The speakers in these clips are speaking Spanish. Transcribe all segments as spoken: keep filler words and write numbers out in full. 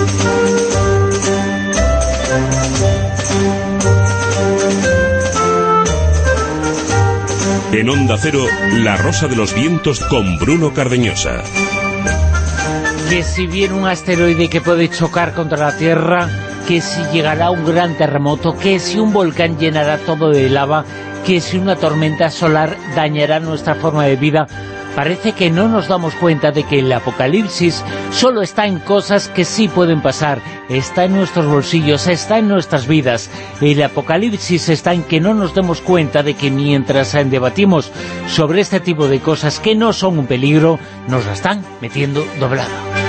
En Onda Cero, La Rosa de los Vientos con Bruno Cardeñosa. Que si viene un asteroide que puede chocar contra la Tierra, que si llegará un gran terremoto, que si un volcán llenará todo de lava, que si una tormenta solar dañará nuestra forma de vida. Parece que no nos damos cuenta de que el apocalipsis solo está en cosas que sí pueden pasar. Está en nuestros bolsillos, está en nuestras vidas. El apocalipsis está en que no nos demos cuenta de que mientras debatimos sobre este tipo de cosas que no son un peligro, nos la están metiendo doblada.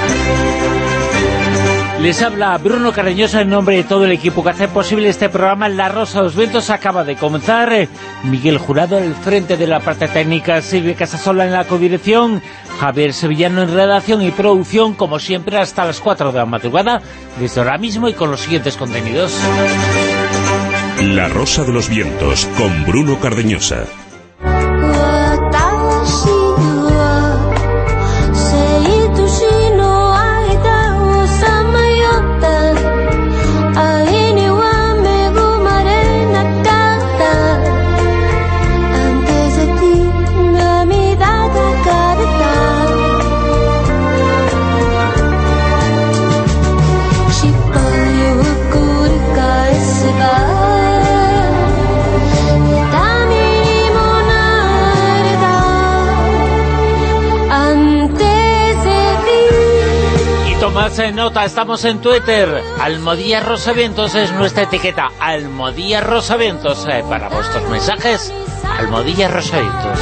Les habla Bruno Cardeñosa en nombre de todo el equipo que hace posible este programa. La Rosa de los Vientos acaba de comenzar. Miguel Jurado al frente de la parte técnica, Silvia Casasola en la codirección, Javier Sevillano en redacción y producción, como siempre hasta las cuatro de la madrugada, desde ahora mismo y con los siguientes contenidos. La Rosa de los Vientos con Bruno Cardeñosa. Más en nota, estamos en Twitter, Almohadilla Rosavientos es nuestra etiqueta, Almohadilla Rosavientos, eh, para vuestros mensajes, Almohadilla Rosavientos.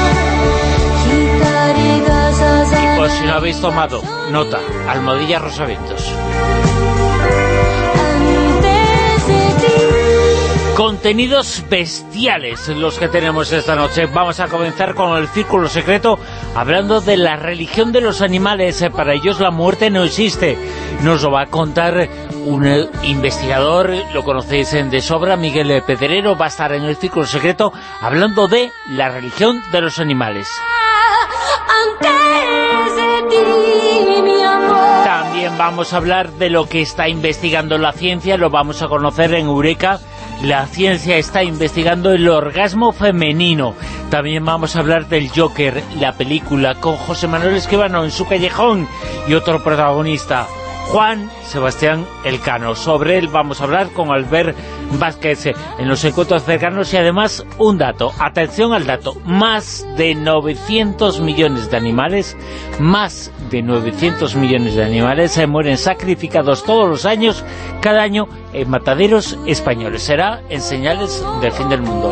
Y pues si no habéis tomado nota, Almohadilla Rosavientos. Contenidos bestiales los que tenemos esta noche. Vamos a comenzar con el Círculo Secreto, hablando de la religión de los animales. Para ellos la muerte no existe. Nos lo va a contar un investigador, lo conocéis de sobra, Miguel Pedrero. Va a estar en el Círculo Secreto hablando de la religión de los animales. También vamos a hablar de lo que está investigando la ciencia. Lo vamos a conocer en Eureka. La ciencia está investigando el orgasmo femenino. También vamos a hablar del Joker, la película, con José Manuel Escribano en su callejón y otro protagonista, Juan Sebastián Elcano. Sobre él vamos a hablar con Albert Vázquez en los encuentros cercanos. Y además un dato, atención al dato, más de novecientos millones de animales, más de novecientos millones de animales se mueren sacrificados todos los años, cada año en mataderos españoles. Será en señales del fin del mundo.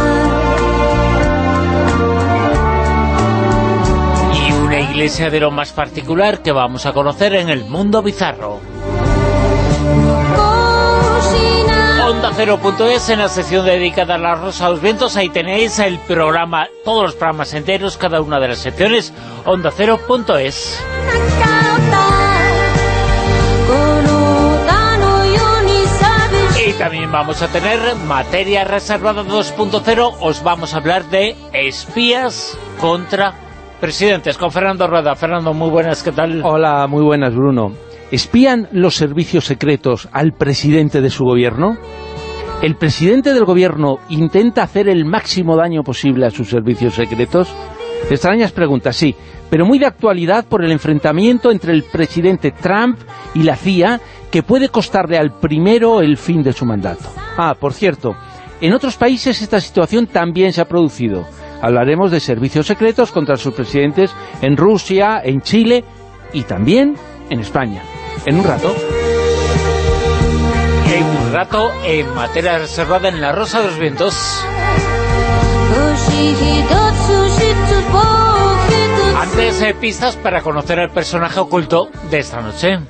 Y una iglesia de lo más particular que vamos a conocer en el mundo bizarro. Onda Cero punto es, en la sección dedicada a la Rosa de los Vientos, ahí tenéis el programa, todos los programas enteros, cada una de las secciones, Onda Cero punto es. Y también vamos a tener materia reservada dos punto cero, os vamos a hablar de espías contra presidentes, con Fernando Rueda. Fernando, muy buenas, ¿qué tal? Hola, muy buenas, Bruno. ¿Espían los servicios secretos al presidente de su gobierno? ¿El presidente del gobierno intenta hacer el máximo daño posible a sus servicios secretos? Extrañas preguntas, sí, pero muy de actualidad por el enfrentamiento entre el presidente Trump y la C I A, que puede costarle al primero el fin de su mandato. Ah, por cierto, en otros países esta situación también se ha producido. Hablaremos de servicios secretos contra sus presidentes en Rusia, en Chile y también en España. En un rato. En un rato, en materia reservada en La Rosa de los Vientos. Antes, eh, pistas para conocer al personaje oculto de esta noche.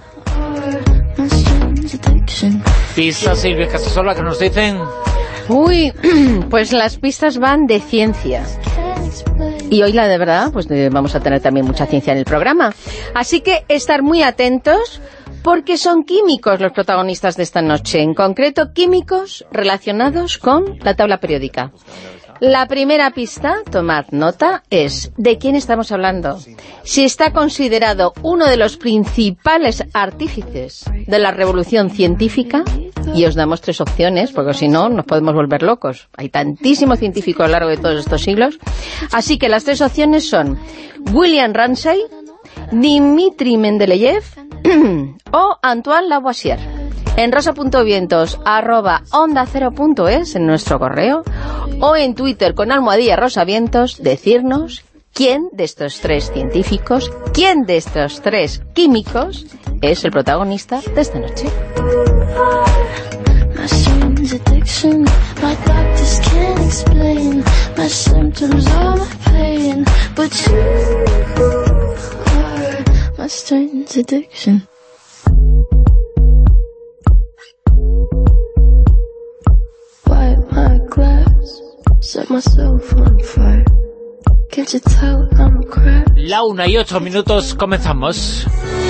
Pistas, Silvia Casasola, que nos dicen... Uy, pues las pistas van de ciencia. Y hoy, la de verdad, pues vamos a tener también mucha ciencia en el programa. Así que estar muy atentos, porque son químicos los protagonistas de esta noche. En concreto, químicos relacionados con la tabla periódica. La primera pista, tomad nota, es ¿de quién estamos hablando? Si está considerado uno de los principales artífices de la revolución científica, y os damos tres opciones, porque si no nos podemos volver locos. Hay tantísimos científicos a lo largo de todos estos siglos. Así que las tres opciones son William Ramsay, Dmitri Mendeleev o Antoine Lavoisier. En rosa.vientos arroba onda cero punto es, en nuestro correo, o en Twitter con almohadilla rosavientos, decirnos quién de estos tres científicos, quién de estos tres químicos es el protagonista de esta noche. La una y ocho minutos, comenzamos.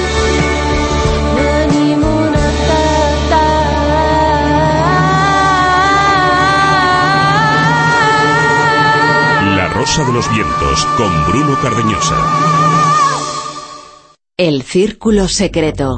La Rosa de los Vientos, con Bruno Cardeñosa. El Círculo Secreto.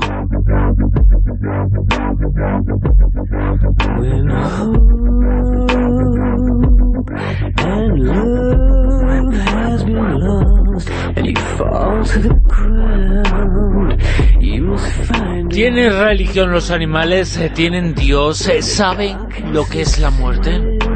¿Tienen religión los animales? ¿Tienen Dios? ¿Saben lo que es la muerte?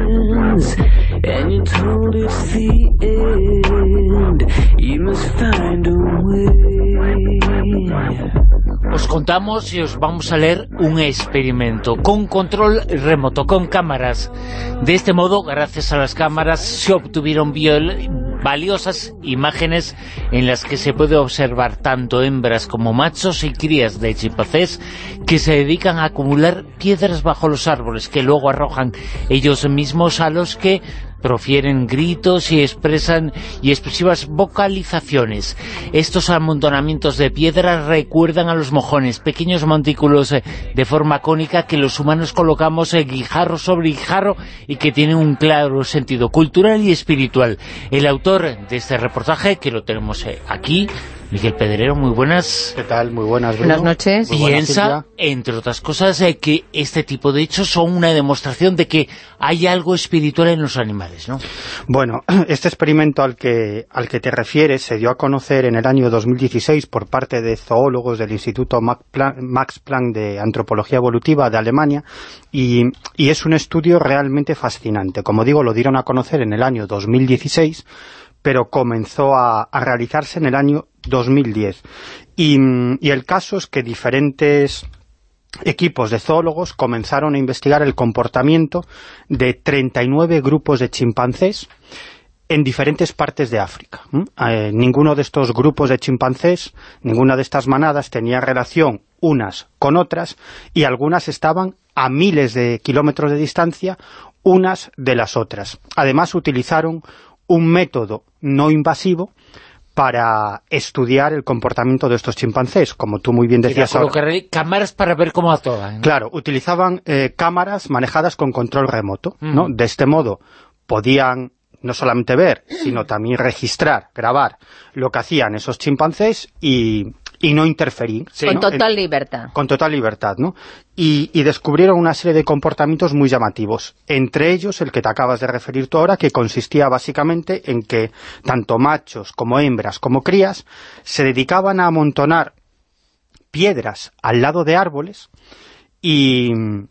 Os contamos y os vamos a leer un experimento con control remoto, con cámaras. De este modo, gracias a las cámaras, se obtuvieron valiosas imágenes en las que se puede observar tanto hembras como machos y crías de chimpancés que se dedican a acumular piedras bajo los árboles que luego arrojan ellos mismos, a los que profieren gritos y expresan y expresivas vocalizaciones. Estos amontonamientos de piedra recuerdan a los mojones, pequeños montículos eh, de forma cónica que los humanos colocamos eh, guijarro sobre guijarro y que tienen un claro sentido cultural y espiritual. El autor de este reportaje, que lo tenemos eh, aquí, Miguel Pedrero, muy buenas. ¿Qué tal? Muy buenas, Bruno. Buenas noches. Muy buenas, Piensa, Silvia. entre otras cosas, eh, que este tipo de hechos son una demostración de que hay algo espiritual en los animales, ¿no? Bueno, este experimento al que, al que te refieres se dio a conocer en el año dos mil dieciséis por parte de zoólogos del Instituto Max Planck de Antropología Evolutiva de Alemania, y, y es un estudio realmente fascinante. Como digo, lo dieron a conocer en el año dos mil dieciséis, pero comenzó a, a realizarse en el año dos mil diez. Y, y el caso es que diferentes equipos de zoólogos comenzaron a investigar el comportamiento de treinta y nueve grupos de chimpancés en diferentes partes de África. ¿Mm? Eh, ninguno de estos grupos de chimpancés, ninguna de estas manadas tenía relación unas con otras, y algunas estaban a miles de kilómetros de distancia unas de las otras. Además utilizaron un método no invasivo para estudiar el comportamiento de estos chimpancés, como tú muy bien decías ahora. Cámaras para ver cómo actúan, ¿no? Claro, utilizaban eh, cámaras manejadas con control remoto, Mm. ¿no? De este modo podían no solamente ver, sino también registrar, grabar lo que hacían esos chimpancés y, y no interferir. Sí. Con ¿no? total En, libertad. Con total libertad, ¿no? Y, y descubrieron una serie de comportamientos muy llamativos. Entre ellos, el que te acabas de referir tú ahora, que consistía básicamente en que tanto machos como hembras como crías se dedicaban a amontonar piedras al lado de árboles y,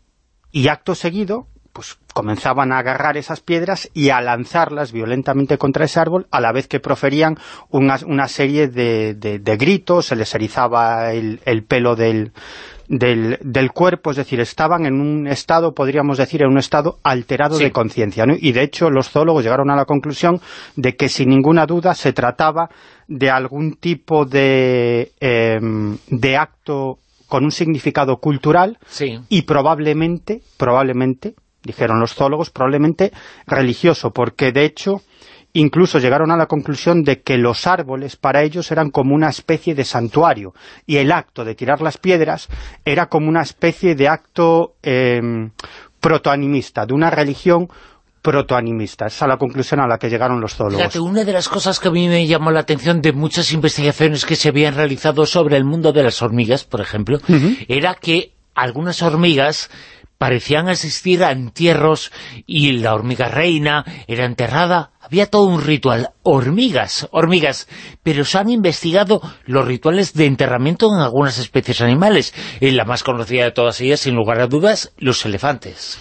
y acto seguido pues comenzaban a agarrar esas piedras y a lanzarlas violentamente contra ese árbol, a la vez que proferían una, una serie de, de, de gritos, se les erizaba el, el pelo del, del, del cuerpo, es decir, estaban en un estado, podríamos decir, en un estado alterado Sí. de conciencia, ¿no? Y de hecho los zoólogos llegaron a la conclusión de que sin ninguna duda se trataba de algún tipo de, eh, de acto con un significado cultural Sí. y probablemente, probablemente, dijeron los zoólogos, probablemente religioso, porque de hecho incluso llegaron a la conclusión de que los árboles para ellos eran como una especie de santuario, y el acto de tirar las piedras era como una especie de acto eh, protoanimista, de una religión protoanimista. Esa es la conclusión a la que llegaron los zoólogos. Fíjate, una de las cosas que a mí me llamó la atención de muchas investigaciones que se habían realizado sobre el mundo de las hormigas, por ejemplo, uh-huh. era que algunas hormigas parecían asistir a entierros y la hormiga reina era enterrada. Había todo un ritual. Hormigas, hormigas. Pero se han investigado los rituales de enterramiento en algunas especies animales. Y la más conocida de todas ellas, sin lugar a dudas, los elefantes.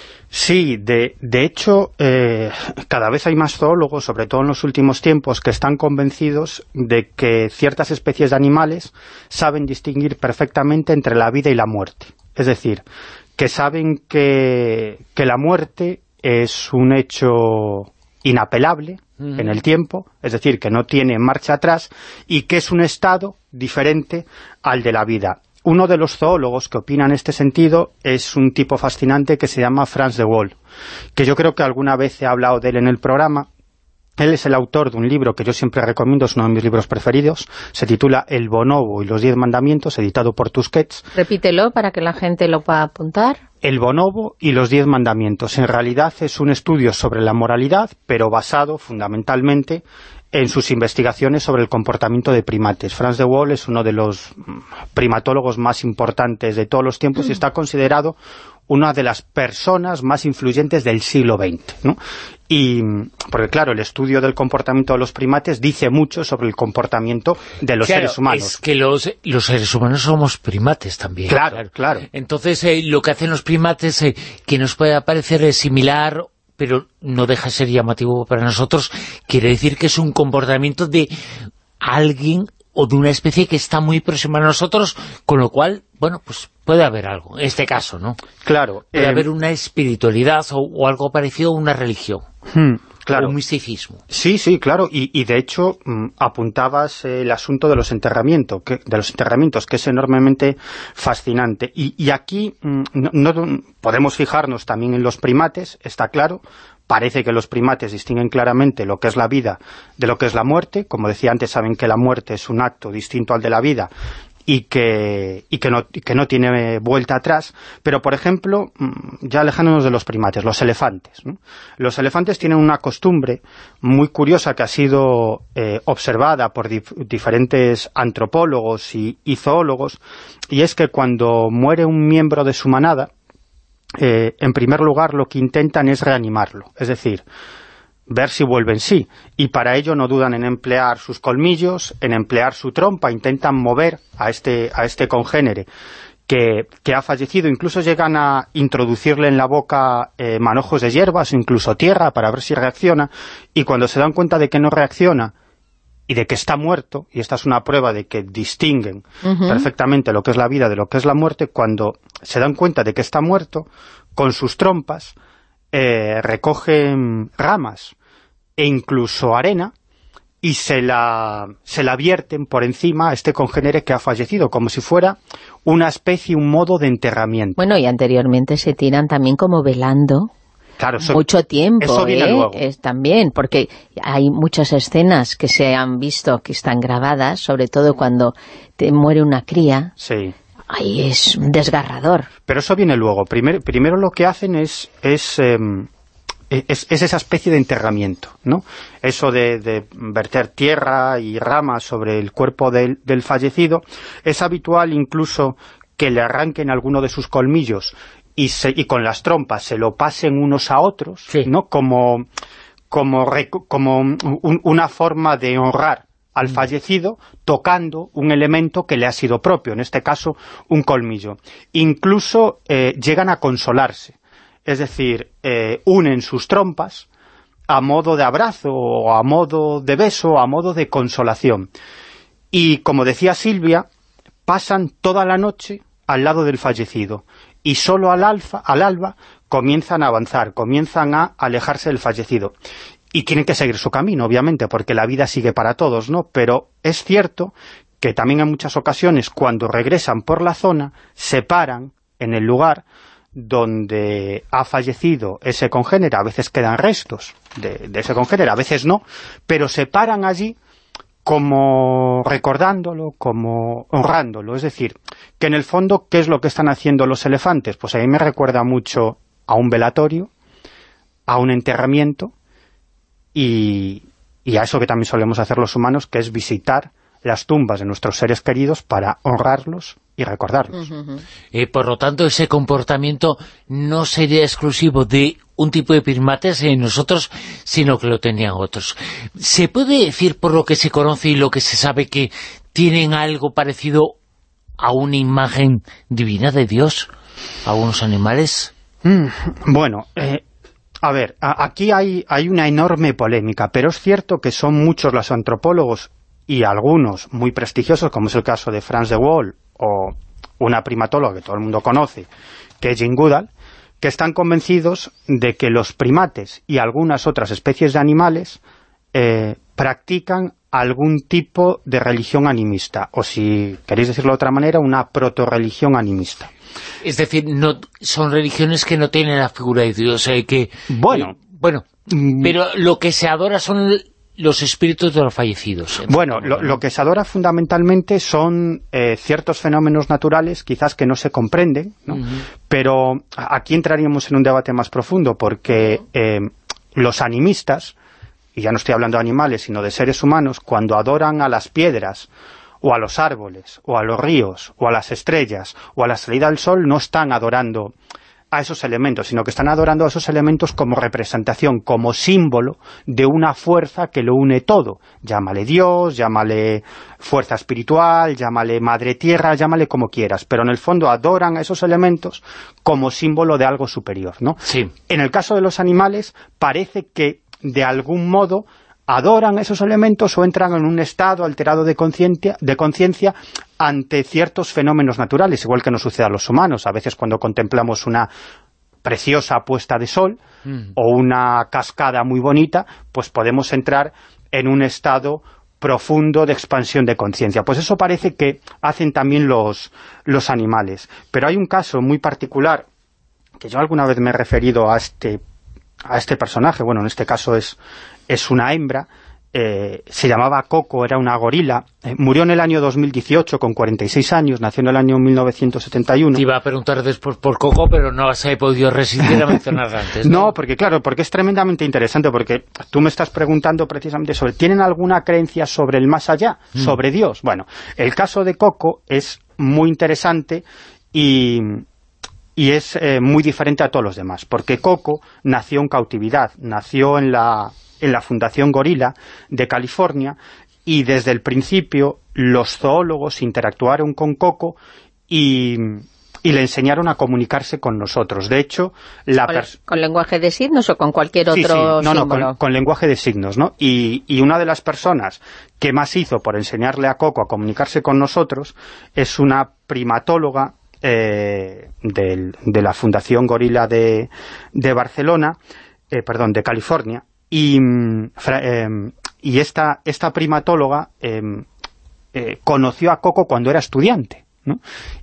Sí, de, de hecho, eh, cada vez hay más zoólogos, sobre todo en los últimos tiempos, que están convencidos de que ciertas especies de animales saben distinguir perfectamente entre la vida y la muerte. Es decir, que saben que, que la muerte es un hecho inapelable uh-huh. en el tiempo, es decir, que no tiene marcha atrás, y que es un estado diferente al de la vida. Uno de los zoólogos que opina en este sentido es un tipo fascinante que se llama Frans de Waal, que yo creo que alguna vez he hablado de él en el programa. Él es el autor de un libro que yo siempre recomiendo, es uno de mis libros preferidos, se titula El bonobo y los diez mandamientos, editado por Tusquets. Repítelo para que la gente lo pueda apuntar. El bonobo y los diez mandamientos. En realidad es un estudio sobre la moralidad, pero basado fundamentalmente en sus investigaciones sobre el comportamiento de primates. Frans de Waal es uno de los primatólogos más importantes de todos los tiempos mm. y está considerado una de las personas más influyentes del siglo veinte, ¿no? Y porque claro, el estudio del comportamiento de los primates dice mucho sobre el comportamiento de los claro, seres humanos. Es que los, los seres humanos somos primates también. Claro, claro. claro. Entonces, eh, lo que hacen los primates, eh, que nos puede parecer eh, similar, pero no deja de ser llamativo para nosotros, quiere decir que es un comportamiento de alguien o de una especie que está muy próxima a nosotros, con lo cual, bueno, pues puede haber algo, en este caso, ¿no? Claro. Puede eh, haber una espiritualidad o, o algo parecido a una religión. Hmm, claro. O un misticismo. Sí, sí, claro, y, y de hecho mmm, apuntabas eh, el asunto de los enterramientos, que, de los enterramientos, que es enormemente fascinante. Y, y aquí mmm, no, no podemos fijarnos también en los primates, está claro. Parece que los primates distinguen claramente lo que es la vida de lo que es la muerte. Como decía antes, saben que la muerte es un acto distinto al de la vida y que, y que, no, y que no tiene vuelta atrás. Pero, por ejemplo, ya alejándonos de los primates, los elefantes, ¿no? Los elefantes tienen una costumbre muy curiosa que ha sido eh, observada por dif diferentes antropólogos y, y zoólogos, y es que cuando muere un miembro de su manada, Eh, en primer lugar lo que intentan es reanimarlo, es decir, ver si vuelve en sí, y para ello no dudan en emplear sus colmillos, en emplear su trompa, intentan mover a este, a este congénere que, que ha fallecido, incluso llegan a introducirle en la boca eh, manojos de hierbas o incluso tierra para ver si reacciona, y cuando se dan cuenta de que no reacciona y de que está muerto, y esta es una prueba de que distinguen uh-huh. perfectamente lo que es la vida de lo que es la muerte, cuando se dan cuenta de que está muerto, con sus trompas eh, recogen ramas e incluso arena y se la, se la vierten por encima a este congénere que ha fallecido, como si fuera una especie, un modo de enterramiento. Bueno, y anteriormente se tiran también como velando. Claro, eso, mucho tiempo, eso viene ¿eh? luego. Es también, porque hay muchas escenas que se han visto, que están grabadas, sobre todo cuando te muere una cría. Sí. Ay, es desgarrador. Pero eso viene luego. Primero, primero lo que hacen es, es, eh, es, es esa especie de enterramiento, ¿no? Eso de, de verter tierra y ramas sobre el cuerpo del, del fallecido. Es habitual incluso que le arranquen alguno de sus colmillos y, se, y con las trompas se lo pasen unos a otros, sí. ¿no? Como, como, como un, una forma de honrar al fallecido, tocando un elemento que le ha sido propio, en este caso un colmillo. Incluso eh, llegan a consolarse, es decir, eh, unen sus trompas a modo de abrazo, o a modo de beso, o a modo de consolación. Y como decía Silvia, pasan toda la noche al lado del fallecido, y solo al, alfa, al alba comienzan a avanzar, comienzan a alejarse del fallecido. Y tienen que seguir su camino, obviamente, porque la vida sigue para todos, ¿no? Pero es cierto que también en muchas ocasiones, cuando regresan por la zona, se paran en el lugar donde ha fallecido ese congénere. A veces quedan restos de, de ese congénere, a veces no, pero se paran allí como recordándolo, como honrándolo. Es decir, que en el fondo, ¿qué es lo que están haciendo los elefantes? Pues a mí me recuerda mucho a un velatorio, a un enterramiento y, y a eso que también solemos hacer los humanos, que es visitar las tumbas de nuestros seres queridos para honrarlos y recordarlos. Uh-huh. Eh, por lo tanto, ese comportamiento no sería exclusivo de un tipo de primates en nosotros, sino que lo tenían otros. ¿Se puede decir, por lo que se conoce y lo que se sabe, que tienen algo parecido a una imagen divina de Dios, algunos animales? Mm, bueno, eh, a ver, a, aquí hay, hay una enorme polémica, pero es cierto que son muchos los antropólogos y algunos muy prestigiosos, como es el caso de Frans de Waal o una primatóloga que todo el mundo conoce, que es Jane Goodall, que están convencidos de que los primates y algunas otras especies de animales eh, practican algún tipo de religión animista, o si queréis decirlo de otra manera, una protorreligión animista. Es decir, no son religiones que no tienen la figura de Dios, eh, que... Bueno, eh, bueno, pero lo que se adora son los espíritus de los fallecidos. Bueno, lo, lo que se adora fundamentalmente son eh, ciertos fenómenos naturales, quizás que no se comprenden, ¿no? Uh-huh. Pero aquí entraríamos en un debate más profundo, porque eh, los animistas, y ya no estoy hablando de animales, sino de seres humanos, cuando adoran a las piedras, o a los árboles, o a los ríos, o a las estrellas, o a la salida del sol, no están adorando a esos elementos, sino que están adorando a esos elementos como representación, como símbolo de una fuerza que lo une todo. Llámale Dios, llámale fuerza espiritual, llámale Madre Tierra, llámale como quieras, pero en el fondo adoran a esos elementos como símbolo de algo superior, ¿no? Sí. En el caso de los animales, parece que de algún modo adoran esos elementos o entran en un estado alterado de conciencia de conciencia ante ciertos fenómenos naturales, igual que nos sucede a los humanos. A veces cuando contemplamos una preciosa puesta de sol mm. o una cascada muy bonita, pues podemos entrar en un estado profundo de expansión de conciencia. Pues eso parece que hacen también los, los animales. Pero hay un caso muy particular, que yo alguna vez me he referido a este, a este personaje, bueno, en este caso es... es una hembra, eh, se llamaba Coco, era una gorila, eh, murió en el año dos mil dieciocho con cuarenta y seis años, nació en el año mil novecientos setenta y uno. Te iba a preguntar después por Coco, pero no se ha podido resistir a mencionar antes, ¿no? No, porque claro, porque es tremendamente interesante, porque tú me estás preguntando precisamente sobre, ¿tienen alguna creencia sobre el más allá, mm. sobre Dios? Bueno, el caso de Coco es muy interesante y... y es eh, muy diferente a todos los demás, porque Coco nació en cautividad, nació en la, en la Fundación Gorila de California, y desde el principio los zoólogos interactuaron con Coco y, y le enseñaron a comunicarse con nosotros. De hecho, la ¿Con, ¿Con lenguaje de signos o con cualquier otro sí, sí. No, símbolo? No, con, con lenguaje de signos, ¿no? Y, y una de las personas que más hizo por enseñarle a Coco a comunicarse con nosotros es una primatóloga Eh, de, de la Fundación Gorila de, de Barcelona, eh, perdón, de California, y, eh, y esta, esta primatóloga eh, eh, conoció a Coco cuando era estudiante, ¿no?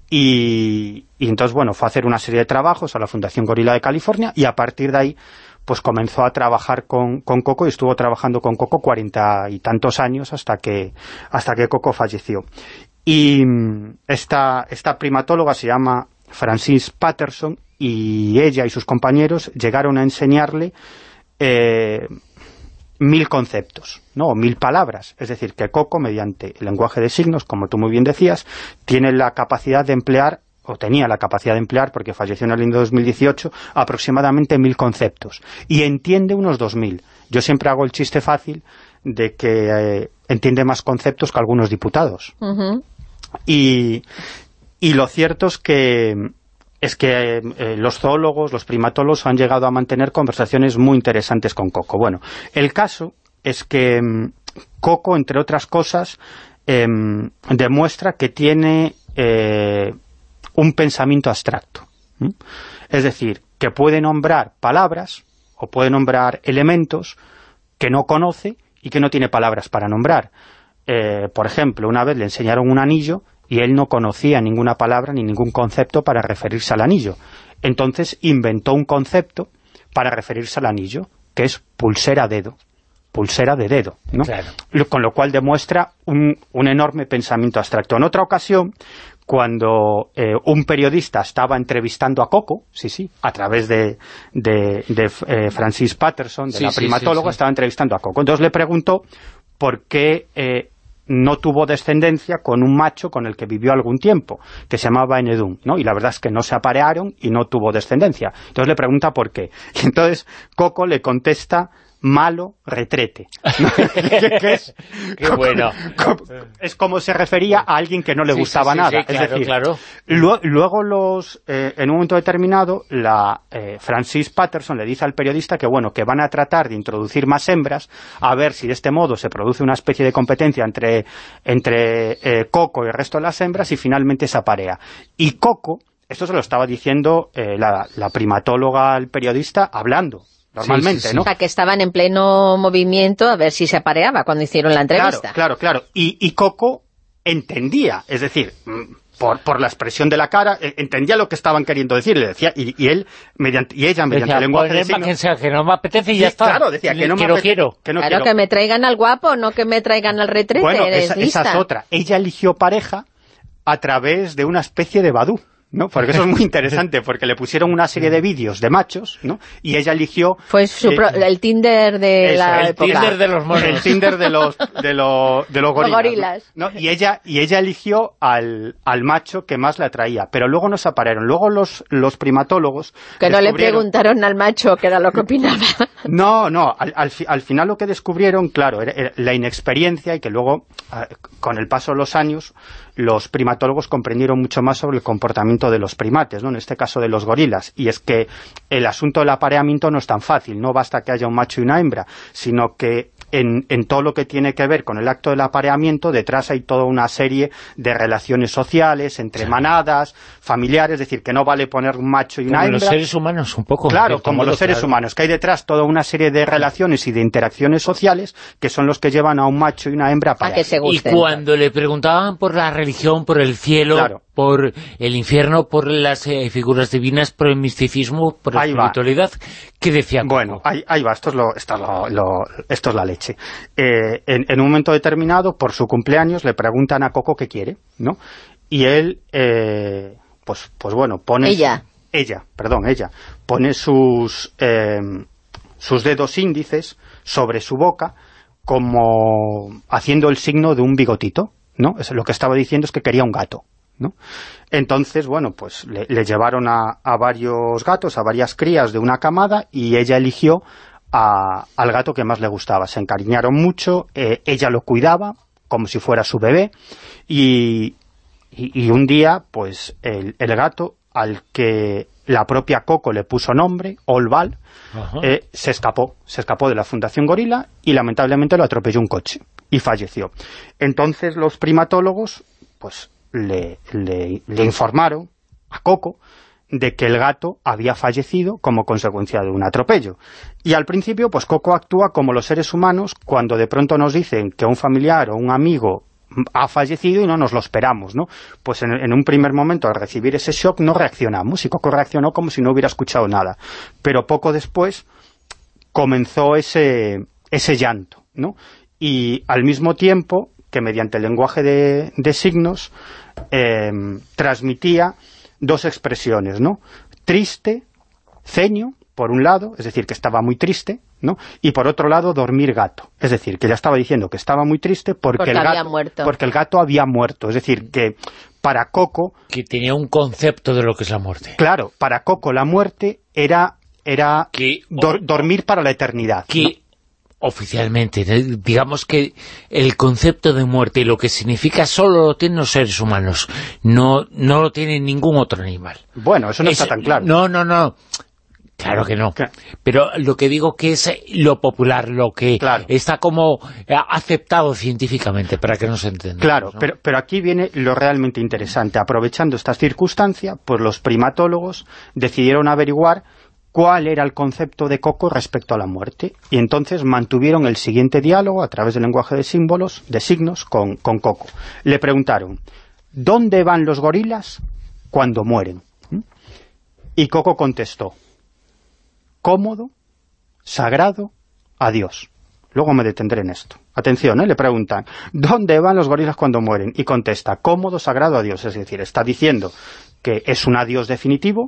Y, y entonces, bueno, fue a hacer una serie de trabajos a la Fundación Gorila de California, y a partir de ahí pues comenzó a trabajar con, con Coco, y estuvo trabajando con Coco cuarenta y tantos años hasta que, hasta que Coco falleció. Y esta, esta primatóloga se llama Francis Patterson, y ella y sus compañeros llegaron a enseñarle eh, mil conceptos, ¿no? O mil palabras. Es decir, que Coco, mediante el lenguaje de signos, como tú muy bien decías, tiene la capacidad de emplear, o tenía la capacidad de emplear, porque falleció en el año dos mil dieciocho, aproximadamente mil conceptos. Y entiende unos dos mil. Yo siempre hago el chiste fácil de que eh, entiende más conceptos que algunos diputados. Uh-huh. Y, y lo cierto es que es que eh, los zoólogos, los primatólogos han llegado a mantener conversaciones muy interesantes con Coco. Bueno, el caso es que eh, Coco, entre otras cosas, eh, demuestra que tiene eh, un pensamiento abstracto. ¿Mm? Es decir, que puede nombrar palabras o puede nombrar elementos que no conoce y que no tiene palabras para nombrar. Eh, por ejemplo, una vez le enseñaron un anillo y él no conocía ninguna palabra ni ningún concepto para referirse al anillo. Entonces inventó un concepto para referirse al anillo, que es pulsera dedo. Pulsera de dedo, ¿no? Claro. Con lo cual demuestra un, un enorme pensamiento abstracto. En otra ocasión, cuando eh, un periodista estaba entrevistando a Coco, sí, sí, a través de, de, de eh, Francis Patterson, de sí, la sí, primatóloga, sí, sí. estaba entrevistando a Coco. Entonces le preguntó por qué eh, no tuvo descendencia con un macho con el que vivió algún tiempo, que se llamaba Enedún, ¿no? Y la verdad es que no se aparearon y no tuvo descendencia. Entonces le pregunta por qué. Y entonces Coco le contesta: malo retrete. ¿Qué, qué es? Qué bueno. Es como se refería a alguien que no le sí, gustaba sí, sí, nada. sí, es claro, decir, claro. Luego, luego los, eh, en un momento determinado, la eh, Francis Patterson le dice al periodista que bueno, que van a tratar de introducir más hembras, a ver si de este modo se produce una especie de competencia entre, entre eh, Coco y el resto de las hembras, y finalmente se aparea. Y Coco, esto se lo estaba diciendo eh, la, la primatóloga al periodista hablando. Normalmente, sí, sí, sí. ¿no? O sea, que estaban en pleno movimiento a ver si se apareaba cuando hicieron la entrevista. Claro, claro, claro. Y, y Coco entendía, es decir, por, por la expresión de la cara, entendía lo que estaban queriendo decir, le decía, y, y él, mediante, y ella, mediante decía, el lenguaje de signos... Que, sea, que no me apetece y ya está. Claro, decía que no me apetece, quiero. Que no claro, quiero. que me traigan al guapo, no que me traigan al retrete. Bueno, eres esa, lista. esa es otra. Ella eligió pareja a través de una especie de Badoo, ¿no? Porque eso es muy interesante, porque le pusieron una serie de vídeos de machos, ¿no? Y ella eligió... Fue su eh, pro, el Tinder de eso, la el época. Tinder de los monos. El Tinder de los, de los, de los gorilas. Los gorilas. ¿no? Y ella, y ella eligió al, al macho que más le atraía, pero luego no se aparearon. Luego los, los primatólogos... Que no le descubrieron... preguntaron al macho qué era lo que opinaba. No, no, al, al, al final lo que descubrieron, claro, era, era la inexperiencia, y que luego, con el paso de los años, los primatólogos comprendieron mucho más sobre el comportamiento de los primates, ¿no? En este caso de los gorilas, y es que el asunto del apareamiento no es tan fácil, no basta que haya un macho y una hembra, sino que en, en todo lo que tiene que ver con el acto del apareamiento, detrás hay toda una serie de relaciones sociales, entre manadas, familiares, es decir, que no vale poner un macho y una como hembra. Los seres humanos, un poco. Claro, como modo, los seres claro. humanos, que hay detrás toda una serie de relaciones y de interacciones sociales que son los que llevan a un macho y una hembra a A parear. que se Y gusten. cuando le preguntaban por la religión, por el cielo, Claro. por el infierno, por las eh, figuras divinas, por el misticismo, por la Ahí va. espiritualidad, ¿qué decía? Bueno, ahí, ahí va, esto es, lo, esto, es lo, lo- esto es la leche. Eh, en, en un momento determinado, por su cumpleaños, le preguntan a Coco qué quiere, ¿no? Y él, eh, pues, pues bueno, pone... Ella. Ella, perdón, ella. Pone sus, eh, sus dedos índices sobre su boca, como haciendo el signo de un bigotito, ¿no? Es lo que estaba diciendo es que quería un gato, ¿no? Entonces, bueno, pues le, le llevaron a, a varios gatos, a varias crías de una camada, y ella eligió a, al gato que más le gustaba. Se encariñaron mucho, eh, ella lo cuidaba como si fuera su bebé, y, y, y un día, pues, el, el gato al que la propia Coco le puso nombre, Olval, eh, se escapó, se escapó de la Fundación Gorila y lamentablemente lo atropelló un coche y falleció. Entonces los primatólogos pues le, le, le informaron a Coco de que el gato había fallecido como consecuencia de un atropello. Y al principio pues Coco actúa como los seres humanos cuando de pronto nos dicen que un familiar o un amigo ha fallecido y no nos lo esperamos, ¿no? Pues en, en un primer momento, al recibir ese shock, no reaccionamos, y Coco reaccionó como si no hubiera escuchado nada. Pero poco después comenzó ese, ese llanto, ¿no? Y al mismo tiempo que mediante el lenguaje de, de signos eh, transmitía dos expresiones, ¿no? Triste, ceño, por un lado, es decir, que estaba muy triste, ¿no? Y por otro lado, dormir gato. Es decir, que ya estaba diciendo que estaba muy triste porque, Porque el había gato, muerto. porque el gato había muerto. Es decir, que para Coco, Que tenía un concepto de lo que es la muerte. claro, para Coco la muerte era, era Que- dor- dormir para la eternidad, Que ¿no? oficialmente, de- digamos que el concepto de muerte y lo que significa solo lo tienen los seres humanos, no, no lo tiene ningún otro animal. Bueno, eso no Es- está tan claro. No, no, no. Claro que no. Claro. Pero lo que digo que es lo popular, lo que Claro. está como eh, aceptado científicamente, para que nos entendamos. Claro, ¿no? pero, pero aquí viene lo realmente interesante. Aprovechando esta circunstancia, pues los primatólogos decidieron averiguar cuál era el concepto de Coco respecto a la muerte. Y entonces mantuvieron el siguiente diálogo a través del lenguaje de símbolos, de signos, con, con Coco. Le preguntaron, ¿dónde van los gorilas cuando mueren? ¿Mm? Y Coco contestó, cómodo, sagrado, adiós. luego me detendré en esto. Atención, ¿eh? Le preguntan, ¿dónde van los gorilas cuando mueren? Y contesta, cómodo, sagrado, adiós. Es decir, está diciendo que es un adiós definitivo,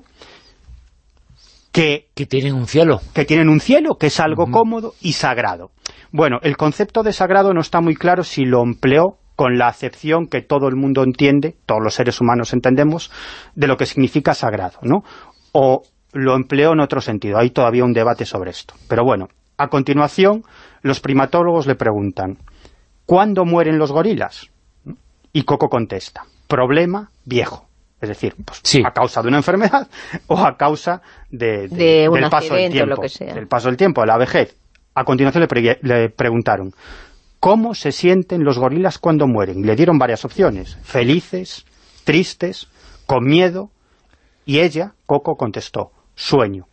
que, que tienen un cielo. Que tienen un cielo, que es algo uh-huh. cómodo y sagrado. Bueno, el concepto de sagrado no está muy claro si lo empleó con la acepción que todo el mundo entiende, todos los seres humanos entendemos, de lo que significa sagrado, ¿no? O lo empleó en otro sentido. Hay todavía un debate sobre esto. Pero bueno, a continuación, los primatólogos le preguntan, ¿cuándo mueren los gorilas? Y Coco contesta, problema viejo. Es decir, pues, sí. a causa de una enfermedad o a causa de, de, de un del paso del tiempo. Lo que sea. Del paso del tiempo, de la vejez. A continuación le, pre le preguntaron, ¿cómo se sienten los gorilas cuando mueren? Le dieron varias opciones, felices, tristes, con miedo, y ella, Coco, contestó, sueño.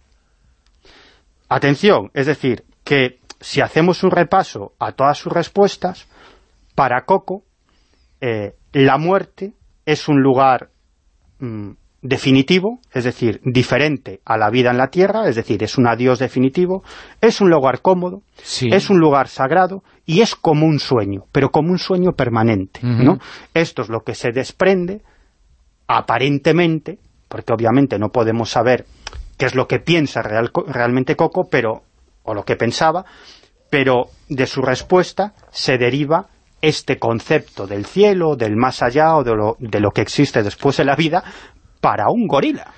Atención, es decir, que si hacemos un repaso a todas sus respuestas, para Coco, eh, la muerte es un lugar mmm, definitivo, es decir, diferente a la vida en la Tierra, es decir, es un adiós definitivo, es un lugar cómodo, sí. es un lugar sagrado y es como un sueño, pero como un sueño permanente, uh-huh. ¿no? Esto es lo que se desprende, aparentemente, porque obviamente no podemos saber qué es lo que piensa real, realmente Coco, pero o lo que pensaba, pero de su respuesta se deriva este concepto del cielo, del más allá o de lo, de lo que existe después de la vida, para un gorila.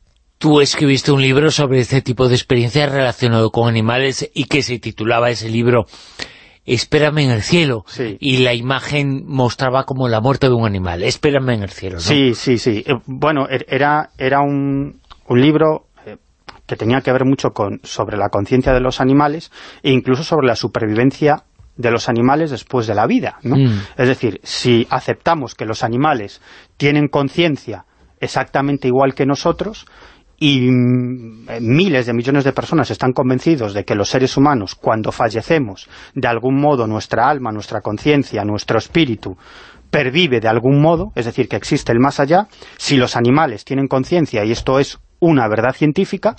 Tú escribiste un libro sobre este tipo de experiencias relacionado con animales y que se titulaba ese libro Espérame en el cielo, sí. y la imagen mostraba como la muerte de un animal. Espérame en el cielo, ¿no? Sí, sí, sí. Bueno, era, era un, un libro eh, que tenía que ver mucho con sobre la conciencia de los animales e incluso sobre la supervivencia de los animales después de la vida, ¿no? Mm. Es decir, si aceptamos que los animales tienen conciencia exactamente igual que nosotros, y miles de millones de personas están convencidos de que los seres humanos, cuando fallecemos, de algún modo nuestra alma, nuestra conciencia, nuestro espíritu, pervive de algún modo, es decir, que existe el más allá, si los animales tienen conciencia, y esto es una verdad científica,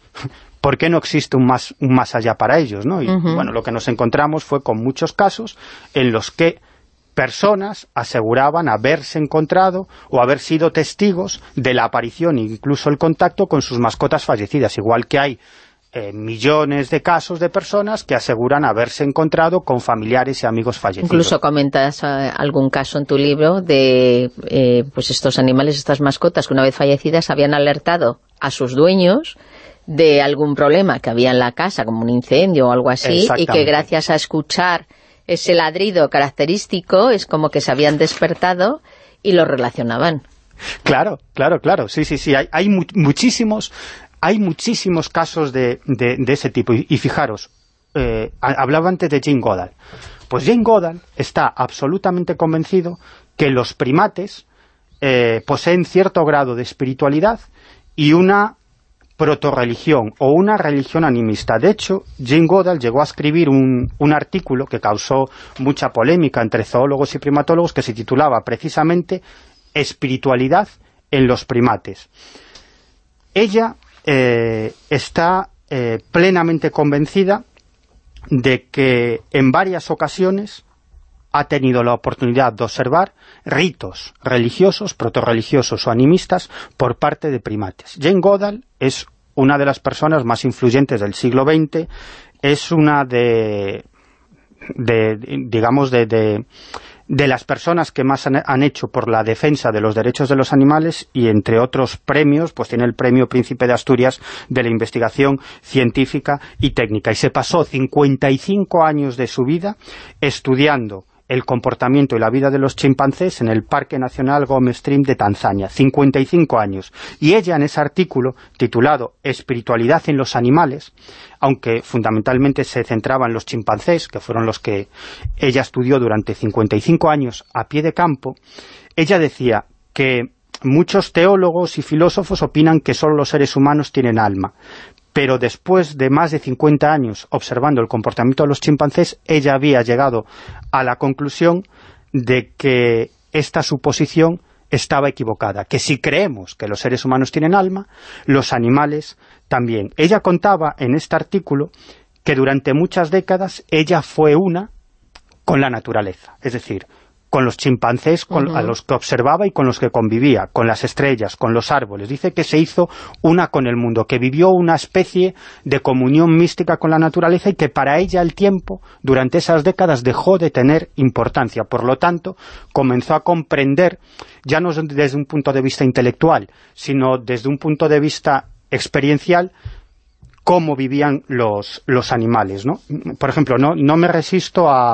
¿por qué no existe un más, un más allá para ellos, ¿no? Y uh-huh. bueno, lo que nos encontramos fue con muchos casos en los que personas aseguraban haberse encontrado o haber sido testigos de la aparición e incluso el contacto con sus mascotas fallecidas, igual que hay eh, millones de casos de personas que aseguran haberse encontrado con familiares y amigos fallecidos. Incluso comentas eh, algún caso en tu libro de eh, pues estos animales, estas mascotas que una vez fallecidas habían alertado a sus dueños de algún problema que había en la casa, como un incendio o algo así, y que gracias a escuchar ese ladrido característico es como que se habían despertado y lo relacionaban. Claro, claro, claro, sí, sí, sí, hay, hay mu muchísimos hay muchísimos casos de, de, de ese tipo, y, y fijaros, eh, hablaba antes de Jane Goodall, pues Jane Goodall está absolutamente convencido que los primates eh, poseen cierto grado de espiritualidad y una protorreligión o una religión animista. De hecho, Jane Goodall llegó a escribir un, un artículo que causó mucha polémica entre zoólogos y primatólogos que se titulaba precisamente Espiritualidad en los primates. Ella eh, está eh, plenamente convencida de que en varias ocasiones ha tenido la oportunidad de observar ritos religiosos, protorreligiosos o animistas por parte de primates. Jane Goodall es una de las personas más influyentes del siglo veinte, es una de, de digamos, de, de, de las personas que más han, han hecho por la defensa de los derechos de los animales, y entre otros premios, pues tiene el premio Príncipe de Asturias de la investigación científica y técnica, y se pasó cincuenta y cinco años de su vida estudiando el comportamiento y la vida de los chimpancés en el Parque Nacional Gome Stream de Tanzania, cincuenta y cinco años. Y ella, en ese artículo titulado Espiritualidad en los animales, aunque fundamentalmente se centraba en los chimpancés, que fueron los que ella estudió durante cincuenta y cinco años a pie de campo, ella decía que muchos teólogos y filósofos opinan que solo los seres humanos tienen alma, pero después de más de cincuenta años observando el comportamiento de los chimpancés, ella había llegado a la conclusión de que esta suposición estaba equivocada, que si creemos que los seres humanos tienen alma, los animales también. Ella contaba en este artículo que durante muchas décadas ella fue una con la naturaleza, es decir, con los chimpancés con, uh-huh. a los que observaba y con los que convivía, con las estrellas, con los árboles. Dice que se hizo una con el mundo, que vivió una especie de comunión mística con la naturaleza y que para ella el tiempo, durante esas décadas, dejó de tener importancia. Por lo tanto, comenzó a comprender, ya no desde un punto de vista intelectual, sino desde un punto de vista experiencial, cómo vivían los, los animales, ¿no? Por ejemplo, no, no me resisto a...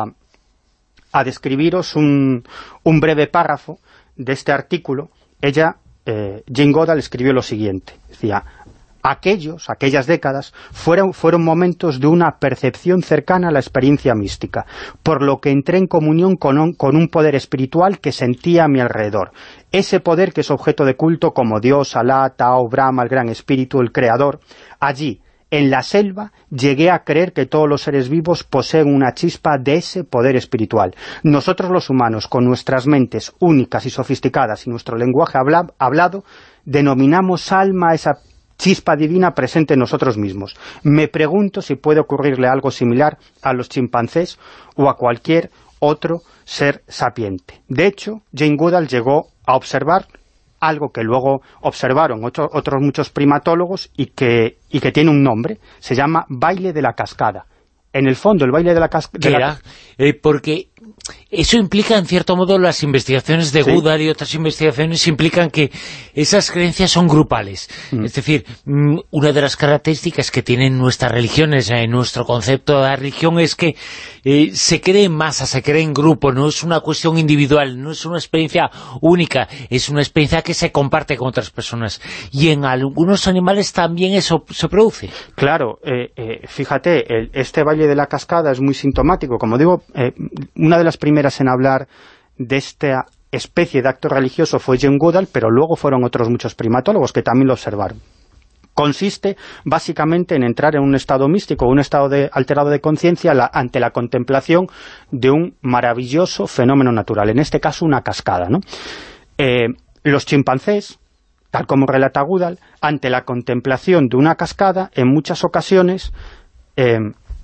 a describiros un, un breve párrafo de este artículo. Ella, eh, Jane Goodall, escribió lo siguiente, decía: aquellos, aquellas décadas, fueron, fueron momentos de una percepción cercana a la experiencia mística, por lo que entré en comunión con un, con un poder espiritual que sentía a mi alrededor, ese poder que es objeto de culto como Dios, Alá, Tao, Brahma, el Gran Espíritu, el Creador. Allí, en la selva, llegué a creer que todos los seres vivos poseen una chispa de ese poder espiritual. Nosotros los humanos, con nuestras mentes únicas y sofisticadas y nuestro lenguaje habla, hablado, denominamos alma a esa chispa divina presente en nosotros mismos. Me pregunto si puede ocurrirle algo similar a los chimpancés o a cualquier otro ser sapiente. De hecho, Jane Goodall llegó a observar algo que luego observaron otro, otros muchos primatólogos y que, y que tiene un nombre, se llama baile de la cascada. En el fondo, el baile de la cascada... ¿Qué era? Eh, porque eso implica, en cierto modo, las investigaciones de sí. Goodall y otras investigaciones implican que esas creencias son grupales. Mm. Es decir, una de las características que tienen nuestras religiones, en nuestro concepto de la religión, es que eh, se cree en masa, se cree en grupo, no es una cuestión individual, no es una experiencia única, es una experiencia que se comparte con otras personas. Y en algunos animales también eso se produce. Claro, eh, eh, fíjate, el, este baile de la cascada es muy sintomático. Como digo, eh, una de las primeras en hablar de esta especie de acto religioso fue Jane Goodall, pero luego fueron otros muchos primatólogos que también lo observaron. Consiste básicamente en entrar en un estado místico, un estado de, alterado de conciencia la, ante la contemplación de un maravilloso fenómeno natural, en este caso una cascada, ¿no? Eh, los chimpancés, tal como relata Goodall, ante la contemplación de una cascada, en muchas ocasiones eh,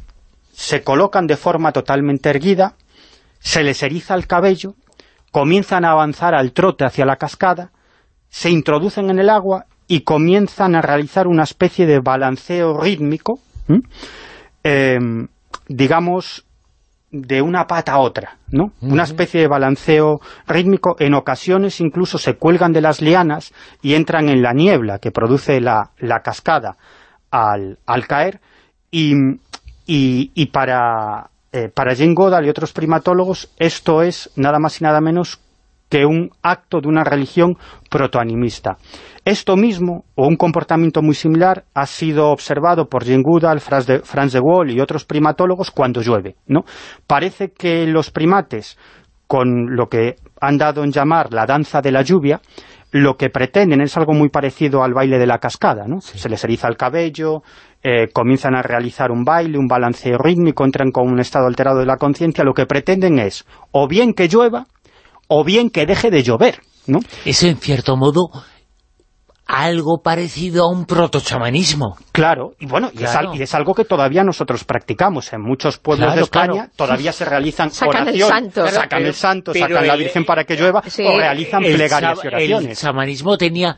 se colocan de forma totalmente erguida, se les eriza el cabello, comienzan a avanzar al trote hacia la cascada, se introducen en el agua y comienzan a realizar una especie de balanceo rítmico, eh, digamos, de una pata a otra, ¿no? Uh-huh. Una especie de balanceo rítmico. En ocasiones incluso se cuelgan de las lianas y entran en la niebla que produce la, la cascada al, al caer, y, y, y para... Eh, para Jane Goodall y otros primatólogos, esto es nada más y nada menos que un acto de una religión protoanimista. Esto mismo, o un comportamiento muy similar, ha sido observado por Jane Goodall, Franz de, Franz de Waal y otros primatólogos cuando llueve, ¿no? Parece que los primates, con lo que han dado en llamar la danza de la lluvia, lo que pretenden es algo muy parecido al baile de la cascada, ¿no? Sí. Se les eriza el cabello, eh, comienzan a realizar un baile, un balanceo rítmico, entran con un estado alterado de la conciencia. Lo que pretenden es, o bien que llueva, o bien que deje de llover, ¿no? Es, en cierto modo, algo parecido a un protochamanismo. Claro, y bueno, y, claro. Es, y es algo que todavía nosotros practicamos. En muchos pueblos claro, de España claro. todavía se realizan sacan oraciones, el santo. sacan pero, el santo, pero sacan el, la Virgen para que llueva, sí. o realizan el plegarias y oraciones. El chamanismo tenía...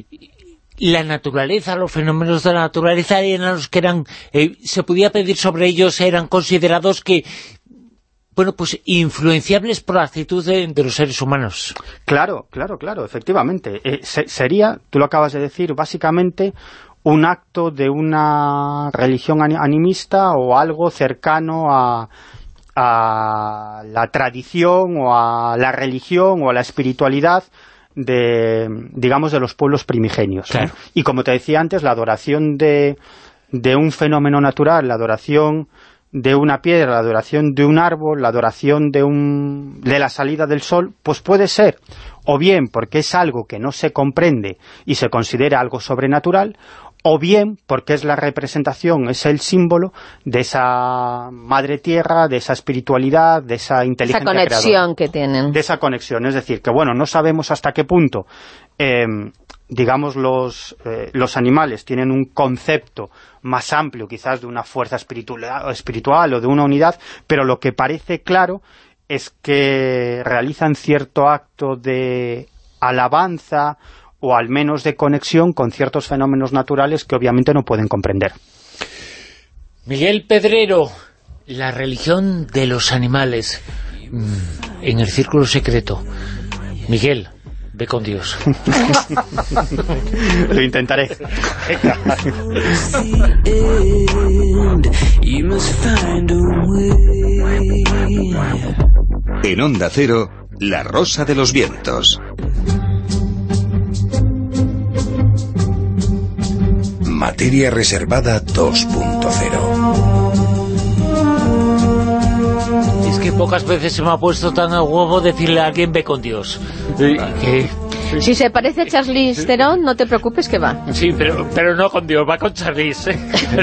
La naturaleza, los fenómenos de la naturaleza eran los que eran... Eh, se podía pedir sobre ellos, eran considerados que... bueno, pues influenciables por la actitud de, de los seres humanos. Claro, claro, claro, efectivamente. Eh, se, sería, tú lo acabas de decir, básicamente un acto de una religión animista o algo cercano a, a la tradición o a la religión o a la espiritualidad de, digamos, de los pueblos primigenios. Claro. ¿no? Y como te decía antes, la adoración de, de un fenómeno natural, la adoración de una piedra, la adoración de un árbol, la adoración de un de la salida del sol, pues puede ser, o bien porque es algo que no se comprende y se considera algo sobrenatural, o bien porque es la representación, es el símbolo de esa madre tierra, de esa espiritualidad, de esa inteligencia creadora. Esa conexión que tienen. De esa conexión, es decir, que bueno, no sabemos hasta qué punto eh, digamos, los, eh, los animales tienen un concepto más amplio, quizás de una fuerza espiritual, espiritual o de una unidad, pero lo que parece claro es que realizan cierto acto de alabanza o al menos de conexión con ciertos fenómenos naturales que obviamente no pueden comprender. Miguel Pedrero, la religión de los animales en el Círculo Secreto. Miguel, ve con Dios. Lo intentaré. En Onda Cero, La Rosa de los Vientos. Materia reservada dos punto cero. Es que pocas veces se me ha puesto tan a huevo decirle a alguien ve con Dios. Que... Si se parece a Charlize Theron, no te preocupes que va. Sí, pero, pero no con Dios, va con Charlize.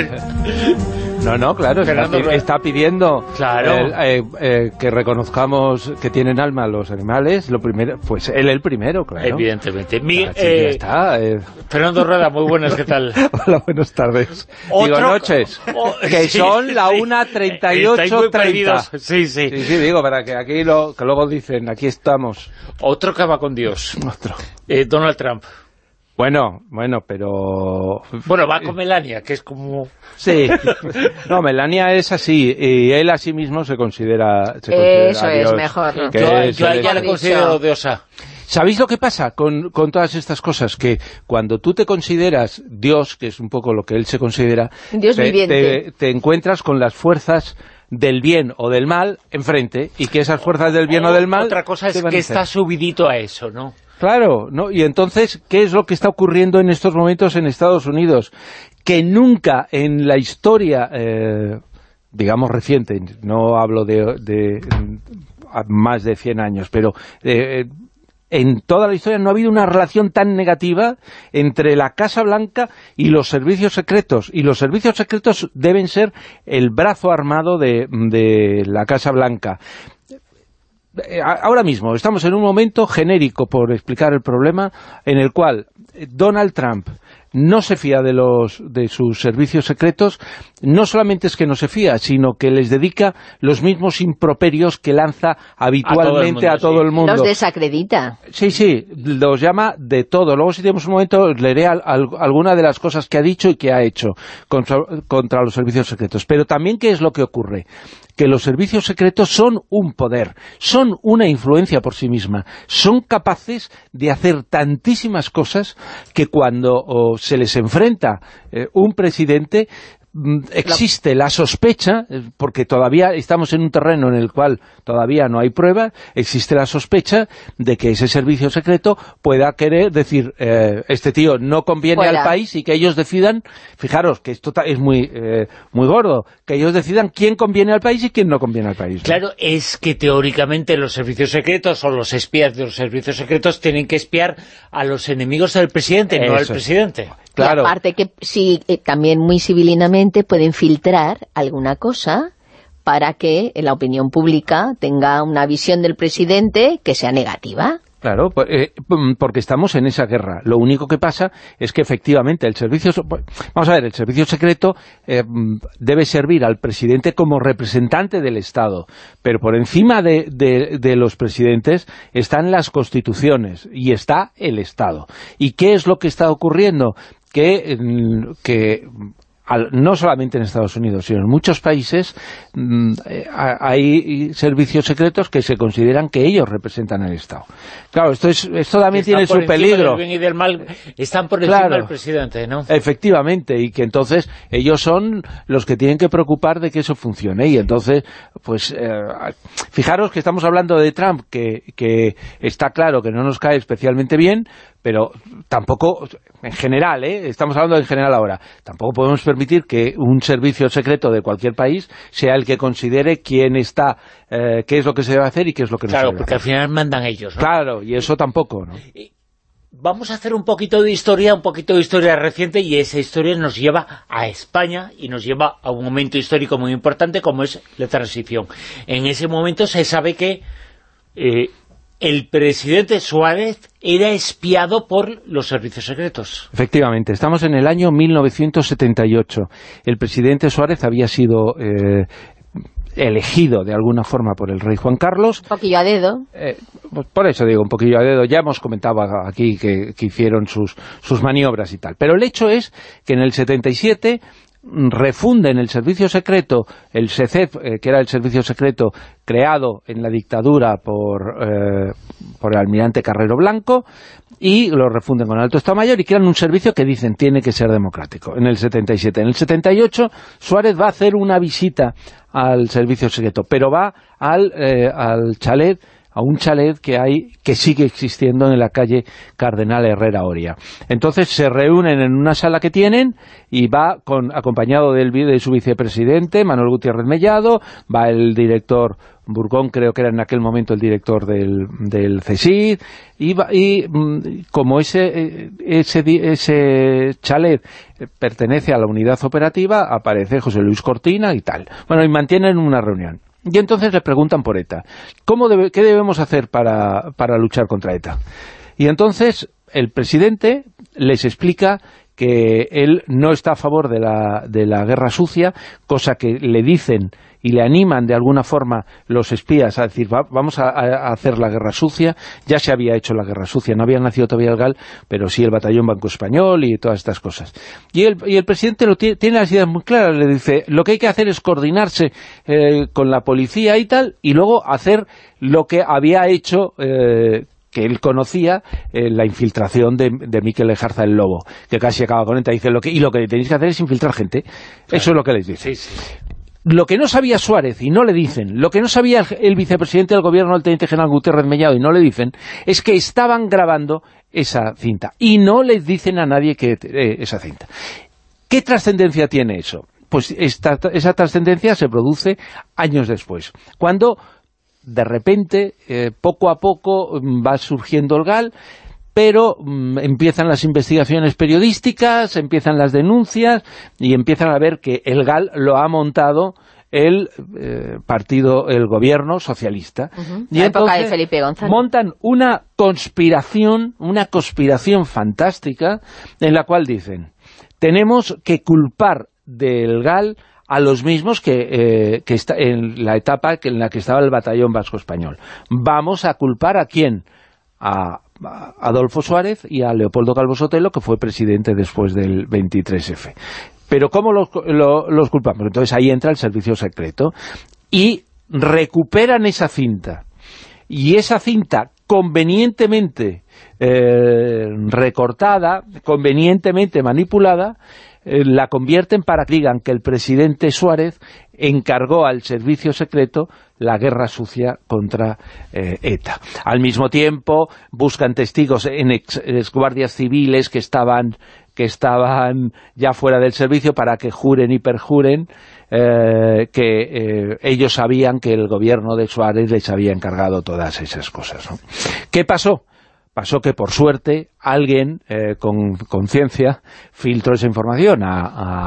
No, no, claro, está, está pidiendo claro. eh, eh, eh, que reconozcamos que tienen alma los animales, lo primero, pues él el primero, claro. Evidentemente. Mi, Así eh, ya está. Eh. Fernando Rueda, muy buenas, ¿qué tal? Hola, buenas tardes. Otro... Digo noches, oh, que sí, son la sí. una treinta y ocho treinta. Sí, sí. Sí, sí, digo, para que aquí lo, que luego dicen, aquí estamos. Otro que va con Dios. Otro. Eh, Donald Trump. Bueno, bueno, pero... Bueno, va con Melania, que es como... Sí, no, Melania es así, y él a sí mismo se considera... Se considera Eso es Dios, mejor. Yo, yo a ella es... le considero diosa. ¿Sabéis lo que pasa con, con todas estas cosas? Que cuando tú te consideras Dios, que es un poco lo que él se considera, Dios te, viviente. te, te encuentras con las fuerzas del bien o del mal enfrente, y que esas fuerzas del bien o, o del mal... Otra cosa es que está subidito a eso, ¿no? Claro, ¿no? Y entonces, ¿qué es lo que está ocurriendo en estos momentos en Estados Unidos? Que nunca en la historia, eh, digamos reciente, no hablo de, de más de cien años, pero eh, en toda la historia no ha habido una relación tan negativa entre la Casa Blanca y los servicios secretos. Y los servicios secretos deben ser el brazo armado de, de la Casa Blanca. Ahora mismo estamos en un momento genérico, por explicar el problema, en el cual Donald Trump no se fía de los de sus servicios secretos. No solamente es que no se fía, sino que les dedica los mismos improperios que lanza habitualmente a todo el mundo. Los desacredita. Sí, sí, los llama de todo. Luego, si tenemos un momento, leeré al, al, alguna de las cosas que ha dicho y que ha hecho contra, contra los servicios secretos. Pero también, ¿qué es lo que ocurre? Que los servicios secretos son un poder, son una influencia por sí misma, son capaces de hacer tantísimas cosas que cuando oh, se les enfrenta eh, un presidente, existe la sospecha, porque todavía estamos en un terreno en el cual todavía no hay prueba, existe la sospecha de que ese servicio secreto pueda querer decir, eh, este tío no conviene Fuera. al país, y que ellos decidan, fijaros que esto es muy eh, muy gordo, que ellos decidan quién conviene al país y quién no conviene al país, ¿no? Claro, es que teóricamente los servicios secretos o los espías de los servicios secretos tienen que espiar a los enemigos del presidente, Eso. no al presidente. Claro. Y aparte que sí, eh, también muy civilinamente pueden filtrar alguna cosa para que la opinión pública tenga una visión del presidente que sea negativa. Claro, porque estamos en esa guerra. Lo único que pasa es que efectivamente el servicio... Vamos a ver, el servicio secreto eh, debe servir al presidente como representante del Estado, pero por encima de, de, de los presidentes están las constituciones y está el Estado. ¿Y qué es lo que está ocurriendo? Que... que no solamente en Estados Unidos, sino en muchos países mmm, hay servicios secretos que se consideran que ellos representan al Estado. Claro, esto es esto también tiene su peligro. Del bien y del mal, están por encima claro, del presidente, ¿no? Efectivamente, y que entonces ellos son los que tienen que preocupar de que eso funcione. Y entonces, pues, eh, fijaros que estamos hablando de Trump, que, que está claro que no nos cae especialmente bien, pero tampoco, en general, ¿eh? estamos hablando en general ahora, tampoco podemos permitir que un servicio secreto de cualquier país sea el que considere quién está, eh, qué es lo que se debe hacer y qué es lo que no claro, se debe porque hacer. Al final mandan ellos, ¿no? Claro, y eso tampoco, ¿no? Vamos a hacer un poquito de historia, un poquito de historia reciente, y esa historia nos lleva a España y nos lleva a un momento histórico muy importante como es la transición. En ese momento se sabe que... Eh, el presidente Suárez era espiado por los servicios secretos. Efectivamente, estamos en el año mil novecientos setenta y ocho. El presidente Suárez había sido eh, elegido de alguna forma por el rey Juan Carlos. Un poquillo a dedo. Eh, por eso digo, un poquillo a dedo. Ya hemos comentado aquí que, que hicieron sus, sus maniobras y tal. Pero el hecho es que en el setenta y siete refunden el servicio secreto, el S E C E P, eh, que era el servicio secreto creado en la dictadura por, eh, por el almirante Carrero Blanco, y lo refunden con el Alto Estado Mayor y crean un servicio que dicen tiene que ser democrático, en el setenta y siete. En el setenta y ocho Suárez va a hacer una visita al servicio secreto, pero va al, eh, al chalet, a un chalet que hay, que sigue existiendo en la calle Cardenal Herrera Oria. Entonces se reúnen en una sala que tienen y va con acompañado del, de su vicepresidente, Manuel Gutiérrez Mellado, va el director Burgón, creo que era en aquel momento el director del, del C S I D, y, va, y como ese, ese, ese chalet pertenece a la unidad operativa, aparece José Luis Cortina y tal. Bueno, y mantienen una reunión. Y entonces le preguntan por ETA. ¿Cómo debe, ¿Qué debemos hacer para, para luchar contra ETA? Y entonces el presidente les explica que él no está a favor de la, de la guerra sucia, cosa que le dicen y le animan de alguna forma los espías a decir, va, vamos a, a hacer la guerra sucia. Ya se había hecho la guerra sucia, no había nacido todavía el G A L, pero sí el Batallón Banco Español y todas estas cosas. Y el, y el presidente lo tiene, tiene las ideas muy claras, le dice, lo que hay que hacer es coordinarse eh, con la policía y tal, y luego hacer lo que había hecho... Eh, que él conocía, eh, la infiltración de, de Miquel Lejarza el Lobo, que casi acaba con ETA. Dice, lo que, y lo que tenéis que hacer es infiltrar gente. Claro. Eso es lo que les dice. Sí, sí. Lo que no sabía Suárez, y no le dicen, lo que no sabía el, el vicepresidente del gobierno, el teniente general Gutiérrez Mellado, y no le dicen, es que estaban grabando esa cinta. Y no les dicen a nadie que eh, esa cinta. ¿Qué trascendencia tiene eso? Pues esta, esa trascendencia se produce años después, cuando... de repente, eh, poco a poco va surgiendo el G A L, pero mm, empiezan las investigaciones periodísticas, empiezan las denuncias y empiezan a ver que el G A L lo ha montado el eh, partido, el gobierno socialista. Uh-huh. Y la entonces época de Felipe González. Montan una conspiración, una conspiración fantástica, en la cual dicen, tenemos que culpar del G A L a los mismos que, eh, que está en la etapa en la que estaba el Batallón Vasco Español. Vamos a culpar ¿a quién? A, a Adolfo Suárez y a Leopoldo Calvo Sotelo, que fue presidente después del veintitrés efe. Pero ¿cómo los, lo, los culpamos? Entonces ahí entra el servicio secreto y recuperan esa cinta. Y esa cinta convenientemente eh, recortada, convenientemente manipulada, eh, la convierten para que digan que el presidente Suárez encargó al servicio secreto la guerra sucia contra eh, ETA. Al mismo tiempo buscan testigos en ex, ex guardias civiles que estaban que estaban ya fuera del servicio para que juren y perjuren eh, que eh, ellos sabían que el gobierno de Suárez les había encargado todas esas cosas, ¿no? ¿Qué pasó? Pasó que, por suerte, alguien eh, con conciencia filtró esa información a,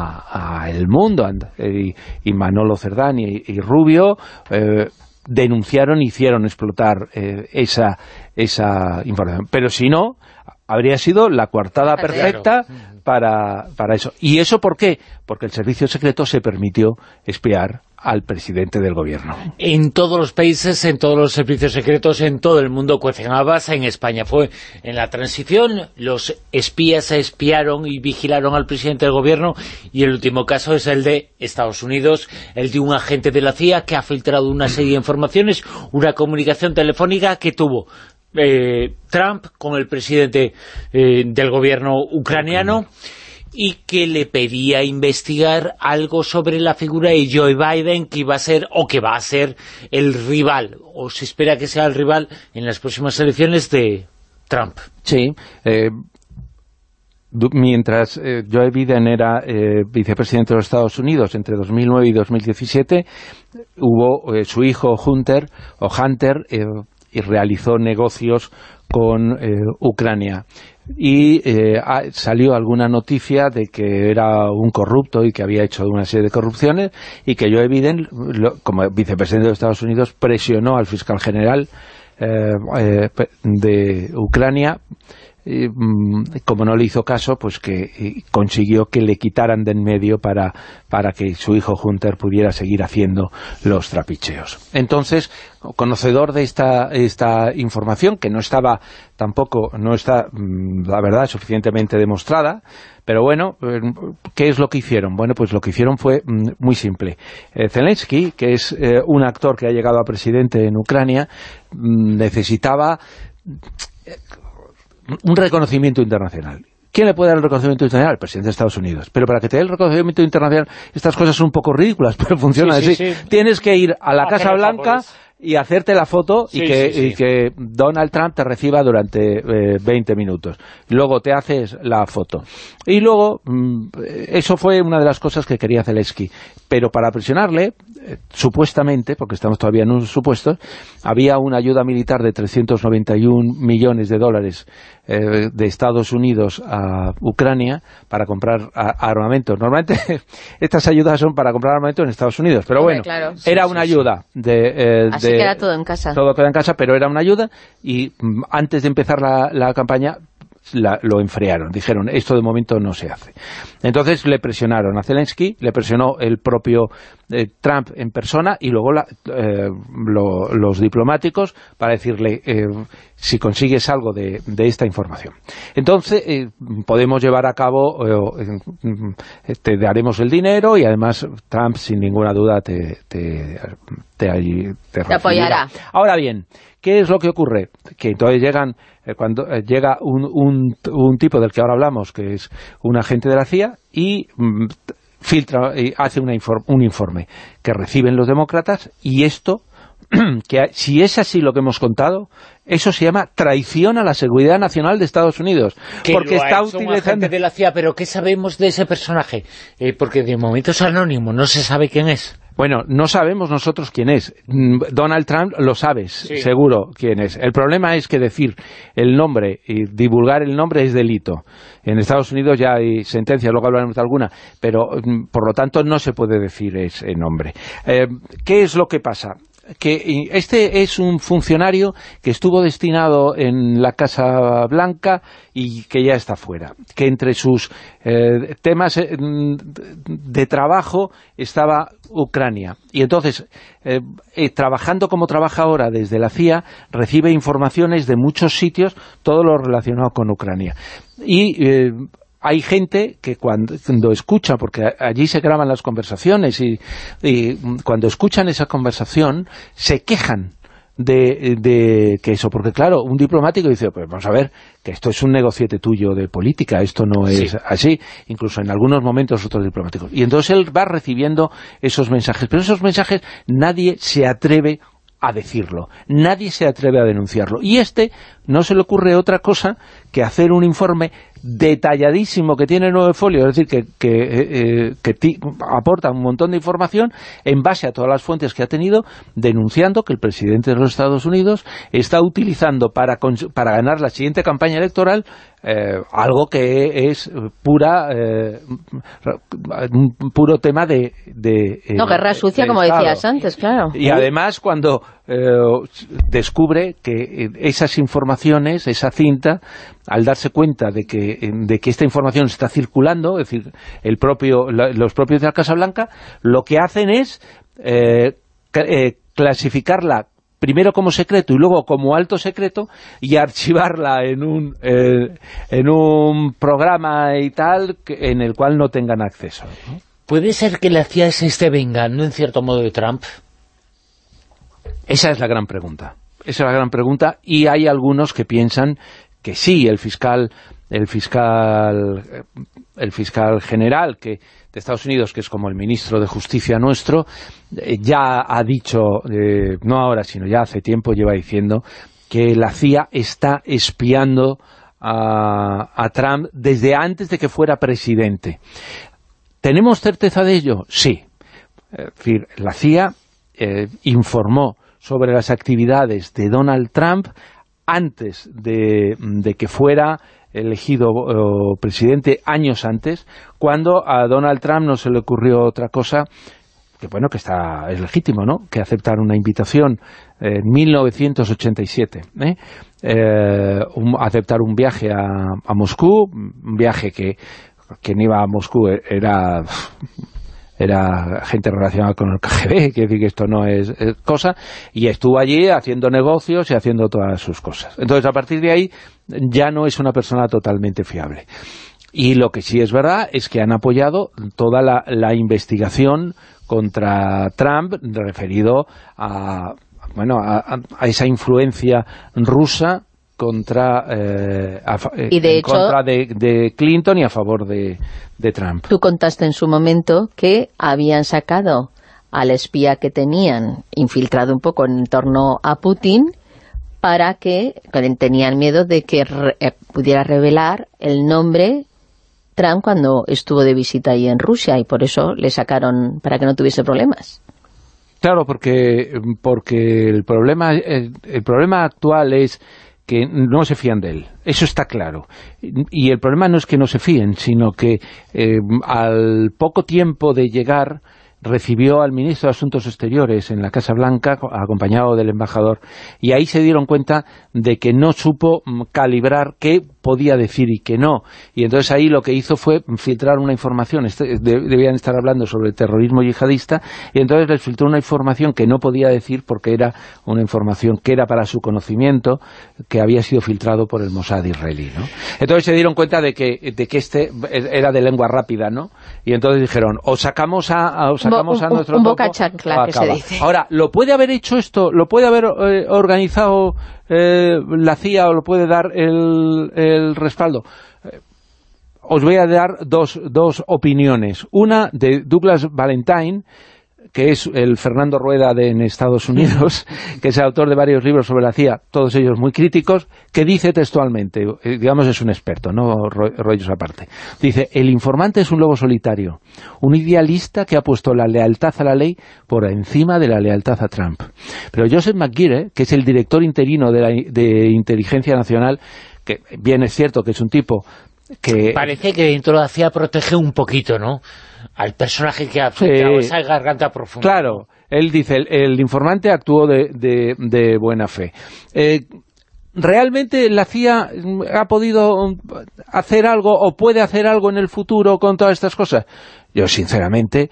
a, a El Mundo, y, y Manolo Cerdán y, y Rubio eh, denunciaron, hicieron explotar eh, esa, esa información. Pero si no, habría sido la coartada perfecta para, para eso. ¿Y eso por qué? Porque el servicio secreto se permitió espiar al presidente del gobierno. En todos los países, en todos los servicios secretos, en todo el mundo cuecen habas. En España fue en la transición, los espías espiaron y vigilaron al presidente del gobierno, y el último caso es el de Estados Unidos, el de un agente de la C I A que ha filtrado una serie de informaciones, una comunicación telefónica que tuvo eh, Trump con el presidente eh, del gobierno ucraniano, y que le pedía investigar algo sobre la figura de Joe Biden, que iba a ser, o que va a ser, el rival, o se espera que sea el rival en las próximas elecciones de Trump. Sí, eh, mientras eh, Joe Biden era eh, vicepresidente de los Estados Unidos entre dos mil nueve y dos mil diecisiete, hubo eh, su hijo Hunter, o Hunter, eh, y realizó negocios con eh, Ucrania. Y eh, salió alguna noticia de que era un corrupto y que había hecho una serie de corrupciones, y que Joe Biden, lo, como vicepresidente de Estados Unidos, presionó al fiscal general eh, eh, de Ucrania, eh, como no le hizo caso, pues que eh, consiguió que le quitaran de en medio para, para que su hijo Hunter pudiera seguir haciendo los trapicheos. Entonces, conocedor de esta, esta información, que no estaba tampoco, no está, la verdad, suficientemente demostrada, pero bueno, ¿qué es lo que hicieron? Bueno, pues lo que hicieron fue muy simple. Eh, Zelensky, que es eh, un actor que ha llegado a presidente en Ucrania, necesitaba un reconocimiento internacional. ¿Quién le puede dar el reconocimiento internacional? El presidente de Estados Unidos. Pero para que te dé el reconocimiento internacional, estas cosas son un poco ridículas, pero funcionan sí, así. Sí, sí. Tienes que ir a la a Casa Blanca y hacerte la foto sí, y, que, sí, sí. y que Donald Trump te reciba durante eh, veinte minutos. Luego te haces la foto. Y luego, mmm, eso fue una de las cosas que quería Zelensky. Pero para presionarle, eh, supuestamente, porque estamos todavía en un supuesto, había una ayuda militar de trescientos noventa y un millones de dólares eh, de Estados Unidos a Ucrania para comprar a, armamento. Normalmente estas ayudas son para comprar armamento en Estados Unidos, pero Hombre, bueno, claro. era sí, una sí, ayuda sí. de... Eh, Así de, queda todo en casa. Todo queda en casa, pero era una ayuda y mm, antes de empezar la, la campaña la, lo enfriaron. Dijeron, esto de momento no se hace. Entonces le presionaron a Zelensky, le presionó el propio eh, Trump en persona y luego la, eh, lo, los diplomáticos para decirle eh, si consigues algo de, de esta información. Entonces eh, podemos llevar a cabo, eh, eh, te daremos el dinero y además Trump sin ninguna duda te, te, te, te, te apoyará. Ahora bien, ¿qué es lo que ocurre? Que entonces llegan, eh, cuando eh, llega un, un, un tipo del que ahora hablamos, que es un agente de la C I A, y mm, filtra, y hace una inform, un informe que reciben los demócratas, y esto, que si es así lo que hemos contado, eso se llama traición a la seguridad nacional de Estados Unidos. Que porque lo está ha hecho utilizando... un agente de la C I A, pero ¿qué sabemos de ese personaje? Eh, porque de momento es anónimo, no se sabe quién es. Bueno, no sabemos nosotros quién es. Donald Trump lo sabes, sí. Seguro quién es. El problema es que decir el nombre y divulgar el nombre es delito. En Estados Unidos ya hay sentencias, luego hablaremos de alguna, pero por lo tanto no se puede decir ese nombre. Eh, ¿Qué es lo que pasa? Que este es un funcionario que estuvo destinado en la Casa Blanca y que ya está fuera, que entre sus eh, temas eh, de trabajo estaba Ucrania, y entonces eh, eh, trabajando como trabaja ahora desde la C I A, recibe informaciones de muchos sitios, todo lo relacionado con Ucrania, y eh, hay gente que cuando, cuando escucha, porque allí se graban las conversaciones, y, y cuando escuchan esa conversación, se quejan de, de que eso, porque claro, un diplomático dice, pues vamos a ver, que esto es un negociete tuyo de política, esto no es sí. así, incluso en algunos momentos otros diplomáticos. Y entonces él va recibiendo esos mensajes, pero esos mensajes nadie se atreve a decirlo, nadie se atreve a denunciarlo, y este no se le ocurre otra cosa que hacer un informe detalladísimo que tiene nueve folios, es decir, que, que, eh, que ti, aporta un montón de información en base a todas las fuentes que ha tenido, denunciando que el presidente de los Estados Unidos está utilizando para, para ganar la siguiente campaña electoral eh, algo que es pura eh, un puro tema de... de no, guerra sucia, como Estado. Decías antes, claro. Y además cuando eh, descubre que esas informaciones, esa cinta, al darse cuenta de que, de que esta información está circulando, es decir, el propio, la, los propios de la Casa Blanca, lo que hacen es eh, eh, clasificarla primero como secreto y luego como alto secreto y archivarla en un, eh, en un programa y tal que, en el cual no tengan acceso, ¿no? ¿Puede ser que la C I A se esté vengando en cierto modo de Trump? Esa es la gran pregunta. Esa es la gran pregunta, y hay algunos que piensan que sí, el fiscal el fiscal el fiscal general que de Estados Unidos, que es como el ministro de Justicia nuestro, eh, ya ha dicho, eh, no ahora, sino ya hace tiempo, lleva diciendo que la C I A está espiando a, a Trump desde antes de que fuera presidente. ¿Tenemos certeza de ello? Sí. Es decir, la C I A eh, informó sobre las actividades de Donald Trump antes de, de que fuera elegido uh, presidente, años antes, cuando a Donald Trump no se le ocurrió otra cosa, que bueno, que está es legítimo, ¿no?, que aceptar una invitación en mil novecientos ochenta y siete, ¿eh? Eh, un, aceptar un viaje a, a Moscú, un viaje que quien iba a Moscú era... era gente relacionada con el K G B, quiere decir que esto no es, es cosa, y estuvo allí haciendo negocios y haciendo todas sus cosas. Entonces, a partir de ahí, ya no es una persona totalmente fiable. Y lo que sí es verdad es que han apoyado toda la, la investigación contra Trump referido a, bueno, a, a esa influencia rusa contra eh, a, y de en hecho, contra de, de Clinton y a favor de, de Trump. Tú contaste en su momento que habían sacado al espía que tenían infiltrado un poco en torno a Putin para que tenían miedo de que re, eh, pudiera revelar el nombre Trump cuando estuvo de visita ahí en Rusia, y por eso le sacaron para que no tuviese problemas. Claro, porque porque el problema el, el problema actual es que no se fían de él, eso está claro. Y el problema no es que no se fíen, sino que eh, al poco tiempo de llegar recibió al ministro de Asuntos Exteriores en la Casa Blanca, acompañado del embajador, y ahí se dieron cuenta de que no supo calibrar qué podía decir y qué no. Y entonces ahí lo que hizo fue filtrar una información, este, de, debían estar hablando sobre el terrorismo yihadista, y entonces les filtró una información que no podía decir porque era una información que era para su conocimiento, que había sido filtrado por el Mossad israelí, ¿no? Entonces se dieron cuenta de que, de que este era de lengua rápida, ¿no? Y entonces dijeron, o sacamos a, a, o sacamos a un, nuestro... Un boca chancla, que se dice. Ahora, ¿lo puede haber hecho esto? ¿Lo puede haber eh, organizado eh, la C I A o lo puede dar el, el respaldo? Eh, os voy a dar dos, dos opiniones. Una de Douglas Valentine, que es el Fernando Rueda de en Estados Unidos, que es el autor de varios libros sobre la C I A, todos ellos muy críticos, que dice textualmente, digamos es un experto, no rollos aparte, dice, el informante es un lobo solitario, un idealista que ha puesto la lealtad a la ley por encima de la lealtad a Trump. Pero Joseph McGeary, que es el director interino de, la, de Inteligencia Nacional, que bien es cierto que es un tipo que... Parece que dentro de la C I A protege un poquito, ¿no?, al personaje que ha afectado, sí, esa garganta profunda. Claro, él dice, el, el informante actuó de, de, de buena fe. Eh, ¿Realmente la C I A ha podido hacer algo o puede hacer algo en el futuro con todas estas cosas? Yo, sinceramente,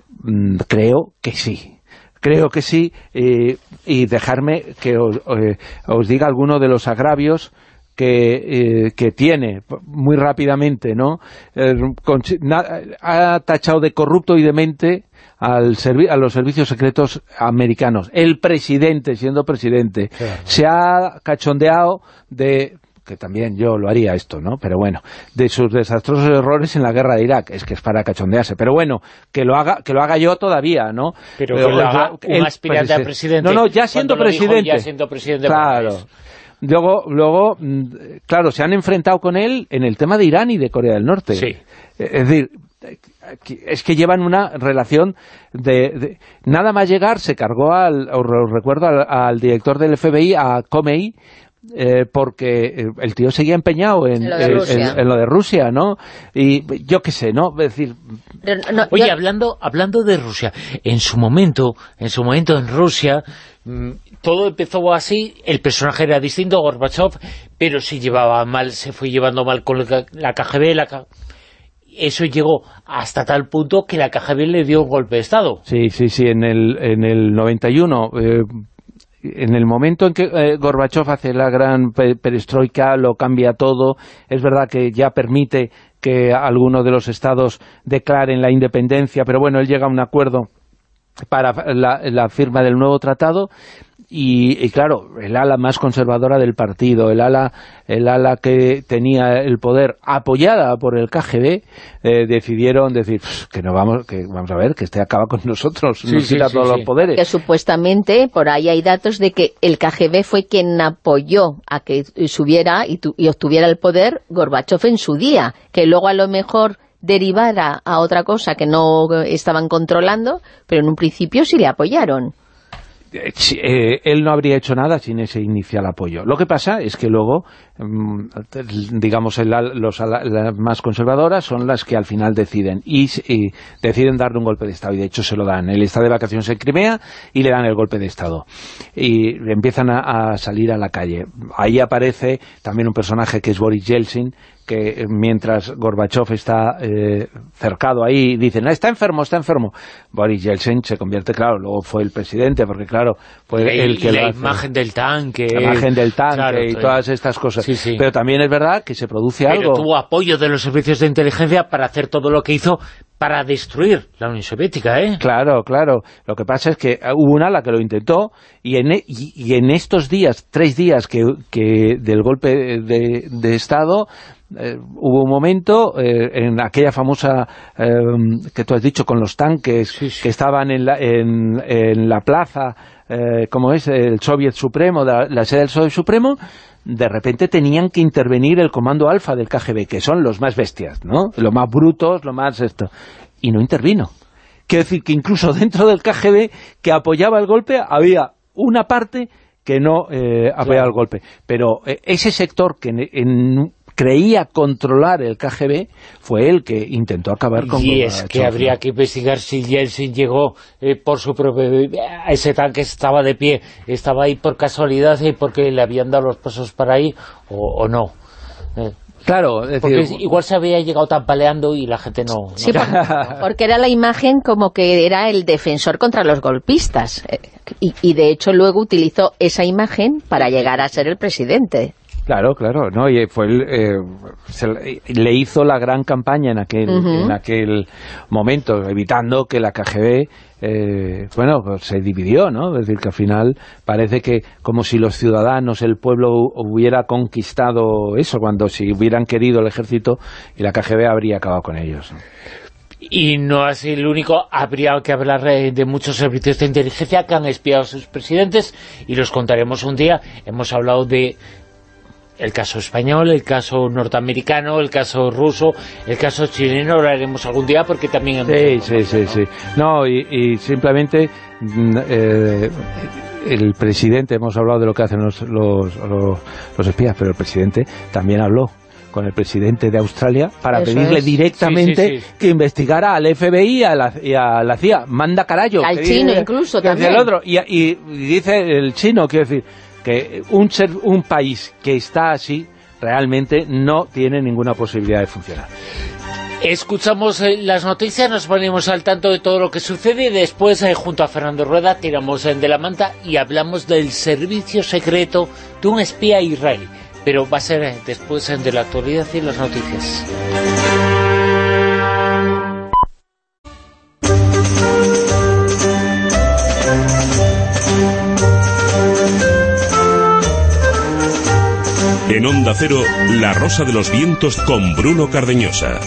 creo que sí. Creo que sí, eh, y dejarme que os, eh, os diga alguno de los agravios que, eh, que tiene muy rápidamente, ¿no? Eh, con, na, ha tachado de corrupto y demente al servi a los servicios secretos americanos. El presidente, siendo presidente, claro, se ha cachondeado de... que también yo lo haría esto, ¿no? Pero bueno, de sus desastrosos errores en la guerra de Irak, es que es para cachondearse, pero bueno, que lo haga que lo haga yo todavía, ¿no? Pero, pero que lo haga un aspirante a presidente. No, no, ya siendo presidente. Dijo, ya siendo presidente. Claro. Luego, luego, claro, se han enfrentado con él en el tema de Irán y de Corea del Norte. Sí. Es decir, es que llevan una relación de, de nada más llegar se cargó al, os recuerdo al, al director del F B I, a Comey, eh, porque el tío seguía empeñado en, en, lo, de en, en, en lo de Rusia, ¿no? Y yo qué sé, ¿no? Es decir, no, oye, yo... hablando hablando de Rusia, en su momento, en su momento en Rusia, mmm, todo empezó así, el personaje era distinto, Gorbachev, pero se llevaba mal, se fue llevando mal con la K G B, la K... eso llegó hasta tal punto que la K G B le dio un golpe de Estado. Sí, sí, sí, en el, en el noventa y uno, eh, en el momento en que eh, Gorbachev hace la gran perestroika, lo cambia todo, es verdad que ya permite que algunos de los estados declaren la independencia, pero bueno, él llega a un acuerdo para la, la firma del nuevo tratado. Y, y claro, el ala más conservadora del partido, el ala el ala que tenía el poder, apoyada por el K G B, eh, decidieron decir que no vamos que vamos a ver, que este acaba con nosotros, sí, nos sí, quita sí, todos sí. los poderes. Que supuestamente, por ahí hay datos de que el K G B fue quien apoyó a que subiera y, tu, y obtuviera el poder Gorbachev en su día, que luego a lo mejor derivara a otra cosa que no estaban controlando, pero en un principio sí le apoyaron. Eh, él no habría hecho nada sin ese inicial apoyo. Lo que pasa es que luego digamos, los las más conservadoras son las que al final deciden y, y deciden darle un golpe de Estado, y de hecho se lo dan. Él está de vacaciones en Crimea y le dan el golpe de Estado y empiezan a, a salir a la calle. Ahí aparece también un personaje que es Boris Yeltsin, que mientras Gorbachev está eh, cercado ahí, dicen, está enfermo, está enfermo. Boris Yeltsin se convierte, claro, luego fue el presidente, porque claro, fue y, el que... Y la hace, imagen del tanque. La imagen del tanque, claro, y sí, todas estas cosas. Sí, sí. Pero también es verdad que se produce Pero algo... tuvo apoyo de los servicios de inteligencia para hacer todo lo que hizo para destruir la Unión Soviética, ¿eh? Claro, claro. Lo que pasa es que hubo una la que lo intentó, y en, y, y en estos días, tres días que, que del golpe de, de Estado... Eh, hubo un momento eh, en aquella famosa eh, que tú has dicho con los tanques, sí, sí. que estaban en la, en, en la plaza, eh, como es el Soviet Supremo, la, la sede del Soviet Supremo, de repente tenían que intervenir el comando alfa del K G B, que son los más bestias, ¿no? Los más brutos, lo más esto, y no intervino. Quiero decir que incluso dentro del K G B que apoyaba el golpe había una parte que no eh, apoyaba claro. el golpe, pero eh, ese sector que en, en creía controlar el K G B, fue el que intentó acabar con... Y es que habría que investigar si Yeltsin llegó eh, por su propio... Ese tanque estaba de pie, estaba ahí por casualidad y porque le habían dado los pasos para ahí, o, o no. Eh. Claro, es porque decir, igual se había llegado tambaleando y la gente no... Sí, no. porque, porque era la imagen como que era el defensor contra los golpistas. Y, y de hecho luego utilizó esa imagen para llegar a ser el presidente. Claro, claro, no, y fue el, eh, se le hizo la gran campaña en aquel uh-huh. en aquel momento, evitando que la K G B eh, bueno, pues se dividió, ¿no? Es decir, que al final parece que como si los ciudadanos, el pueblo hubiera conquistado eso, cuando si hubieran querido el ejército, y la K G B habría acabado con ellos, ¿no? Y no es el único, habría que hablar de muchos servicios de inteligencia que han espiado a sus presidentes, y los contaremos un día. Hemos hablado de el caso español, el caso norteamericano, el caso ruso, el caso chileno, lo haremos algún día porque también... Sí, sí, sí, sí. No, y, y simplemente eh, el presidente, hemos hablado de lo que hacen los, los, los, los espías, pero el presidente también habló con el presidente de Australia para Eso pedirle es. directamente sí, sí, sí. que investigara al F B I y a la, y a la C I A. Manda carayo. Al chino dice, incluso también. El otro. Y, y, y dice el chino, quiero decir, que un, ser, un país que está así realmente no tiene ninguna posibilidad de funcionar. Escuchamos eh, las noticias, nos ponemos al tanto de todo lo que sucede y después, eh, junto a Fernando Rueda, tiramos eh, de la manta y hablamos del servicio secreto de un espía israelí. Pero va a ser eh, después eh, de la actualidad y las noticias. En Onda Cero, La Rosa de los Vientos con Bruno Cardeñosa.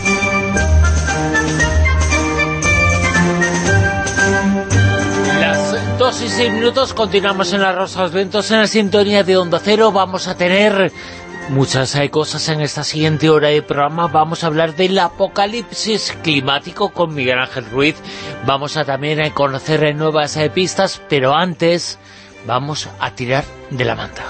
Las dos y seis minutos, continuamos en La Rosa de los Vientos, en la sintonía de Onda Cero. Vamos a tener muchas hay cosas en esta siguiente hora de programa. Vamos a hablar del apocalipsis climático con Miguel Ángel Ruiz. Vamos a también a conocer nuevas pistas, pero antes vamos a tirar de la manta.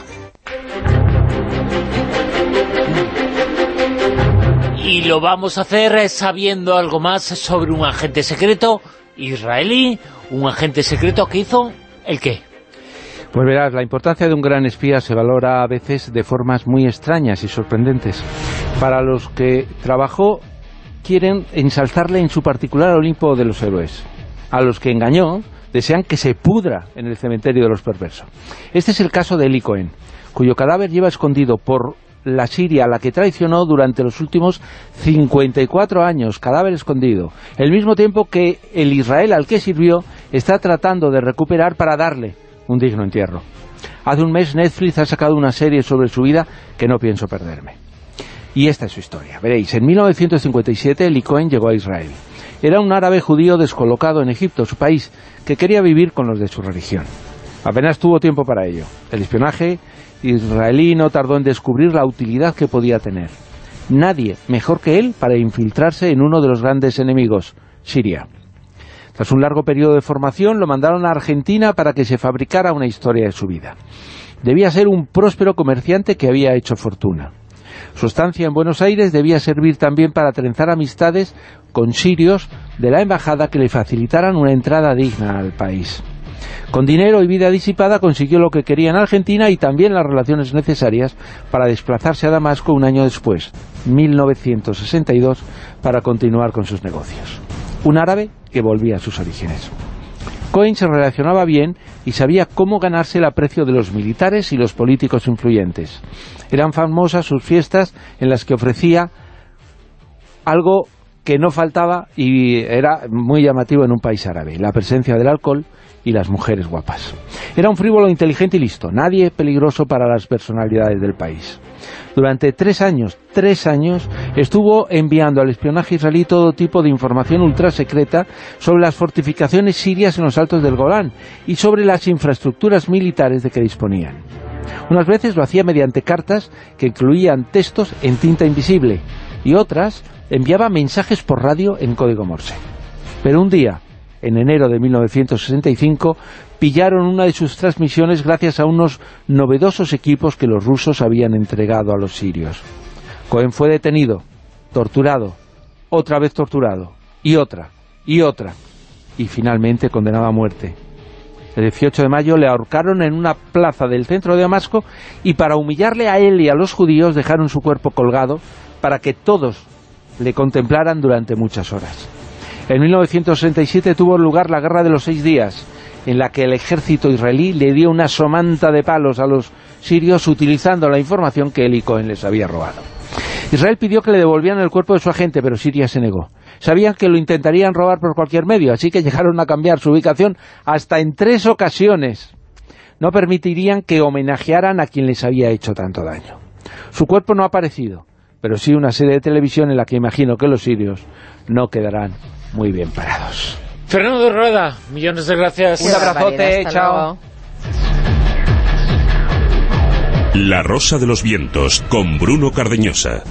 Y lo vamos a hacer sabiendo algo más sobre un agente secreto israelí, un agente secreto que hizo ¿el qué? Pues verás, la importancia de un gran espía se valora a veces de formas muy extrañas y sorprendentes. Para los que trabajó, quieren ensalzarle en su particular Olimpo de los héroes. A los que engañó, desean que se pudra en el cementerio de los perversos. Este es el caso de Eli Cohen, cuyo cadáver lleva escondido por la Siria, a la que traicionó durante los últimos cincuenta y cuatro años, cadáver escondido, el mismo tiempo que el Israel al que sirvió está tratando de recuperar para darle un digno entierro. Hace un mes Netflix ha sacado una serie sobre su vida que no pienso perderme. Y esta es su historia. Veréis, en mil novecientos cincuenta y siete Eli Cohen llegó a Israel. Era un árabe judío descolocado en Egipto, su país, que quería vivir con los de su religión. Apenas tuvo tiempo para ello. El espionaje israelí no tardó en descubrir la utilidad que podía tener. Nadie mejor que él para infiltrarse en uno de los grandes enemigos, Siria. Tras un largo periodo de formación, lo mandaron a Argentina para que se fabricara una historia de su vida. Debía ser un próspero comerciante que había hecho fortuna. Su estancia en Buenos Aires debía servir también para trenzar amistades con sirios de la embajada que le facilitaran una entrada digna al país. Con dinero y vida disipada consiguió lo que quería en Argentina y también las relaciones necesarias para desplazarse a Damasco un año después, mil novecientos sesenta y dos, para continuar con sus negocios. Un árabe que volvía a sus orígenes. Cohen se relacionaba bien y sabía cómo ganarse el aprecio de los militares y los políticos influyentes. Eran famosas sus fiestas en las que ofrecía algo que no faltaba y era muy llamativo en un país árabe: la presencia del alcohol y las mujeres guapas. Era un frívolo inteligente y listo, nadie peligroso para las personalidades del país. Durante tres años, tres años, estuvo enviando al espionaje israelí todo tipo de información ultrasecreta sobre las fortificaciones sirias en los altos del Golán y sobre las infraestructuras militares de que disponían. Unas veces lo hacía mediante cartas que incluían textos en tinta invisible y otras enviaba mensajes por radio en código Morse. Pero un día, en enero de mil novecientos sesenta y cinco, pillaron una de sus transmisiones gracias a unos novedosos equipos que los rusos habían entregado a los sirios. Cohen fue detenido, torturado, otra vez torturado, y otra, y otra, y finalmente condenado a muerte. El dieciocho de mayo le ahorcaron en una plaza del centro de Damasco y para humillarle a él y a los judíos dejaron su cuerpo colgado para que todos le contemplaran durante muchas horas. En mil novecientos sesenta y siete tuvo lugar la Guerra de los Seis Días, en la que el ejército israelí le dio una somanta de palos a los sirios utilizando la información que él y Cohen les había robado. Israel pidió que le devolvieran el cuerpo de su agente, pero Siria se negó. Sabían que lo intentarían robar por cualquier medio, así que llegaron a cambiar su ubicación hasta en tres ocasiones. No permitirían que homenajearan a quien les había hecho tanto daño. Su cuerpo no ha aparecido, pero sí una serie de televisión en la que imagino que los sirios no quedarán muy bien parados. Fernando Rueda, millones de gracias. Un abrazote, chao. La Rosa de los Vientos, con Bruno Cardeñosa.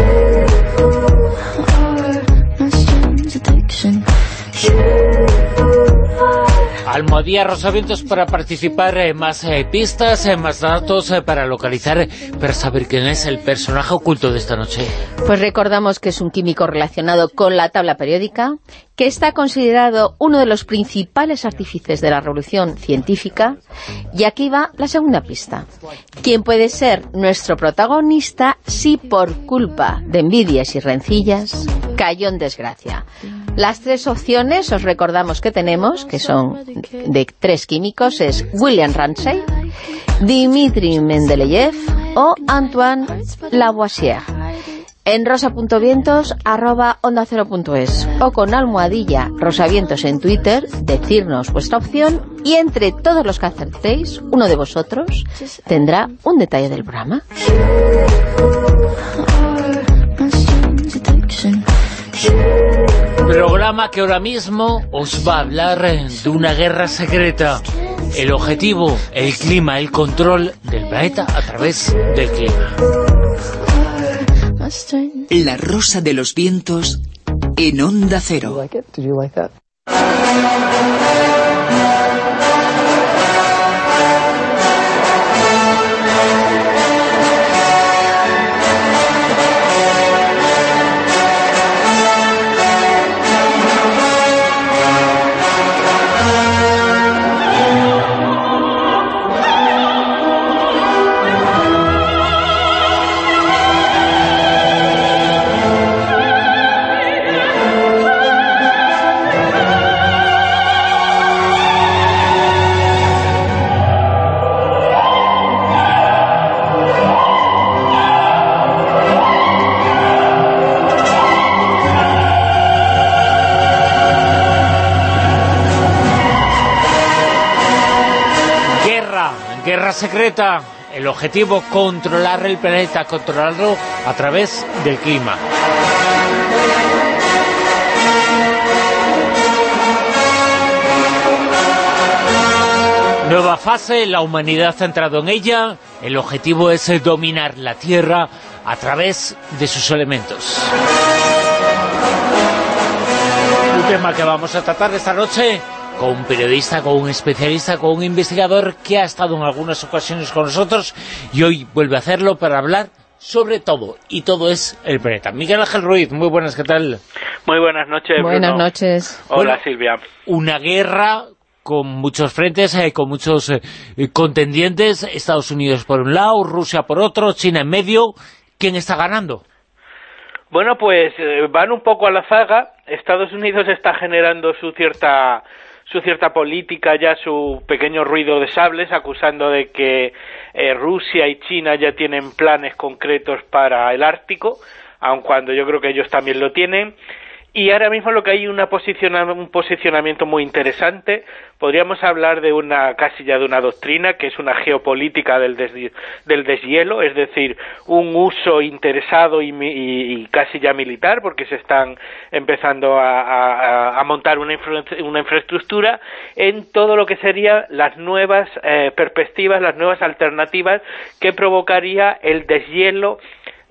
Almohadilla Rosavientos para participar, eh, más eh, pistas, eh, más datos eh, para localizar, eh, para saber quién es el personaje oculto de esta noche. Pues recordamos que es un químico relacionado con la tabla periódica, que está considerado uno de los principales artífices de la revolución científica, y aquí va la segunda pista. ¿Quién puede ser nuestro protagonista si por culpa de envidias y rencillas cayó en desgracia? Las tres opciones, os recordamos que tenemos, que son de tres químicos, es William Ramsay, Dmitri Mendeleev o Antoine Lavoisier. En rosa.vientos arroba onda cero punto es o con almohadilla rosavientos en Twitter, decirnos vuestra opción y entre todos los que acertéis, uno de vosotros tendrá un detalle del programa. Programa que ahora mismo os va a hablar de una guerra secreta. El objetivo, el clima, el control del planeta a través del clima. La Rosa de los Vientos en Onda Cero. Guerra secreta, el objetivo, controlar el planeta, controlarlo a través del clima. Nueva fase, la humanidad ha entrado en ella, el objetivo es dominar la Tierra a través de sus elementos. tema que vamos a tratar esta noche con un periodista, con un especialista, con un investigador que ha estado en algunas ocasiones con nosotros y hoy vuelve a hacerlo para hablar sobre todo, y todo es el planeta. Miguel Ángel Ruiz, muy buenas, ¿qué tal? Muy buenas noches, Buenas Bruno. noches. Hola, Bueno, Silvia. Una guerra con muchos frentes, eh, con muchos eh, contendientes, Estados Unidos por un lado, Rusia por otro, China en medio. ¿Quién está ganando? Bueno, pues eh, van un poco a la zaga. Estados Unidos está generando su cierta su cierta política, ya su pequeño ruido de sables, acusando de que eh, Rusia y China ya tienen planes concretos para el Ártico, aun cuando yo creo que ellos también lo tienen. Y ahora mismo lo que hay una posiciona, un posicionamiento muy interesante. Podríamos hablar de una casi ya de una doctrina, que es una geopolítica del, des, del deshielo, es decir, un uso interesado y, y, y casi ya militar, porque se están empezando a, a, a montar una, infra, una infraestructura en todo lo que serían las nuevas eh, perspectivas, las nuevas alternativas que provocaría el deshielo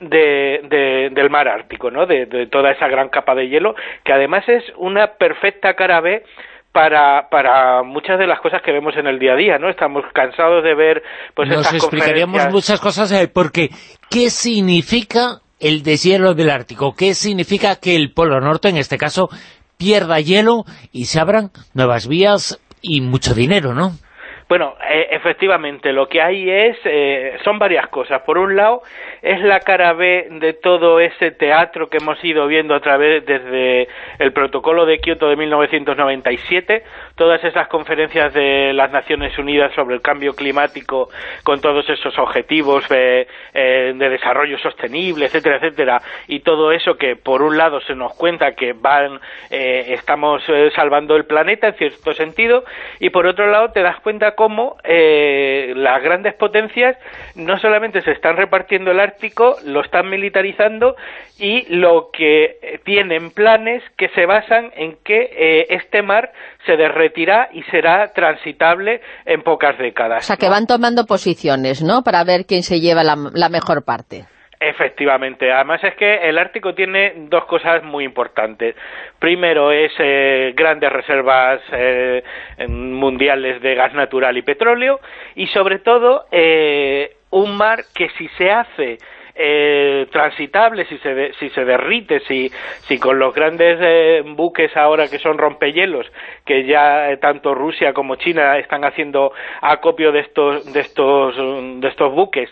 De, de, del mar Ártico, ¿no? De, de toda esa gran capa de hielo, que además es una perfecta cara B para, para muchas de las cosas que vemos en el día a día, ¿no? Estamos cansados de ver pues Nos estas explicaríamos muchas cosas, eh, porque ¿qué significa el deshielo del Ártico? ¿Qué significa que el Polo Norte, en este caso, pierda hielo y se abran nuevas vías y mucho dinero, ¿no? Bueno, eh, efectivamente, lo que hay es, eh, son varias cosas. Por un lado, es la cara B de todo ese teatro que hemos ido viendo a través desde el protocolo de Kioto de mil novecientos noventa y siete, todas esas conferencias de las Naciones Unidas sobre el cambio climático, con todos esos objetivos de, eh, de desarrollo sostenible, etcétera, etcétera, y todo eso que, por un lado, se nos cuenta que van, eh, estamos eh, salvando el planeta, en cierto sentido, y por otro lado, te das cuenta cómo eh, las grandes potencias no solamente se están repartiendo el Ártico, lo están militarizando y lo que tienen planes que se basan en que eh, este mar se derretirá y será transitable en pocas décadas. O sea, que van tomando posiciones, ¿no?, para ver quién se lleva la, la mejor parte. Efectivamente, además es que el Ártico tiene dos cosas muy importantes. Primero es eh, grandes reservas eh, mundiales de gas natural y petróleo, y sobre todo eh, un mar que si se hace Eh, transitable, si se de, si se derrite, si si con los grandes eh, buques ahora que son rompehielos, que ya eh, tanto Rusia como China están haciendo acopio de estos de estos de estos buques,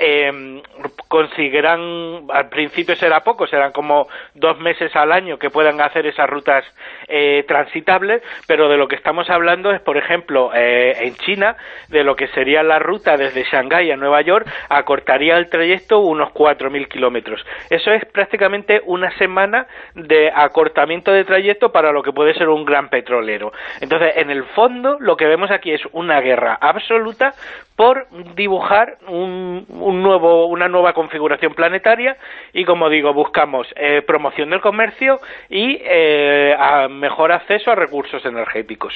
eh, conseguirán, al principio será poco, serán como dos meses al año que puedan hacer esas rutas eh, transitables, pero de lo que estamos hablando es, por ejemplo, eh, en China, de lo que sería la ruta desde Shanghái a Nueva York, acortaría el trayecto unos cuatro mil kilómetros. Eso es prácticamente una semana de acortamiento de trayecto para lo que puede ser un gran petrolero. Entonces, en el fondo, lo que vemos aquí es una guerra absoluta por dibujar un, un nuevo, una nueva configuración planetaria y, como digo, buscamos eh, promoción del comercio y eh, a mejor acceso a recursos energéticos.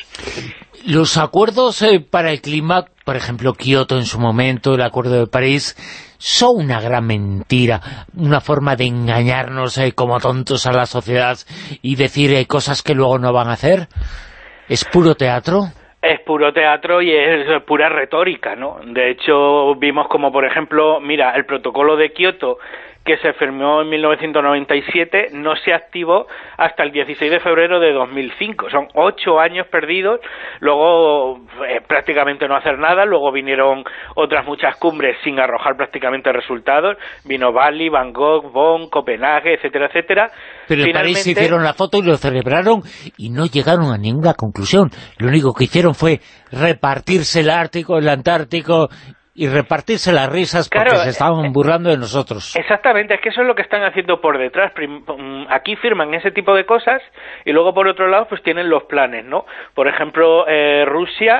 Los acuerdos eh, para el clima, por ejemplo, Kioto en su momento, el Acuerdo de París, son una gran mentira, una forma de engañarnos eh, como tontos a la sociedad y decir eh, cosas que luego no van a hacer. ¿Es puro teatro? Es puro teatro y es pura retórica, ¿no? De hecho, vimos como, por ejemplo, mira, el protocolo de Kioto, que se firmó en mil novecientos noventa y siete, no se activó hasta el dieciséis de febrero de dos mil cinco. Son ocho años perdidos, luego eh, prácticamente no hacer nada, luego vinieron otras muchas cumbres sin arrojar prácticamente resultados, vino Bali, Bangkok, Bonn, Copenhague, etcétera, etcétera. Pero en Finalmente, París se hicieron la foto y lo celebraron y no llegaron a ninguna conclusión. Lo único que hicieron fue repartirse el Ártico, el Antártico y repartirse las risas porque claro, se estaban burlando de nosotros. Exactamente, es que eso es lo que están haciendo por detrás. Aquí firman ese tipo de cosas y luego por otro lado pues tienen los planes, ¿no? Por ejemplo, eh, Rusia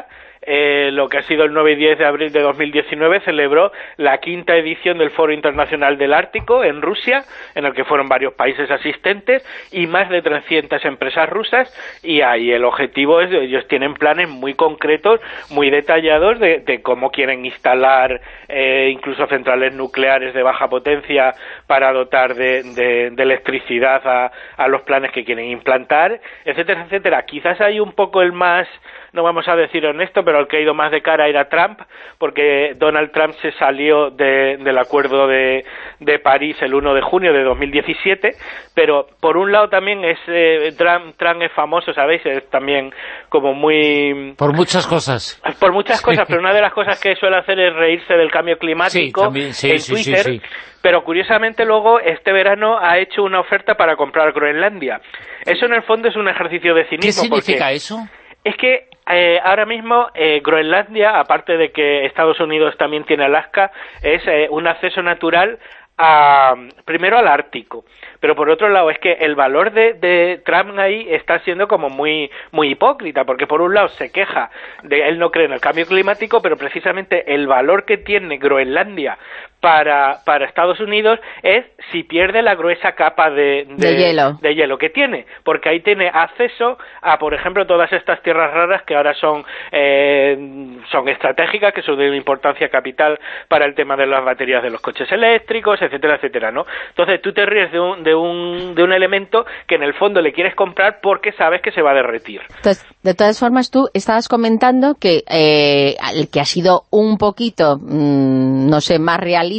eh, lo que ha sido el nueve y diez de abril de dos mil diecinueve, celebró la quinta edición del Foro Internacional del Ártico en Rusia, en el que fueron varios países asistentes y más de trescientas empresas rusas, y ahí el objetivo es, ellos tienen planes muy concretos, muy detallados de, de cómo quieren instalar eh, incluso centrales nucleares de baja potencia para dotar de, de, de electricidad a, a los planes que quieren implantar, etcétera, etcétera. Quizás hay un poco el más, no vamos a decir honesto, pero el que ha ido más de cara era Trump, porque Donald Trump se salió de, del acuerdo de, de París el uno de junio de dos mil diecisiete, pero por un lado también es eh, Trump, Trump es famoso, ¿sabéis? Es también como muy... Por muchas cosas. Por muchas sí. cosas, pero una de las cosas que suele hacer es reírse del cambio climático sí, también, sí, en sí, Twitter, sí, sí. Pero curiosamente luego este verano ha hecho una oferta para comprar Groenlandia. Eso en el fondo es un ejercicio de cinismo. ¿Qué significa porque eso? Es que eh, ahora mismo eh, Groenlandia, aparte de que Estados Unidos también tiene Alaska, es eh, un acceso natural a, primero al Ártico, pero por otro lado es que el valor de, de Trump ahí está siendo como muy muy hipócrita, porque por un lado se queja de él no cree en el cambio climático, pero precisamente el valor que tiene Groenlandia para, para Estados Unidos es si pierde la gruesa capa de, de, de, hielo. de hielo que tiene, porque ahí tiene acceso a, por ejemplo, todas estas tierras raras que ahora son eh, son estratégicas, que son de una importancia capital para el tema de las baterías de los coches eléctricos, etcétera, etcétera, ¿no? Entonces tú te ríes de un, de un, de un elemento que en el fondo le quieres comprar porque sabes que se va a derretir. Entonces, de todas formas, tú estabas comentando que eh, el que ha sido un poquito, mmm, no sé, más realista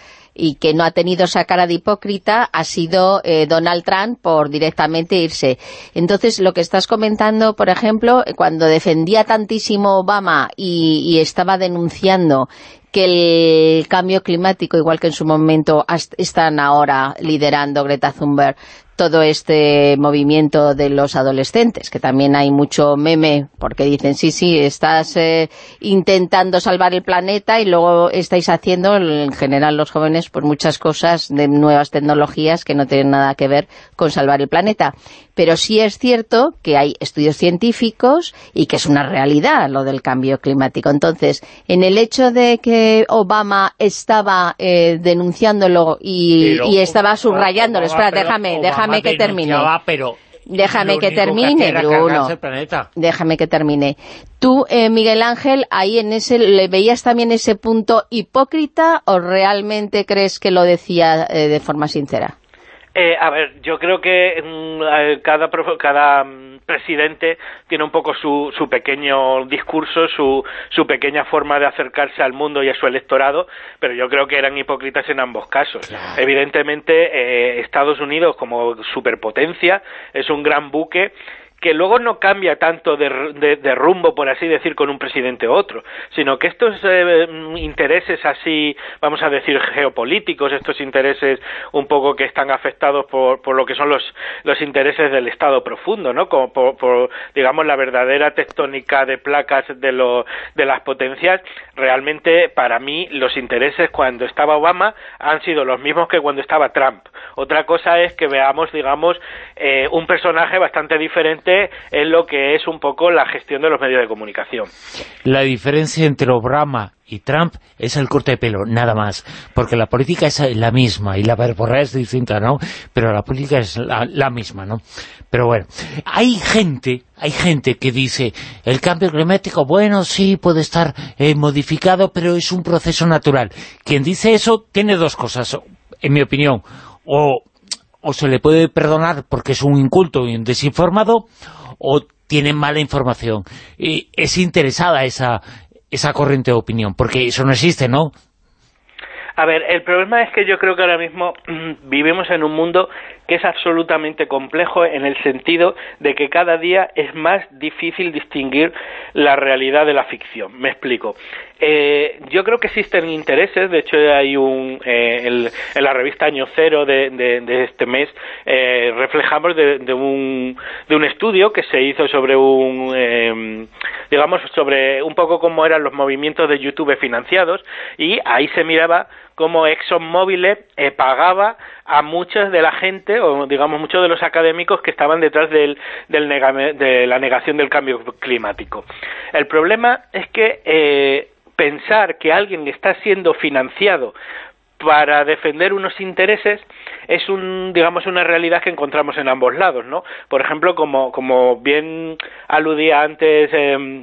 y que no ha tenido esa cara de hipócrita ha sido eh, Donald Trump por directamente irse. Entonces, lo que estás comentando, por ejemplo, cuando defendía tantísimo Obama y, y estaba denunciando que el cambio climático, igual que en su momento están ahora liderando Greta Thunberg, todo este movimiento de los adolescentes, que también hay mucho meme, porque dicen, sí, sí, estás eh, intentando salvar el planeta y luego estáis haciendo, en general los jóvenes, pues muchas cosas de nuevas tecnologías que no tienen nada que ver con salvar el planeta. Pero sí es cierto que hay estudios científicos y que es una realidad lo del cambio climático. Entonces, en el hecho de que Obama estaba eh, denunciándolo y, pero, y estaba subrayándolo, espera, déjame, déjame Déjame que termine. Pero Déjame que termine, que Bruno. Déjame que termine. Tú, eh, Miguel Ángel, ahí en ese, ¿le veías también ese punto hipócrita o realmente crees que lo decía eh, de forma sincera? Eh, a ver, yo creo que mmm, cada, cada presidente tiene un poco su, su pequeño discurso, su, su pequeña forma de acercarse al mundo y a su electorado, pero yo creo que eran hipócritas en ambos casos. Claro. Evidentemente, eh, Estados Unidos como superpotencia es un gran buque que luego no cambia tanto de, de, de rumbo, por así decir, con un presidente u otro, sino que estos eh, intereses así, vamos a decir, geopolíticos, estos intereses un poco que están afectados por, por lo que son los, los intereses del Estado profundo, ¿no? Como por, por, digamos, la verdadera tectónica de placas de, lo, de las potencias, realmente, para mí, los intereses cuando estaba Obama han sido los mismos que cuando estaba Trump. Otra cosa es que veamos, digamos, eh, un personaje bastante diferente en lo que es un poco la gestión de los medios de comunicación. La diferencia entre Obama y Trump es el corte de pelo, nada más, porque la política es la misma y la verborrea es distinta, ¿no? Pero la política es la, la misma, ¿no? Pero bueno, hay gente, hay gente que dice, el cambio climático, bueno, sí, puede estar eh, modificado, pero es un proceso natural. Quien dice eso tiene dos cosas, en mi opinión, o... o se le puede perdonar porque es un inculto y un desinformado, o tiene mala información. Y es interesada esa, esa corriente de opinión, porque eso no existe, ¿no? A ver, el problema es que yo creo que ahora mismo mmm, vivimos en un mundo que es absolutamente complejo en el sentido de que cada día es más difícil distinguir la realidad de la ficción. Me explico. Eh, yo creo que existen intereses, de hecho hay un eh, el, en la revista Año Cero de, de, de este mes eh, reflejamos de, de un de un estudio que se hizo sobre un eh, digamos sobre un poco cómo eran los movimientos de YouTube financiados, y ahí se miraba cómo ExxonMobil eh, pagaba a mucha de la gente, o digamos muchos de los académicos que estaban detrás del, del nega, de la negación del cambio climático. El problema es que eh, pensar que alguien está siendo financiado para defender unos intereses es un, digamos, una realidad que encontramos en ambos lados, ¿no? Por ejemplo, como, como bien aludía antes eh,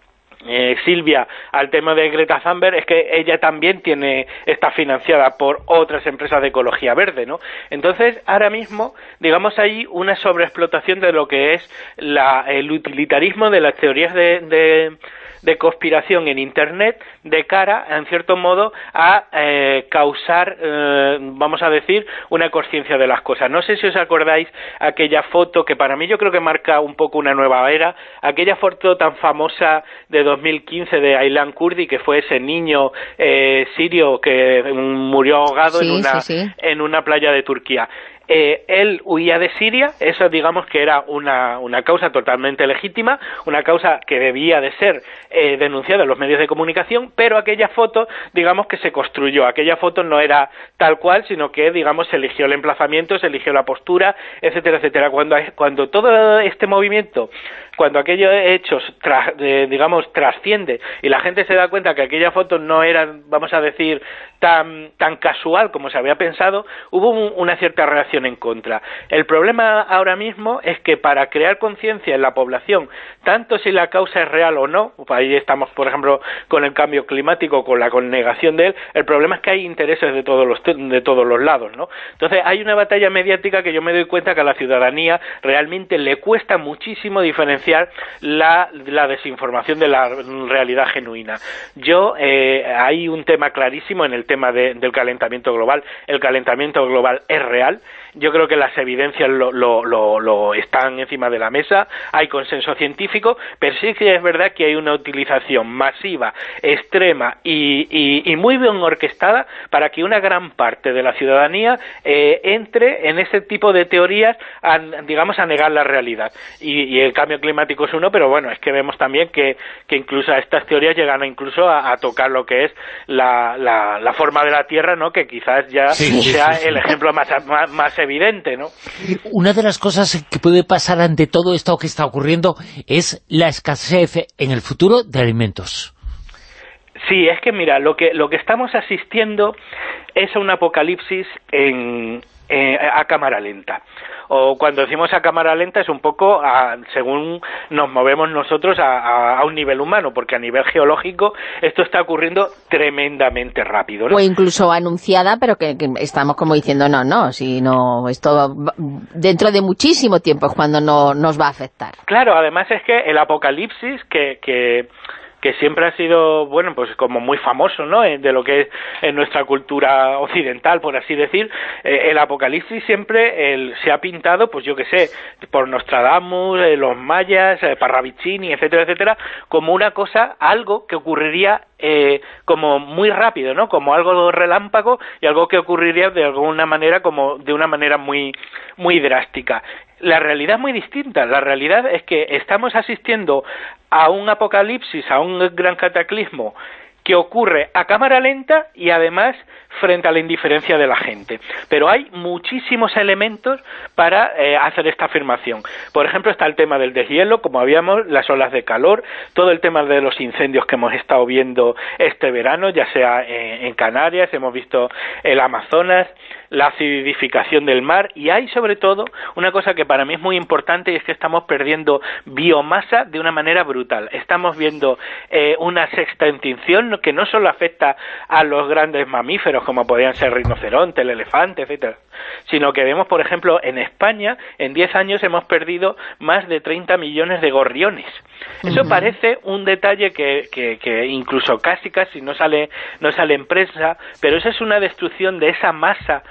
Eh, Silvia al tema de Greta Thunberg, es que ella también tiene está financiada por otras empresas de ecología verde, ¿no? Entonces, ahora mismo, digamos, hay una sobreexplotación de lo que es la, el utilitarismo de las teorías de, de de conspiración en Internet de cara, en cierto modo, a eh, causar, eh, vamos a decir, una conciencia de las cosas. No sé si os acordáis aquella foto que para mí yo creo que marca un poco una nueva era, aquella foto tan famosa de dos mil quince de Aylan Kurdi, que fue ese niño eh, sirio que murió ahogado sí, en una sí, sí. en una playa de Turquía. Eh, él huía de Siria, eso digamos que era una, una causa totalmente legítima, una causa que debía de ser eh, denunciada en los medios de comunicación, pero aquella foto, digamos que se construyó, aquella foto no era tal cual, sino que, digamos, se eligió el emplazamiento, se eligió la postura, etcétera, etcétera. Cuando, cuando todo este movimiento, cuando aquellos hechos, tra, eh, digamos, trasciende y la gente se da cuenta que aquella foto no era, vamos a decir, tan, tan casual como se había pensado, hubo un, una cierta reacción en contra. El problema ahora mismo es que para crear conciencia en la población, tanto si la causa es real o no, ahí estamos, por ejemplo, con el cambio climático, con la negación de él, el problema es que hay intereses de todos los de todos los lados, ¿no? Entonces hay una batalla mediática que yo me doy cuenta que a la ciudadanía realmente le cuesta muchísimo diferenciar la, la desinformación de la realidad genuina. Yo, eh, hay un tema clarísimo en el tema de, del calentamiento global. El calentamiento global es real. Yo creo que las evidencias lo, lo, lo, lo están encima de la mesa, hay consenso científico, pero sí que es verdad que hay una utilización masiva, extrema y, y, y muy bien orquestada para que una gran parte de la ciudadanía eh, entre en ese tipo de teorías, a, digamos, a negar la realidad. Y, y el cambio climático es uno, pero bueno, es que vemos también que, que incluso a estas teorías llegan a incluso a, a tocar lo que es la, la, la forma de la Tierra, ¿no? Que quizás ya sí, sea sí, sí. el ejemplo más, más, más evidente, ¿no? Una de las cosas que puede pasar ante todo esto que está ocurriendo es la escasez en el futuro de alimentos. Sí, es que mira, lo que lo que estamos asistiendo es a un apocalipsis en, eh, a cámara lenta. O cuando decimos a cámara lenta es un poco a, según nos movemos nosotros a, a, a un nivel humano, porque a nivel geológico esto está ocurriendo tremendamente rápido, ¿no? O incluso anunciada, pero que, que estamos como diciendo, no, no, si no, esto dentro de muchísimo tiempo es cuando no nos va a afectar. Claro, además es que el apocalipsis que... que que siempre ha sido, bueno, pues como muy famoso, ¿no?, de lo que es en nuestra cultura occidental, por así decir, eh, el apocalipsis siempre el, se ha pintado, pues yo qué sé, por Nostradamus, eh, los mayas, eh, Parravicini, etcétera, etcétera, como una cosa, algo que ocurriría eh, como muy rápido, ¿no?, como algo relámpago y algo que ocurriría de alguna manera, como de una manera muy, muy drástica. La realidad es muy distinta. La realidad es que estamos asistiendo a un apocalipsis, a un gran cataclismo que ocurre a cámara lenta y además frente a la indiferencia de la gente. Pero hay muchísimos elementos para eh, hacer esta afirmación. Por ejemplo, está el tema del deshielo, como habíamos, las olas de calor, todo el tema de los incendios que hemos estado viendo este verano, ya sea en, en Canarias, hemos visto el Amazonas, la acidificación del mar, y hay sobre todo una cosa que para mí es muy importante, y es que estamos perdiendo biomasa de una manera brutal. Estamos viendo eh, una sexta extinción que no solo afecta a los grandes mamíferos como podrían ser el rinoceronte, el elefante, etcétera, sino que vemos, por ejemplo, en España, en diez años hemos perdido más de treinta millones de gorriones. Eso uh-huh. parece un detalle que, que, que incluso casi casi no sale, no sale en prensa, pero eso es una destrucción de esa masa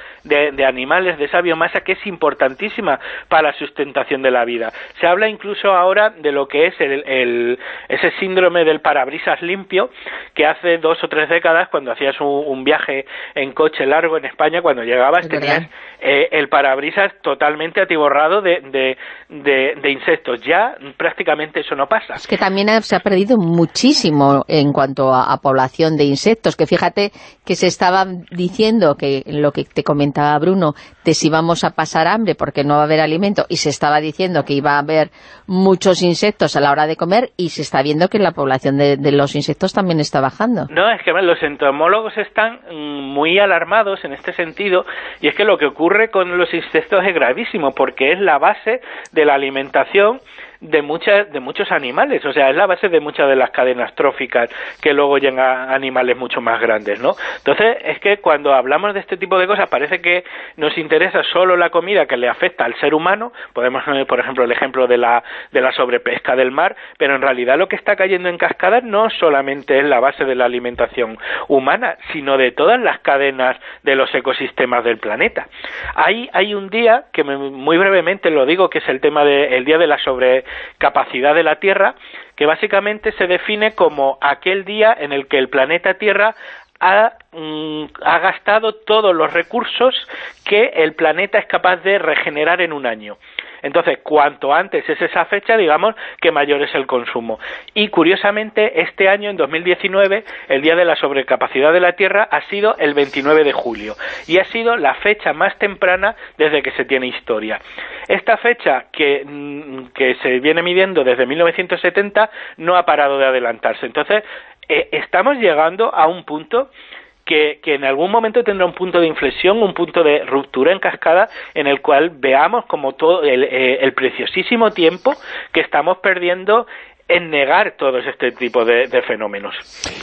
de, de animales, de esa biomasa que es importantísima para la sustentación de la vida. Se habla incluso ahora de lo que es el, el, ese síndrome del parabrisas limpio, que hace dos o tres décadas, cuando hacías un, un viaje en coche largo en España, cuando llegabas tenías eh, el parabrisas totalmente atiborrado de, de, de, de insectos. Ya prácticamente eso no pasa. Es que también se ha perdido muchísimo en cuanto a, a población de insectos, que fíjate que se estaba diciendo que lo que te comentaba Bruno, de si vamos a pasar hambre porque no va a haber alimento, y se estaba diciendo que iba a haber muchos insectos a la hora de comer, y se está viendo que la población de, de los insectos también está bajando. No, es que los entomólogos están muy alarmados en este sentido, y es que lo que ocurre con los insectos es gravísimo, porque es la base de la alimentación de muchas de muchos animales, o sea, es la base de muchas de las cadenas tróficas que luego llegan a animales mucho más grandes, ¿no? Entonces, es que cuando hablamos de este tipo de cosas parece que nos interesa solo la comida que le afecta al ser humano. Podemos poner, por ejemplo, el ejemplo de la de la sobrepesca del mar, pero en realidad lo que está cayendo en cascada no solamente es la base de la alimentación humana, sino de todas las cadenas de los ecosistemas del planeta. Hay hay un día que me, muy brevemente lo digo, que es el tema del día de la sobre capacidad de la Tierra, que básicamente se define como aquel día en el que el planeta Tierra ha, mm, ha gastado todos los recursos que el planeta es capaz de regenerar en un año. Entonces, cuanto antes es esa fecha, digamos, que mayor es el consumo. Y, curiosamente, este año, en dos mil diecinueve, el Día de la Sobrecapacidad de la Tierra ha sido el veintinueve de julio. Y ha sido la fecha más temprana desde que se tiene historia. Esta fecha, que, que se viene midiendo desde mil novecientos setenta, no ha parado de adelantarse. Entonces, eh, estamos llegando a un punto Que, que en algún momento tendrá un punto de inflexión, un punto de ruptura en cascada, en el cual veamos como todo el, el preciosísimo tiempo que estamos perdiendo en negar todos este tipo de, de fenómenos.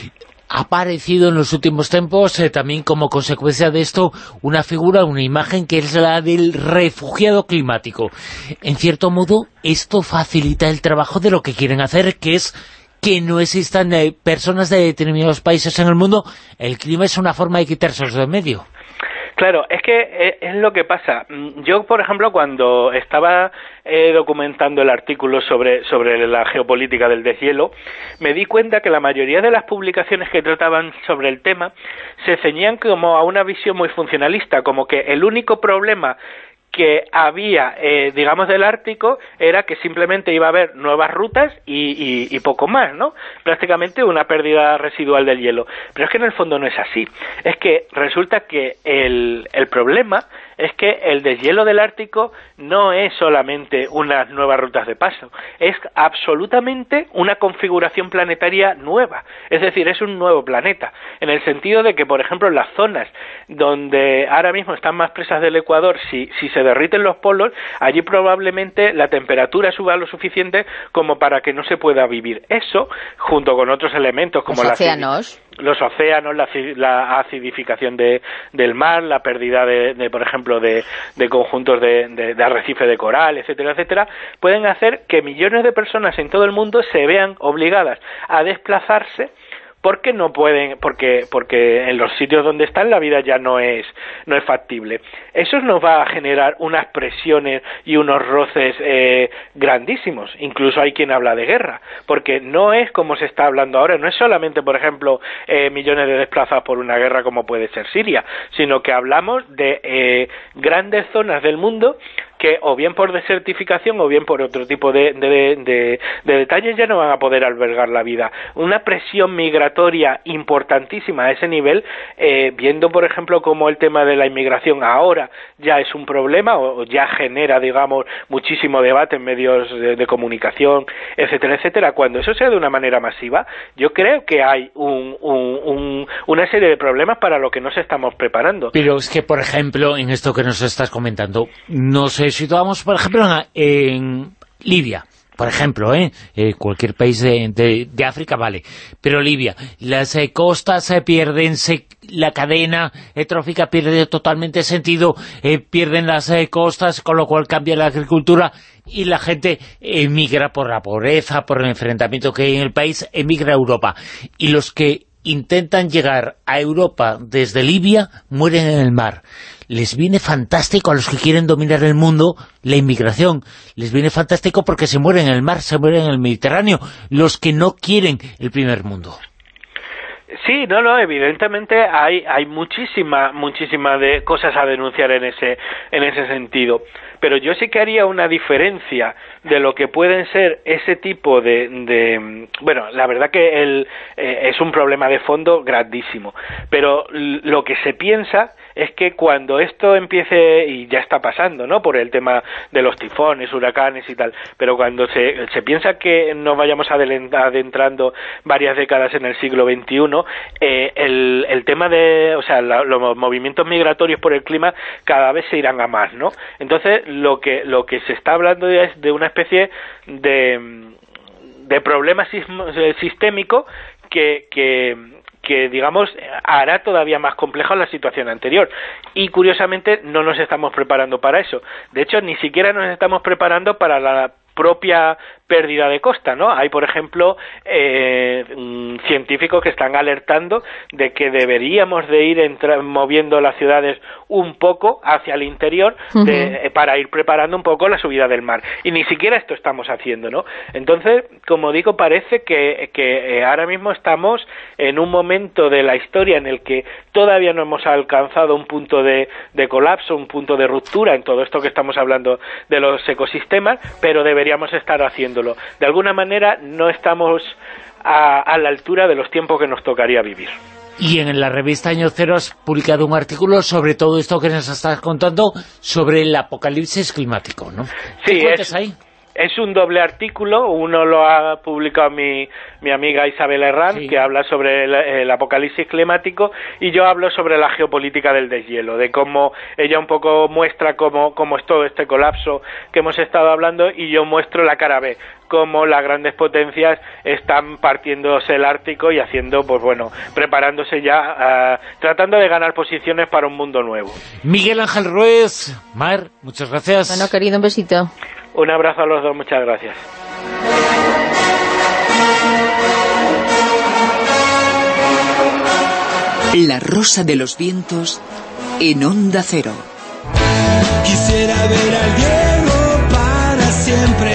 Ha aparecido en los últimos tiempos eh, también como consecuencia de esto una figura, una imagen que es la del refugiado climático. En cierto modo, esto facilita el trabajo de lo que quieren hacer, que es que no existan eh, personas de determinados países en el mundo. El clima es una forma de quitarse de medio. Claro, es que es lo que pasa. Yo, por ejemplo, cuando estaba eh, documentando el artículo sobre, sobre la geopolítica del deshielo, me di cuenta que la mayoría de las publicaciones que trataban sobre el tema se ceñían como a una visión muy funcionalista, como que el único problema que había, eh, digamos, del Ártico era que simplemente iba a haber nuevas rutas y, y, y poco más, ¿no? Prácticamente una pérdida residual del hielo. Pero es que en el fondo no es así. Es que resulta que el, el problema es que el deshielo del Ártico no es solamente unas nuevas rutas de paso, es absolutamente una configuración planetaria nueva, es decir, es un nuevo planeta, en el sentido de que, por ejemplo, las zonas donde ahora mismo están más presas del Ecuador, si, si se derriten los polos, allí probablemente la temperatura suba lo suficiente como para que no se pueda vivir. Eso, junto con otros elementos como los la océanos, los océanos, la, la acidificación de, del mar, la pérdida de, de por ejemplo, de, de conjuntos de, de, de arrecife de coral, etcétera, etcétera, pueden hacer que millones de personas en todo el mundo se vean obligadas a desplazarse porque no pueden, porque porque en los sitios donde están la vida ya no es no es factible. Eso nos va a generar unas presiones y unos roces eh, grandísimos. Incluso hay quien habla de guerra, porque no es como se está hablando ahora, no es solamente, por ejemplo, eh, millones de desplazados por una guerra como puede ser Siria, sino que hablamos de eh, grandes zonas del mundo que o bien por desertificación o bien por otro tipo de, de, de, de detalles ya no van a poder albergar la vida. Una presión migratoria importantísima a ese nivel, eh, viendo por ejemplo cómo el tema de la inmigración ahora ya es un problema o ya genera, digamos, muchísimo debate en medios de, de comunicación, etcétera, etcétera. Cuando eso sea de una manera masiva, yo creo que hay un, un, un, una serie de problemas para lo que nos estamos preparando. Pero es que, por ejemplo, en esto que nos estás comentando, no sé, situamos, por ejemplo, en, en Libia, por ejemplo, ¿eh? Eh, cualquier país de, de, de África vale, pero Libia, las eh, costas se pierden, se, la cadena eh, trófica pierde totalmente sentido, eh, pierden las eh, costas, con lo cual cambia la agricultura y la gente emigra por la pobreza, por el enfrentamiento que hay en el país, emigra a Europa. Y los que intentan llegar a Europa desde Libia mueren en el mar. les viene fantástico a los que quieren dominar el mundo la inmigración, les viene fantástico porque se mueren en el mar, se mueren en el Mediterráneo, los que no quieren el primer mundo. Sí, no, no, evidentemente hay hay muchísima muchísima de cosas a denunciar en ese en ese sentido, pero yo sí que haría una diferencia de lo que pueden ser ese tipo de, de bueno, la verdad que el, eh, es un problema de fondo grandísimo, pero lo que se piensa es que cuando esto empiece, y ya está pasando, ¿no?, por el tema de los tifones, huracanes y tal, pero cuando se, se piensa que nos vayamos adentrando varias décadas en el siglo veintiuno, eh, el, el tema de, o sea, la, los movimientos migratorios por el clima cada vez se irán a más, ¿no? Entonces, lo que, lo que se está hablando es de una especie de, de problema sistémico que... que que, digamos, hará todavía más compleja la situación anterior. Y, curiosamente, no nos estamos preparando para eso. De hecho, ni siquiera nos estamos preparando para la propia pérdida de costa, ¿no? Hay, por ejemplo, eh, científicos que están alertando de que deberíamos de ir entra- moviendo las ciudades un poco hacia el interior de, uh-huh. para ir preparando un poco la subida del mar. Y ni siquiera esto estamos haciendo, ¿no? Entonces, como digo, parece que, que eh, ahora mismo estamos en un momento de la historia en el que todavía no hemos alcanzado un punto de, de colapso, un punto de ruptura en todo esto que estamos hablando de los ecosistemas, pero deberíamos estar haciendo. De alguna manera no estamos a, a la altura de los tiempos que nos tocaría vivir. Y en la revista Año Cero has publicado un artículo sobre todo esto que nos estás contando, sobre el apocalipsis climático, ¿no? Sí, ¿Qué es, ahí? Es un doble artículo, uno lo ha publicado mi, mi amiga Isabel Herrán, sí. que habla sobre el, el apocalipsis climático, y yo hablo sobre la geopolítica del deshielo, de cómo ella un poco muestra cómo, cómo es todo este colapso que hemos estado hablando, y yo muestro la cara B, cómo las grandes potencias están partiéndose el Ártico y haciendo, pues bueno, preparándose ya, uh, tratando de ganar posiciones para un mundo nuevo. Miguel Ángel Ruiz, Mar, muchas gracias. Bueno, querido, un besito. Un abrazo a los dos, muchas gracias. La Rosa de los Vientos en Onda Cero. Quisiera ver al Diego para siempre,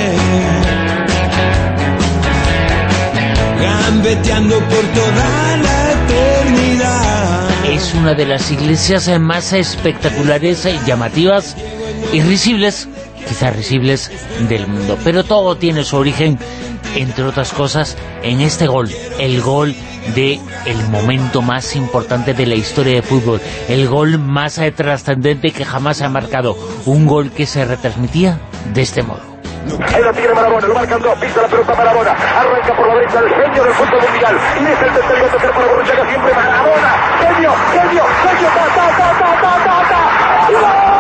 gambeteando por toda la eternidad. Es una de las iglesias más espectaculares, llamativas y risibles, quizás risibles, del mundo. Pero todo tiene su origen, entre otras cosas, en este gol, el gol de el momento más importante de la historia de fútbol, el gol más trascendente que jamás se ha marcado, un gol que se retransmitía de este modo. Ahí lo tiene Maradona, lo marcan dos, pisa la pelota Maradona, arranca por la derecha el genio del fútbol mundial, y es el tercero a tocar para Borruchaga, siempre Maradona, genio, genio, genio, ta, ta, ta, ta, ta, ta, ta, ¡gol!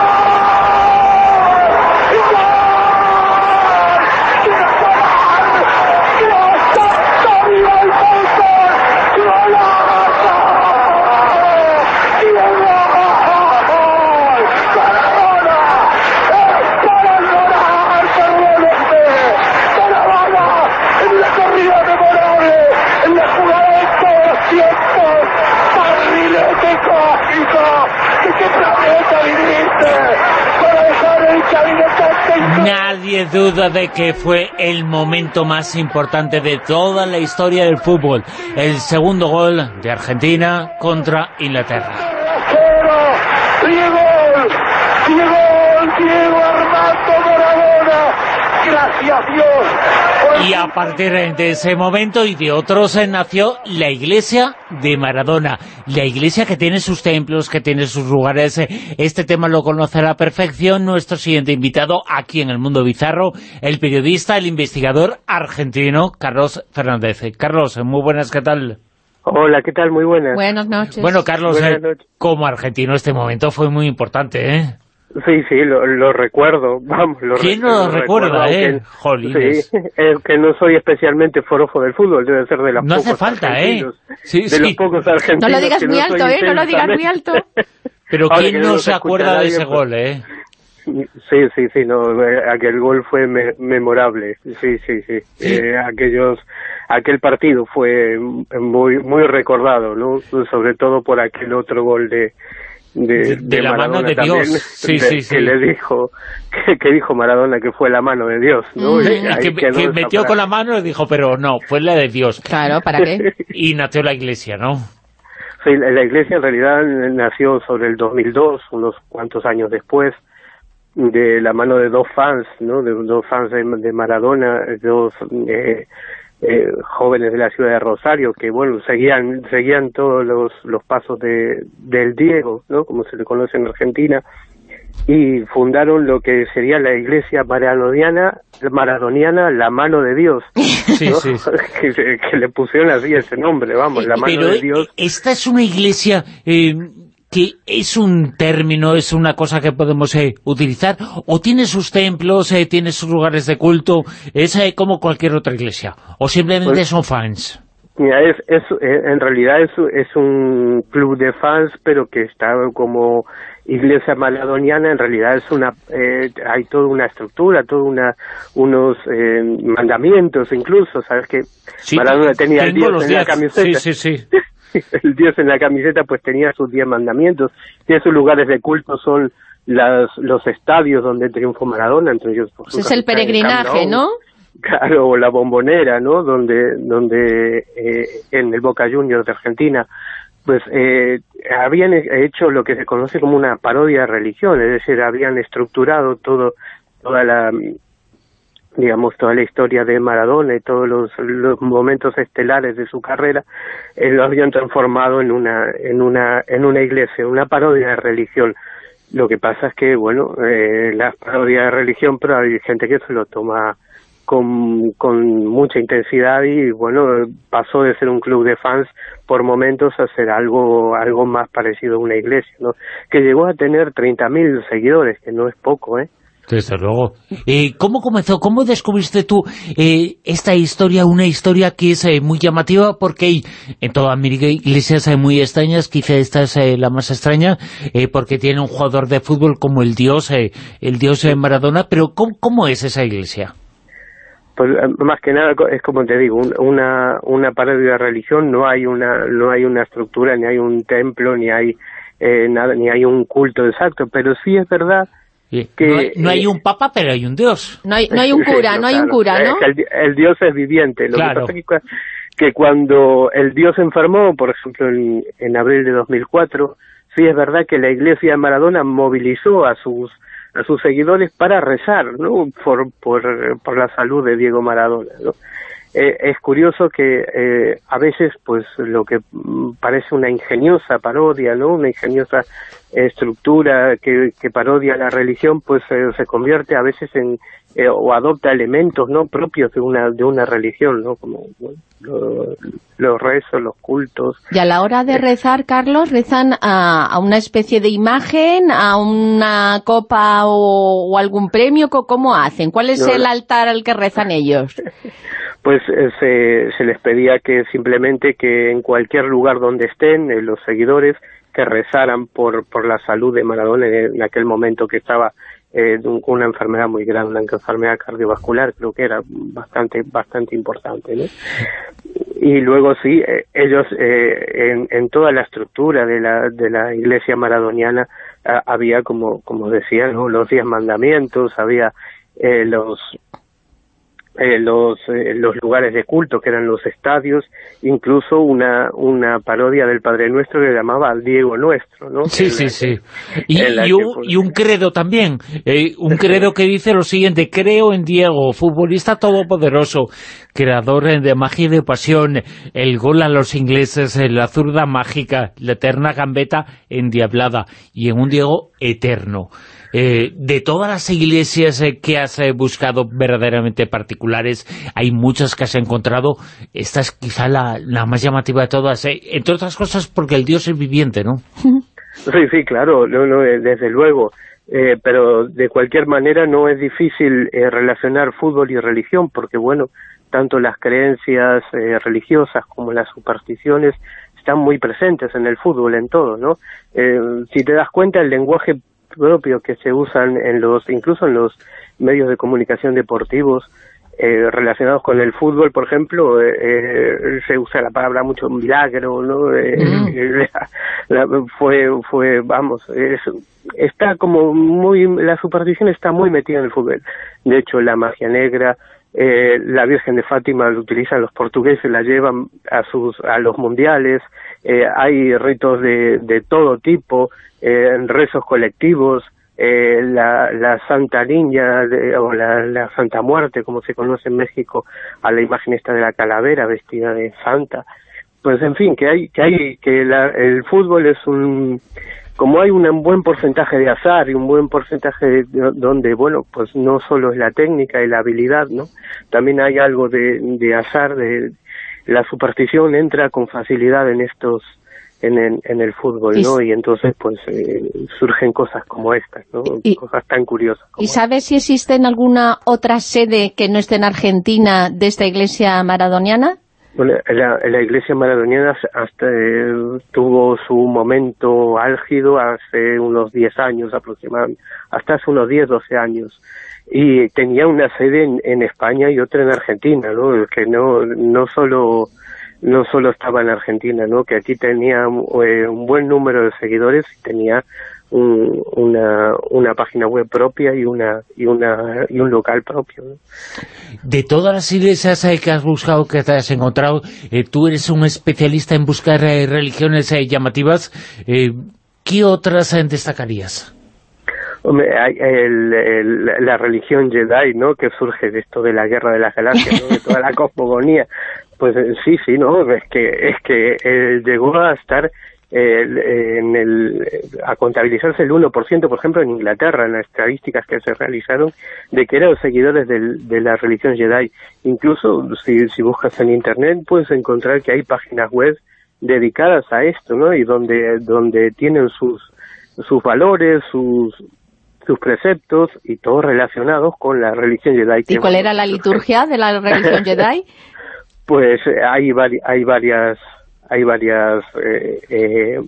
Nadie duda de que fue el momento más importante de toda la historia del fútbol, el segundo gol de Argentina contra Inglaterra. ¡Diego! ¡Diego! ¡Diego Armando Maradona! ¡Gracias, Dios! Y a partir de ese momento y de otros nació la iglesia de Maradona, la iglesia que tiene sus templos, que tiene sus lugares. Este tema lo conoce a la perfección nuestro siguiente invitado aquí en El Mundo Bizarro, el periodista, el investigador argentino Carlos Fernández. Carlos, muy buenas, ¿qué tal? Hola, ¿qué tal? Muy buenas. Buenas noches. Bueno, Carlos, Buenas noches. Como argentino este momento fue muy importante, ¿eh? Sí, sí, lo, lo recuerdo, vamos. Lo ¿Quién no lo recuerda, eh? Jolines. Sí, es que no soy especialmente forofo del fútbol, debe ser de los no pocos hace falta, ¿eh? Sí, de sí. los pocos argentinos. No lo digas muy no alto, ¿eh? No lo digas muy alto. Pero ¿quién no, no se acuerda de ese pues... gol, eh? Sí, sí, sí, no, aquel gol fue me memorable, sí, sí, sí, ¿Sí? Eh, aquellos, aquel partido fue muy muy recordado, ¿no? Sobre todo por aquel otro gol de de, de, de, de la Maradona mano de también, Dios, sí, de, sí, sí. que le dijo, que, que dijo Maradona que fue la mano de Dios, ¿no? Mm. Y que, que metió frase. Con la mano y dijo, pero no, fue la de Dios. Claro, ¿para qué? Y nació la Iglesia, ¿no? Sí, la, la Iglesia en realidad nació sobre el dos mil dos, unos cuantos años después, de la mano de dos fans, ¿no? De dos fans de, de Maradona, dos eh, eh, jóvenes de la ciudad de Rosario, que bueno, seguían seguían todos los, los pasos de del Diego, ¿no? Como se le conoce en Argentina, y fundaron lo que sería la iglesia maradoniana, maradoniana La Mano de Dios, ¿no? Sí, sí. que, que le pusieron así ese nombre, vamos, La Mano Pero de Dios. Esta es una iglesia eh, que es un término, es una cosa que podemos eh, utilizar, o tiene sus templos, eh, tiene sus lugares de culto, es eh, como cualquier otra iglesia, o simplemente pues, son fans. Mira, es, es, en realidad es, es un club de fans, pero que está como iglesia maradoniana. En realidad es una, eh, hay toda una estructura, toda una, unos eh, mandamientos incluso, ¿sabes? Que sí, Maradona tenía el Dios en la camiseta. Sí, sí, sí. El Dios en la camiseta pues tenía sus diez mandamientos, tiene sus lugares de culto, son las, los estadios donde triunfó Maradona, entre ellos pues, es el peregrinaje, ¿no? Claro, o la Bombonera, ¿no? Donde, donde eh, en el Boca Juniors de Argentina, pues eh, habían hecho lo que se conoce como una parodia de religión, es decir, habían estructurado todo, toda la, digamos, toda la historia de Maradona y todos los, los momentos estelares de su carrera, eh, lo habían transformado en una, en una, en una iglesia, una parodia de religión. Lo que pasa es que, bueno, eh, la parodia de religión, pero hay gente que se lo toma con, con mucha intensidad y, bueno, pasó de ser un club de fans por momentos a ser algo, algo más parecido a una iglesia, ¿no? Que llegó a tener treinta mil seguidores, que no es poco, ¿eh? Desde luego. Eh, ¿Cómo comenzó? ¿Cómo descubriste tú eh, esta historia? Una historia que es eh, muy llamativa porque hay en toda América iglesias hay muy extrañas, quizá esta es eh, la más extraña, eh, porque tiene un jugador de fútbol como el Dios, eh, el Dios de Maradona, pero ¿cómo, cómo es esa iglesia? Pues más que nada es como te digo, una una parodia de religión, no hay una no hay una estructura, ni hay un templo, ni hay eh, nada, ni hay un culto exacto, pero sí es verdad que no hay, no hay un papa, pero hay un Dios. No hay, no hay un cura, no hay claro, un cura, ¿no? El, el Dios es viviente. Lo claro. que pasa es que, que cuando el Dios enfermó, por ejemplo, en, en abril de dos mil cuatro, sí es verdad que la iglesia de Maradona movilizó a sus a sus seguidores para rezar, ¿no? Por, por, por la salud de Diego Maradona, ¿no? Eh, es curioso que eh, a veces, pues, lo que parece una ingeniosa parodia, ¿no? Una ingeniosa estructura que, que parodia la religión, pues eh, se convierte a veces en eh, o adopta elementos no propios de una de una religión, ¿no? Como bueno, lo, los rezos, los cultos. Y a la hora de rezar, Carlos, rezan a, a una especie de imagen, a una copa o, o algún premio. ¿Cómo hacen? ¿Cuál es no, el altar al que rezan ellos? Pues eh, se, se les pedía que simplemente que en cualquier lugar donde estén eh, los seguidores que rezaran por por la salud de Maradona en, en aquel momento que estaba eh, con una enfermedad muy grande, una enfermedad cardiovascular, creo que era bastante bastante importante, ¿no? Y luego sí, eh, ellos eh, en, en toda la estructura de la de la iglesia maradoniana ah, había, como como decía, ¿no? Los diez mandamientos, había eh, los Eh, los eh, los lugares de culto, que eran los estadios, incluso una una parodia del Padre Nuestro que llamaba al Diego Nuestro, ¿no? Sí, sí, sí. Y, y, un, y un credo también, eh, un credo que dice lo siguiente: creo en Diego, futbolista todopoderoso, creador de magia y de pasión, el gol a los ingleses, la zurda mágica, la eterna gambeta endiablada, y en un Diego eterno. Eh, de todas las iglesias eh, que has eh, buscado verdaderamente particulares, hay muchas que has encontrado, esta es quizá la, la más llamativa de todas, eh, entre otras cosas porque el Dios es viviente, ¿no? Sí, sí, claro, no, no, desde luego, eh, pero de cualquier manera no es difícil eh, relacionar fútbol y religión, porque bueno, tanto las creencias eh, religiosas como las supersticiones están muy presentes en el fútbol, en todo, ¿no? Eh, si te das cuenta, el lenguaje propio que se usan en los incluso en los medios de comunicación deportivos eh, relacionados con el fútbol, por ejemplo, eh, eh, se usa la palabra mucho milagro, ¿no? Eh, mm. la, la, fue, fue, vamos, es, está como muy, la superstición está muy metida en el fútbol. De hecho, la magia negra, eh, la Virgen de Fátima la utilizan los portugueses, la llevan a sus, a los mundiales, eh, hay ritos de, de todo tipo, eh, rezos colectivos. Eh, la, la Santa Niña de, o la, la Santa Muerte, como se conoce en México, a la imagen esta de la calavera vestida de santa. Pues en fin, que hay que hay que la, el fútbol es un, como hay un buen porcentaje de azar y un buen porcentaje de, de, donde, bueno, pues no solo es la técnica y la habilidad, ¿no? También hay algo de, de azar, de la superstición entra con facilidad en estos En el, en el fútbol, ¿no? Y entonces, pues, eh, surgen cosas como estas, ¿no? Y, cosas tan curiosas. ¿Y sabes si existe en alguna otra sede que no esté en Argentina de esta iglesia maradoniana? Bueno, la, la iglesia maradoniana hasta eh, tuvo su momento álgido hace unos diez años aproximadamente, hasta hace unos diez, doce años. Y tenía una sede en, en España y otra en Argentina, ¿no? Que no, no solo... no solo estaba en Argentina, ¿no? Que aquí tenía eh, un buen número de seguidores y tenía un, una, una página web propia y una y una y un local propio, ¿no? De todas las iglesias eh, que has buscado, que te has encontrado, eh, tú eres un especialista en buscar eh, religiones eh, llamativas, eh, ¿qué otras eh, destacarías? Hombre, hay el, el, la religión Jedi, ¿no? Que surge de esto de la guerra de las galaxias, ¿no? De toda la cosmogonía. Pues sí, sí, ¿no? Es que es que eh, llegó a estar eh, en el a contabilizarse el uno por ciento, por ejemplo, en Inglaterra, en las estadísticas que se realizaron, de que eran seguidores del, de la religión Jedi. Incluso, si, si buscas en Internet, puedes encontrar que hay páginas web dedicadas a esto, ¿no? Y donde donde tienen sus sus valores, sus sus preceptos y todos relacionados con la religión Jedi. ¿Y cuál era la liturgia de la religión Jedi? Pues hay vari hay varias hay varias eh, eh,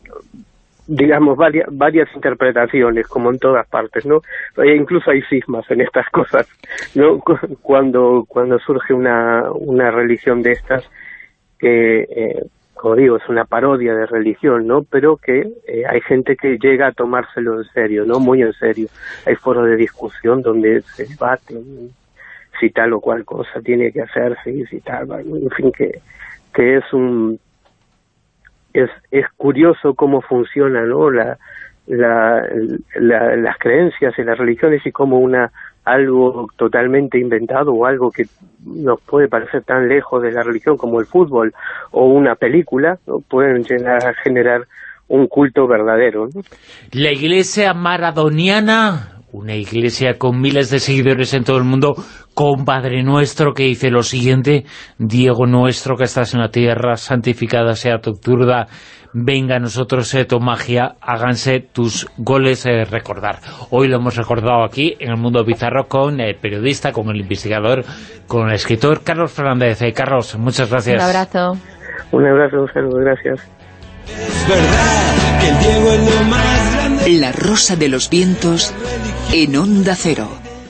digamos varias varias interpretaciones, como en todas partes, ¿no? E incluso hay cismas en estas cosas, ¿no? Cuando cuando surge una una religión de estas que eh, como digo, es una parodia de religión, ¿no? Pero que eh, hay gente que llega a tomárselo en serio, ¿no? Muy en serio. Hay foros de discusión donde se debate si tal o cual cosa tiene que hacerse y si tal, en fin, que, que es un es es curioso cómo funciona, ¿no? La, la, la las creencias y las religiones y cómo una algo totalmente inventado o algo que nos puede parecer tan lejos de la religión como el fútbol o una película, ¿no? Pueden llegar a generar un culto verdadero, ¿no? La iglesia maradoniana, una iglesia con miles de seguidores en todo el mundo, con Padre Nuestro que dice lo siguiente: Diego nuestro que estás en la tierra, santificada sea tu turba, venga a nosotros eh, tu magia, háganse tus goles eh, recordar. Hoy lo hemos recordado aquí en El Mundo Bizarro con el periodista, con el investigador, con el escritor Carlos Fernández. Eh, Carlos, muchas gracias. Un abrazo. Un abrazo, un saludo, gracias. Es verdad que el Diego es lo más grande. La Rosa de los Vientos en Onda Cero.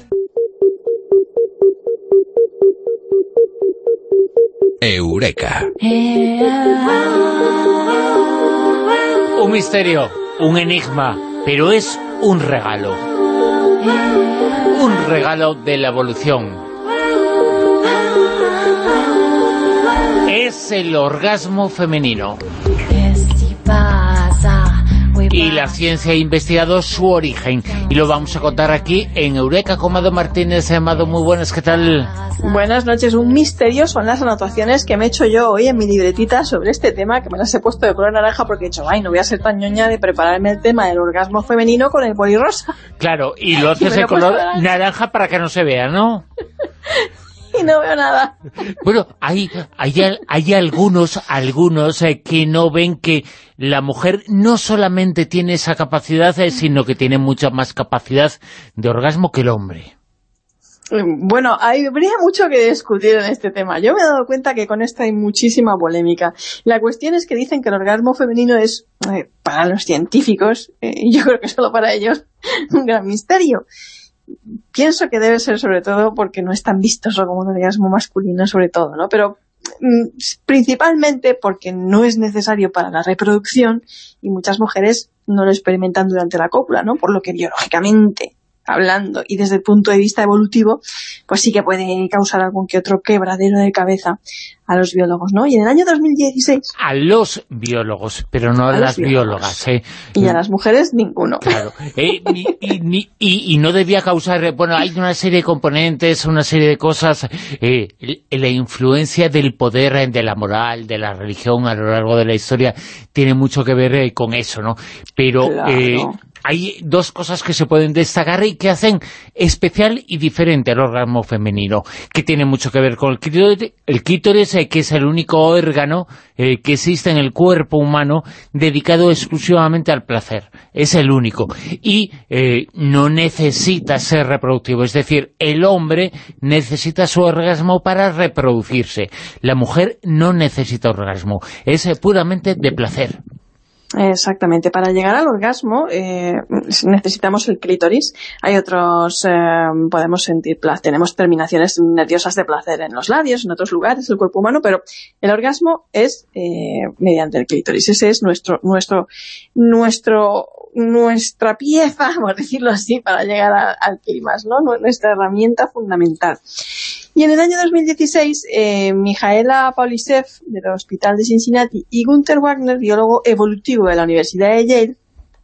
Eureka. Un misterio, un enigma, pero es un regalo. Un regalo de la evolución. Es el orgasmo femenino. Y la ciencia ha investigado su origen. Y lo vamos a contar aquí en Eureka con Amado Martínez. Amado, muy buenas, ¿qué tal? Buenas noches. Un misterio son las anotaciones que me he hecho yo hoy en mi libretita sobre este tema, que me las he puesto de color naranja porque he dicho, ay, no voy a ser tan ñoña de prepararme el tema del orgasmo femenino con el bolirrosa. Claro, y lo haces de color naranja para que no se vea, ¿no? Y no veo nada. Bueno, hay, hay, hay algunos, algunos eh, que no ven que la mujer no solamente tiene esa capacidad, eh, sino que tiene mucha más capacidad de orgasmo que el hombre. Bueno, hay, habría mucho que discutir en este tema. Yo me he dado cuenta que con esto hay muchísima polémica. La cuestión es que dicen que el orgasmo femenino es, eh, para los científicos, eh, y yo creo que solo para ellos, un gran misterio. pienso que debe ser sobre todo porque no es tan vistoso como un orgasmo masculino, sobre todo, ¿no? Pero mm, principalmente porque no es necesario para la reproducción y muchas mujeres no lo experimentan durante la cópula, ¿no? Por lo que biológicamente hablando y desde el punto de vista evolutivo, pues sí que puede causar algún que otro quebradero de cabeza a los biólogos, ¿no? Y en el año dos mil dieciséis... A los biólogos, pero no a, a las biólogas, ¿eh? Y a las mujeres, ninguno. Claro. Eh, ni, y, ni, y, y no debía causar... Bueno, hay una serie de componentes, una serie de cosas... Eh, la influencia del poder, de la moral, de la religión a lo largo de la historia, tiene mucho que ver eh, con eso, ¿no? Pero... Claro. Eh, hay dos cosas que se pueden destacar y que hacen especial y diferente al orgasmo femenino, que tiene mucho que ver con el clítoris, el clítoris eh, que es el único órgano eh, que existe en el cuerpo humano dedicado exclusivamente al placer. Es el único. Y eh, no necesita ser reproductivo. Es decir, el hombre necesita su orgasmo para reproducirse. La mujer no necesita orgasmo. Es eh, puramente de placer. Exactamente. Para llegar al orgasmo eh, necesitamos el clítoris. Hay otros, eh, podemos sentir placer, tenemos terminaciones nerviosas de placer en los labios, en otros lugares del cuerpo humano, pero el orgasmo es eh, mediante el clítoris. Ese es nuestro, nuestro, nuestro, nuestra pieza, por decirlo así, para llegar a, al clímax, ¿no? Nuestra herramienta fundamental. Y en el año dos mil dieciséis, eh, Mijaela Paulisev, del Hospital de Cincinnati, y Gunther Wagner, biólogo evolutivo de la Universidad de Yale,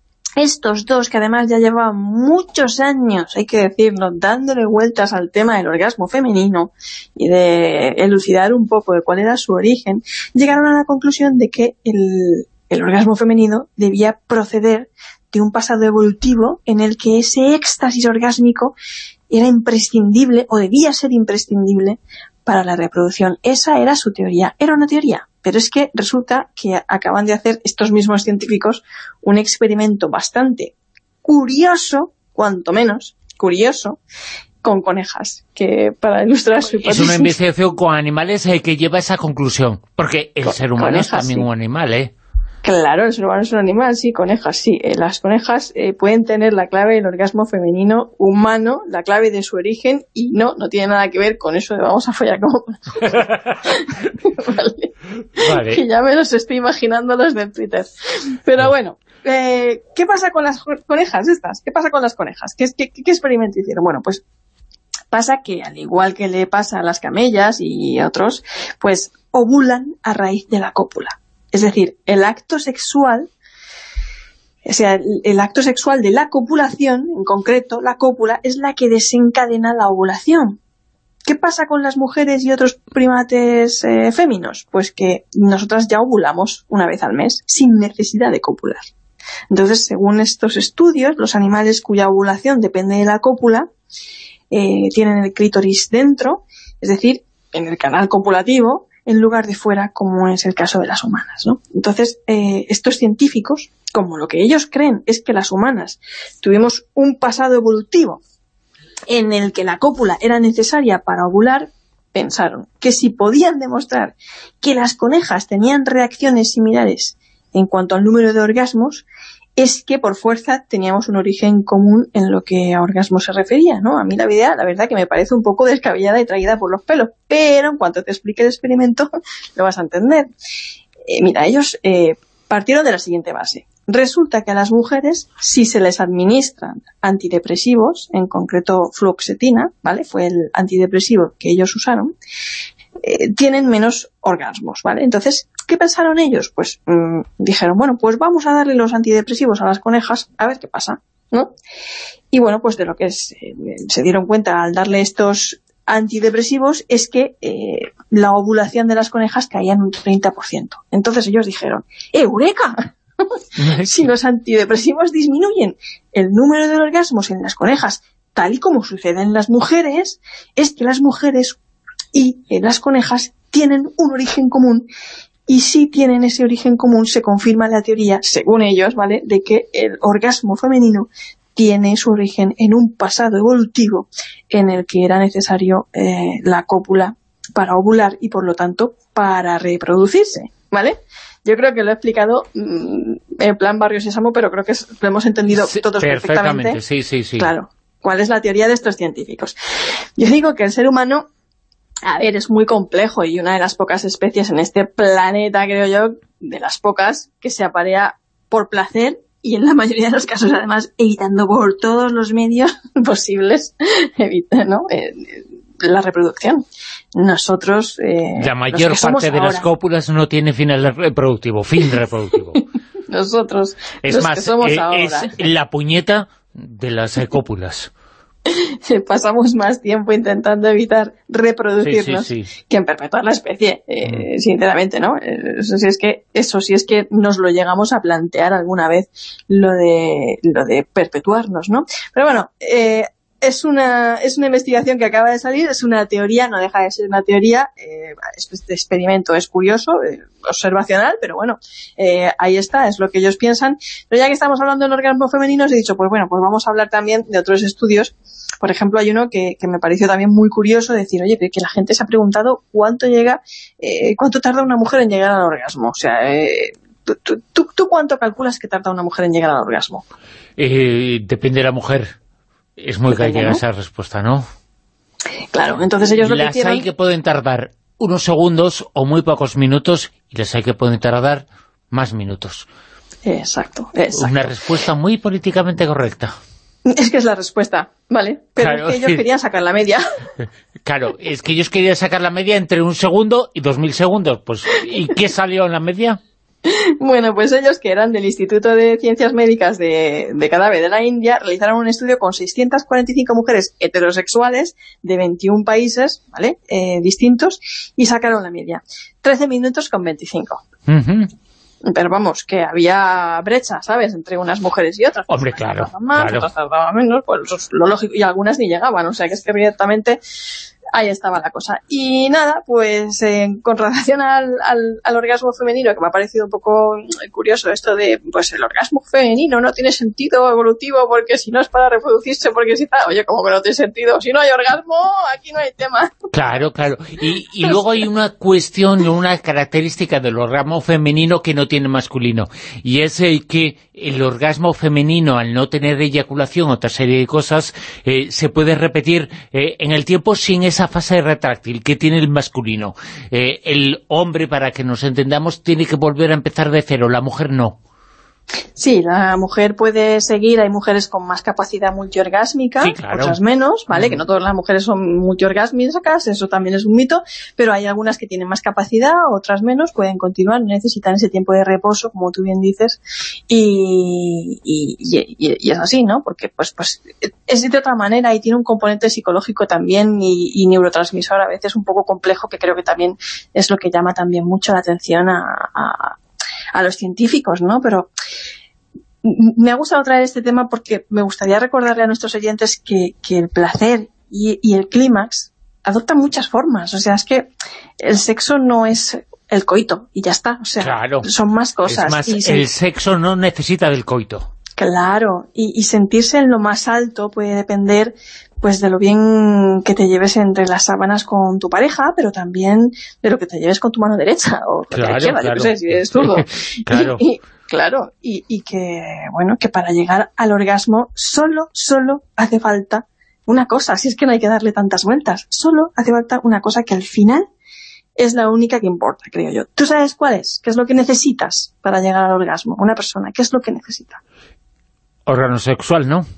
estos dos, que además ya llevaban muchos años, hay que decirlo, dándole vueltas al tema del orgasmo femenino y de elucidar un poco de cuál era su origen, llegaron a la conclusión de que el, el orgasmo femenino debía proceder de un pasado evolutivo en el que ese éxtasis orgásmico era imprescindible, o debía ser imprescindible, para la reproducción. Esa era su teoría. Era una teoría, pero es que resulta que acaban de hacer estos mismos científicos un experimento bastante curioso, cuanto menos curioso, con conejas, que para ilustrar su hipótesis... Es una investigación con animales eh, que lleva a esa conclusión, porque el con, ser humano conejas, es también sí. un animal, ¿eh? Claro, el ser humano es un animal, sí, conejas, sí. Eh, las conejas eh, pueden tener la clave del orgasmo femenino humano, la clave de su origen, y no, no tiene nada que ver con eso de vamos a follar como... vale. Vale. Que ya me los estoy imaginando los del Twitter. Pero bueno, eh, ¿qué pasa con las conejas estas? ¿Qué pasa con las conejas? ¿Qué, qué, qué experimento hicieron? Bueno, pues pasa que, al igual que le pasa a las camellas y otros, pues ovulan a raíz de la cópula. Es decir, el acto sexual, o sea, el, el acto sexual de la copulación, en concreto, la cópula, es la que desencadena la ovulación. ¿Qué pasa con las mujeres y otros primates eh, féminos? Pues que nosotras ya ovulamos una vez al mes, sin necesidad de copular. Entonces, según estos estudios, los animales cuya ovulación depende de la cópula, eh, tienen el clítoris dentro, es decir, en el canal copulativo, en lugar de fuera, como es el caso de las humanas, ¿no? Entonces, eh, estos científicos, como lo que ellos creen es que las humanas tuvimos un pasado evolutivo en el que la cópula era necesaria para ovular, pensaron que si podían demostrar que las conejas tenían reacciones similares en cuanto al número de orgasmos, es que por fuerza teníamos un origen común en lo que a orgasmo se refería, ¿no? A mí la idea, la verdad, que me parece un poco descabellada y traída por los pelos, pero en cuanto te explique el experimento lo vas a entender. Eh, mira, ellos eh, partieron de la siguiente base. Resulta que a las mujeres, si se les administran antidepresivos, en concreto fluoxetina, ¿vale? Fue el antidepresivo que ellos usaron, eh, tienen menos orgasmos, ¿vale? Entonces, ¿qué pensaron ellos? Pues mmm, dijeron, bueno, pues vamos a darle los antidepresivos a las conejas a ver qué pasa, ¿no? Y bueno, pues de lo que se, se dieron cuenta al darle estos antidepresivos es que eh, la ovulación de las conejas caía en un treinta por ciento. Entonces ellos dijeron, ¡eureka! Si los antidepresivos disminuyen el número de orgasmos en las conejas, tal y como sucede en las mujeres, es que las mujeres y eh, las conejas tienen un origen común. Y si tienen ese origen común, se confirma la teoría, según ellos, ¿vale?, de que el orgasmo femenino tiene su origen en un pasado evolutivo en el que era necesario eh, la cópula para ovular y, por lo tanto, para reproducirse, ¿vale? Yo creo que lo he explicado mmm, en plan Barrio Sésamo, pero creo que es, lo hemos entendido sí, todos perfectamente. perfectamente. Sí, sí, sí. Claro. ¿Cuál es la teoría de estos científicos? Yo digo que el ser humano, a ver, es muy complejo y una de las pocas especies en este planeta, creo yo, de las pocas que se aparea por placer y en la mayoría de los casos, además, evitando por todos los medios posibles evita, ¿no? Eh, la reproducción. Nosotros... Eh, la mayor parte de ahora. Las cópulas no tiene final reproductivo, fin reproductivo. Nosotros, es los más, que somos eh, ahora. Es la puñeta de las eh, cópulas. Pasamos más tiempo intentando evitar reproducirnos sí, sí, sí. que en perpetuar la especie, eh, mm. sinceramente, ¿no? Eso sí es que eso sí es que nos lo llegamos a plantear alguna vez, lo de lo de perpetuarnos, ¿no? Pero bueno, eh, es una es una investigación que acaba de salir, es una teoría, no deja de ser una teoría, eh, este experimento es curioso, eh, observacional, pero bueno, eh, ahí está, es lo que ellos piensan. Pero ya que estamos hablando del orgasmo femenino, os he dicho, pues bueno, pues vamos a hablar también de otros estudios. Por ejemplo, hay uno que, que me pareció también muy curioso, decir, oye, que la gente se ha preguntado cuánto llega, eh, cuánto tarda una mujer en llegar al orgasmo. O sea, eh, ¿tú, tú, ¿tú cuánto calculas que tarda una mujer en llegar al orgasmo? Eh, depende de la mujer. Es muy gallega, ¿no? Esa respuesta, ¿no? Claro, entonces ellos lo las que hicieron... hay que pueden tardar unos segundos o muy pocos minutos y las hay que pueden tardar más minutos. Exacto, exacto. Una respuesta muy políticamente correcta. Es que es la respuesta, ¿vale? Pero claro, es que ellos querían sacar la media. Claro, es que ellos querían sacar la media entre un segundo y dos mil segundos. Pues, ¿y qué salió en la media? Bueno, pues ellos, que eran del Instituto de Ciencias Médicas de, de Cadáver de la India, realizaron un estudio con seiscientas cuarenta y cinco mujeres heterosexuales de veintiún países, ¿vale?, eh, distintos, y sacaron la media. trece minutos con veinticinco. Uh-huh. Pero vamos, que había brecha, ¿sabes?, entre unas mujeres y otras. Hombre, claro, más, claro. Otras tardaban menos, pues lo lógico, y algunas ni llegaban, o sea que es que directamente... ahí estaba la cosa. Y nada, pues eh, con relación al, al, al orgasmo femenino, que me ha parecido un poco curioso esto de, pues el orgasmo femenino no tiene sentido evolutivo porque si no es para reproducirse, porque si está, oye, como que no tiene sentido, si no hay orgasmo, aquí no hay tema. Claro, claro. Y, y luego hay una cuestión, una característica del orgasmo femenino que no tiene masculino, y es el que el orgasmo femenino, al no tener eyaculación, otra serie de cosas, eh, se puede repetir eh, en el tiempo sin esa fase retráctil que tiene el masculino. Eh, el hombre, para que nos entendamos, tiene que volver a empezar de cero, la mujer no. Sí, la mujer puede seguir, hay mujeres con más capacidad multiorgásmica, sí, claro. Otras menos, ¿vale? Mm. Que no todas las mujeres son multiorgásmicas, eso también es un mito, pero hay algunas que tienen más capacidad, otras menos, pueden continuar, necesitan ese tiempo de reposo, como tú bien dices, y, y, y, y es así, ¿no? Porque pues, pues es de otra manera y tiene un componente psicológico también y, y neurotransmisor a veces un poco complejo, que creo que también es lo que llama también mucho la atención a... a a los científicos, ¿no? Pero me ha gustado traer este tema porque me gustaría recordarle a nuestros oyentes que, que el placer y, y el clímax adoptan muchas formas. O sea, es que el sexo no es el coito y ya está. O sea, claro. Son más cosas. Es más, y el sexo no necesita del coito. Claro, y, y sentirse en lo más alto puede depender pues de lo bien que te lleves entre las sábanas con tu pareja, pero también de lo que te lleves con tu mano derecha o con claro, la izquierda, claro. yo qué sé, si es zurdo. Claro. Y, y, claro, y, y que, bueno, que para llegar al orgasmo solo, solo hace falta una cosa, si es que no hay que darle tantas vueltas, solo hace falta una cosa que al final es la única que importa, creo yo. ¿Tú sabes cuál es? ¿Qué es lo que necesitas para llegar al orgasmo? Una persona, ¿qué es lo que necesita? Órgano sexual, ¿no?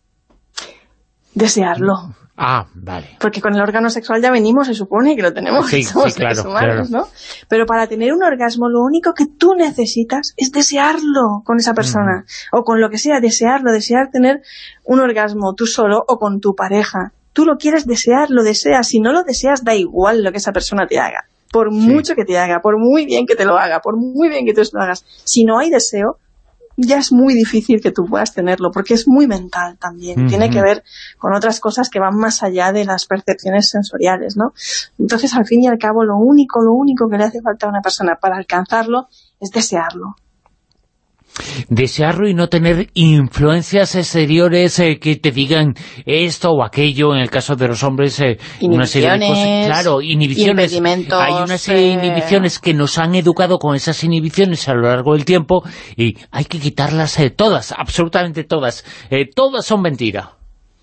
Desearlo. Ah, vale. Porque con el órgano sexual ya venimos, se supone que lo tenemos, sí, somos sí, claro, seres humanos, claro. ¿no? Pero para tener un orgasmo lo único que tú necesitas es desearlo con esa persona, mm. o con lo que sea, desearlo, desear tener un orgasmo tú solo o con tu pareja. Tú lo quieres desear, lo deseas, si no lo deseas da igual lo que esa persona te haga, por sí. mucho que te haga, por muy bien que te lo haga, por muy bien que tú lo hagas, si no hay deseo, ya es muy difícil que tú puedas tenerlo, porque es muy mental también, uh-huh. tiene que ver con otras cosas que van más allá de las percepciones sensoriales, ¿no? Entonces, al fin y al cabo, lo único, lo único que le hace falta a una persona para alcanzarlo es desearlo. Desearlo y no tener influencias exteriores eh, que te digan esto o aquello, en el caso de los hombres, eh, una serie de cosas, claro, inhibiciones, hay una serie de inhibiciones que nos han educado con esas inhibiciones a lo largo del tiempo y hay que quitarlas eh, todas, absolutamente todas, eh, todas son mentira.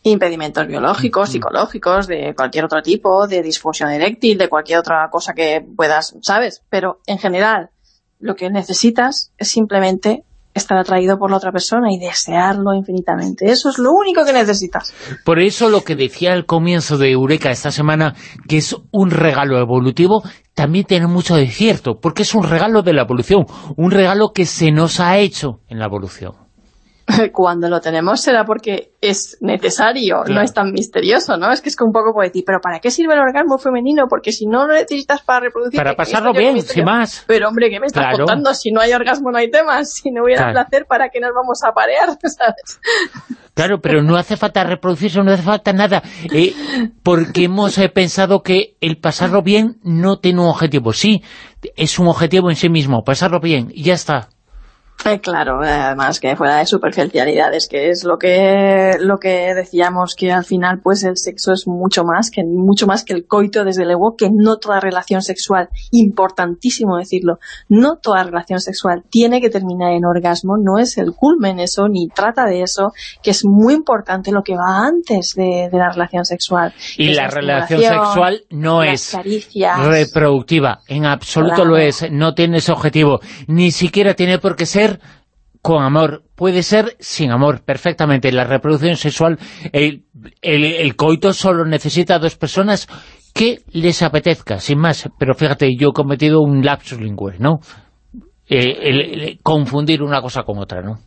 impedimentos biológicos, psicológicos, de cualquier otro tipo, de disfunción eréctil, de cualquier otra cosa que puedas, ¿sabes? Pero en general, lo que necesitas es simplemente estar atraído por la otra persona y desearlo infinitamente. Eso es lo único que necesitas. Por eso lo que decía al comienzo de Eureka esta semana, que es un regalo evolutivo, también tiene mucho de cierto, porque es un regalo de la evolución, un regalo que se nos ha hecho en la evolución. Cuando lo tenemos será porque es necesario, claro. No es tan misterioso, ¿no? Es que es que un poco puede decir, ¿pero para qué sirve el orgasmo femenino? Porque si no lo necesitas para reproducir... Para pasarlo bien, sin más. Pero hombre, ¿qué me estás claro. contando? Si no hay orgasmo no hay temas, si no hubiera claro. placer, ¿para qué nos vamos a parear? ¿Sabes? Claro, pero no hace falta reproducirse, no hace falta nada, eh, porque hemos eh, pensado que el pasarlo bien no tiene un objetivo. Sí, es un objetivo en sí mismo, pasarlo bien, y ya está. Eh, claro, además que fuera de superficialidades, que es lo que lo que decíamos, que al final pues el sexo es mucho más que mucho más que el coito, desde luego, que no toda relación sexual, importantísimo decirlo, no toda relación sexual tiene que terminar en orgasmo, no es el culmen eso, ni trata de eso, que es muy importante lo que va antes de, de la relación sexual. Y la, la relación sexual no es caricias, reproductiva, en absoluto claro. lo es, no tiene ese objetivo, ni siquiera tiene por qué ser con amor, puede ser sin amor, perfectamente. La reproducción sexual, el, el, el coito solo necesita dos personas que les apetezca, sin más. Pero fíjate, yo he cometido un lapsus lingüe, ¿no? Eh, el, el, confundir una cosa con otra, ¿no?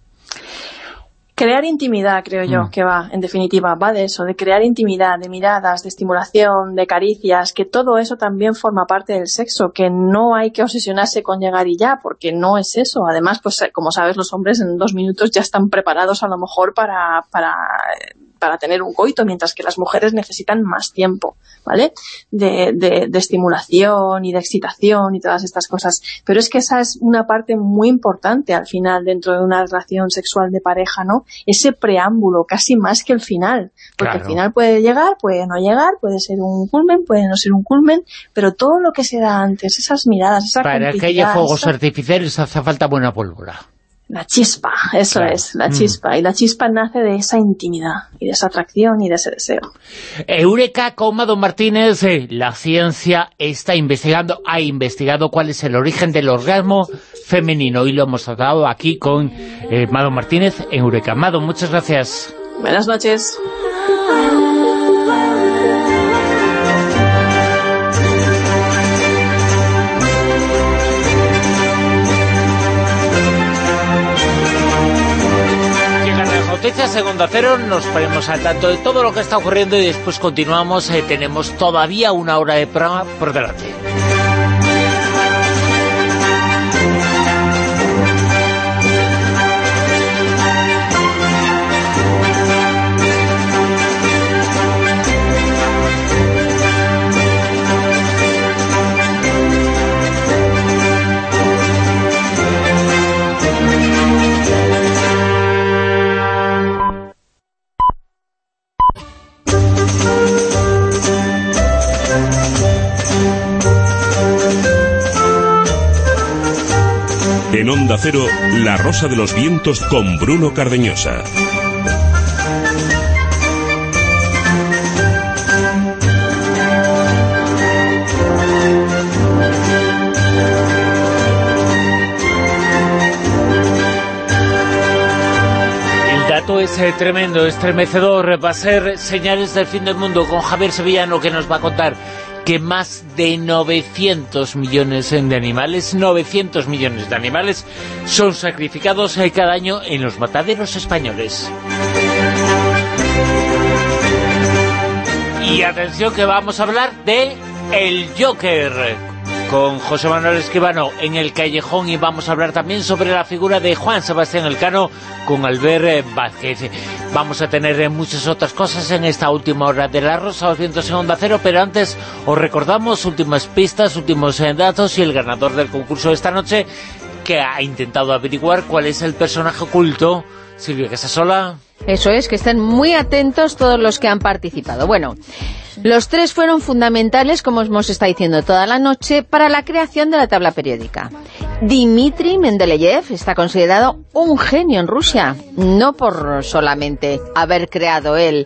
Crear intimidad, creo yo, mm. que va, en definitiva, va de eso, de crear intimidad, de miradas, de estimulación, de caricias, que todo eso también forma parte del sexo, que no hay que obsesionarse con llegar y ya, porque no es eso. Además, pues como sabes, los hombres en dos minutos ya están preparados a lo mejor para... para para tener un coito, mientras que las mujeres necesitan más tiempo, ¿vale? De, de, de estimulación y de excitación y todas estas cosas. Pero es que esa es una parte muy importante al final dentro de una relación sexual de pareja, ¿no? Ese preámbulo, casi más que el final. Porque claro. el final puede llegar, puede no llegar, puede ser un culmen, puede no ser un culmen, pero todo lo que se da antes, esas miradas, esa para que haya fuegos esa... artificiales hace falta buena pólvora. La chispa, eso claro. es, la chispa. Mm. Y la chispa nace de esa intimidad, y de esa atracción, y de ese deseo. Eureka con Mado Martínez. Eh, la ciencia está investigando, ha investigado cuál es el origen del orgasmo femenino. Y lo hemos tratado aquí con eh, Mado Martínez en Eureka. Mado, muchas gracias. Buenas noches. Noticias en Onda Cero, nos ponemos al tanto de todo lo que está ocurriendo y después continuamos. Eh, tenemos todavía una hora de programa por delante. En Onda Cero, La Rosa de los Vientos con Bruno Cardeñosa. El dato es eh, tremendo, estremecedor. Va a ser Señales del Fin del Mundo con Javier Sevillano, que nos va a contar que más de novecientos millones de animales, novecientos millones de animales, son sacrificados cada año en los mataderos españoles. Y atención que vamos a hablar de El Joker, con José Manuel Escribano en El Callejón, y vamos a hablar también sobre la figura de Juan Sebastián Elcano con Albert Vázquez. Vamos a tener muchas otras cosas en esta última hora de La Rosa de los Vientos en Onda Cero, pero antes os recordamos últimas pistas, últimos datos, y el ganador del concurso de esta noche, que ha intentado averiguar cuál es el personaje oculto. Silvia Casasola. Eso es, que estén muy atentos todos los que han participado. Bueno, los tres fueron fundamentales, como hemos estado diciendo toda la noche, para la creación de la tabla periódica. Dmitri Mendeleev está considerado un genio en Rusia, no por solamente haber creado él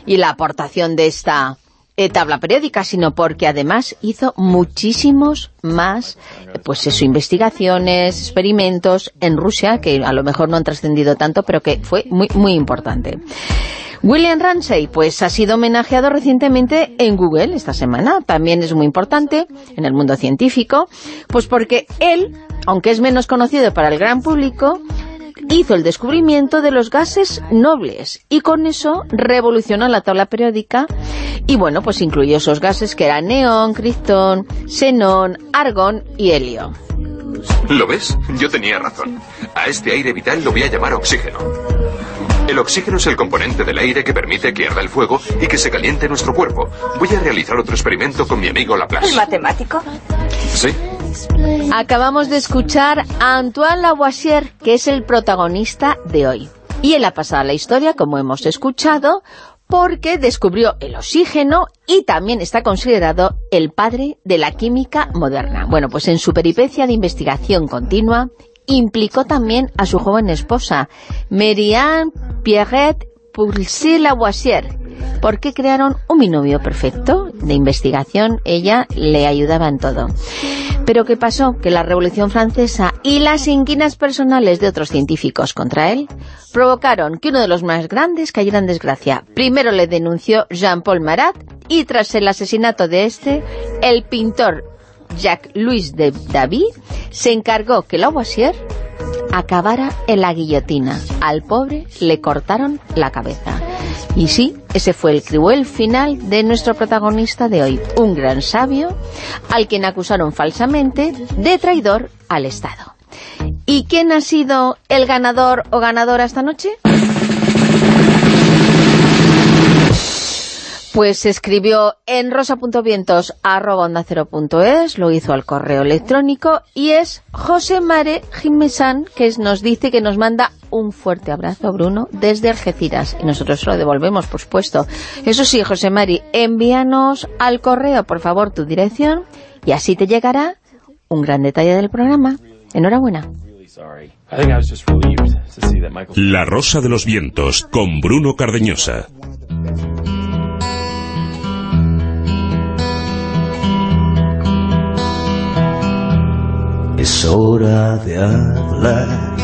y la aportación de esta eh, tabla periódica, sino porque además hizo muchísimos más, pues eso, investigaciones, experimentos en Rusia, que a lo mejor no han trascendido tanto, pero que fue muy, muy importante. William Ramsay, pues ha sido homenajeado recientemente en Google esta semana. También es muy importante en el mundo científico, pues porque él, aunque es menos conocido para el gran público, hizo el descubrimiento de los gases nobles y con eso revolucionó la tabla periódica y bueno, pues incluyó esos gases que eran neón, criptón, xenón, argón y helio. ¿Lo ves? Yo tenía razón. A este aire vital lo voy a llamar oxígeno. El oxígeno es el componente del aire que permite que arda el fuego y que se caliente nuestro cuerpo. Voy a realizar otro experimento con mi amigo Laplace. ¿El matemático? Sí. Acabamos de escuchar a Antoine Lavoisier, que es el protagonista de hoy. Y él ha pasado a la historia, como hemos escuchado, porque descubrió el oxígeno y también está considerado el padre de la química moderna. Bueno, pues en su peripecia de investigación continua implicó también a su joven esposa, Marianne Pierrette Pulsé Lavoisier, porque crearon un binomio perfecto de investigación. Ella le ayudaba en todo. Pero ¿qué pasó? Que la Revolución Francesa y las inquietudes personales de otros científicos contra él provocaron que uno de los más grandes cayera en desgracia. Primero le denunció Jean-Paul Marat y tras el asesinato de este, el pintor Jacques-Louis David se encargó que Lavoisier acabara en la guillotina. Al pobre le cortaron la cabeza. Y sí, ese fue el cruel final de nuestro protagonista de hoy, un gran sabio al quien acusaron falsamente de traidor al Estado. ¿Y quién ha sido el ganador o ganadora esta noche? Pues escribió en rosa.vientos arroba onda cero punto es, lo hizo al correo electrónico, y es José Mare Jiménez, que nos dice que nos manda un fuerte abrazo, Bruno, desde Algeciras, y nosotros se lo devolvemos, por supuesto. Eso sí, José Mari, envíanos al correo, por favor, tu dirección, y así te llegará un gran detalle del programa. Enhorabuena. La Rosa de los Vientos, con Bruno Cardeñosa. Es hora de hablar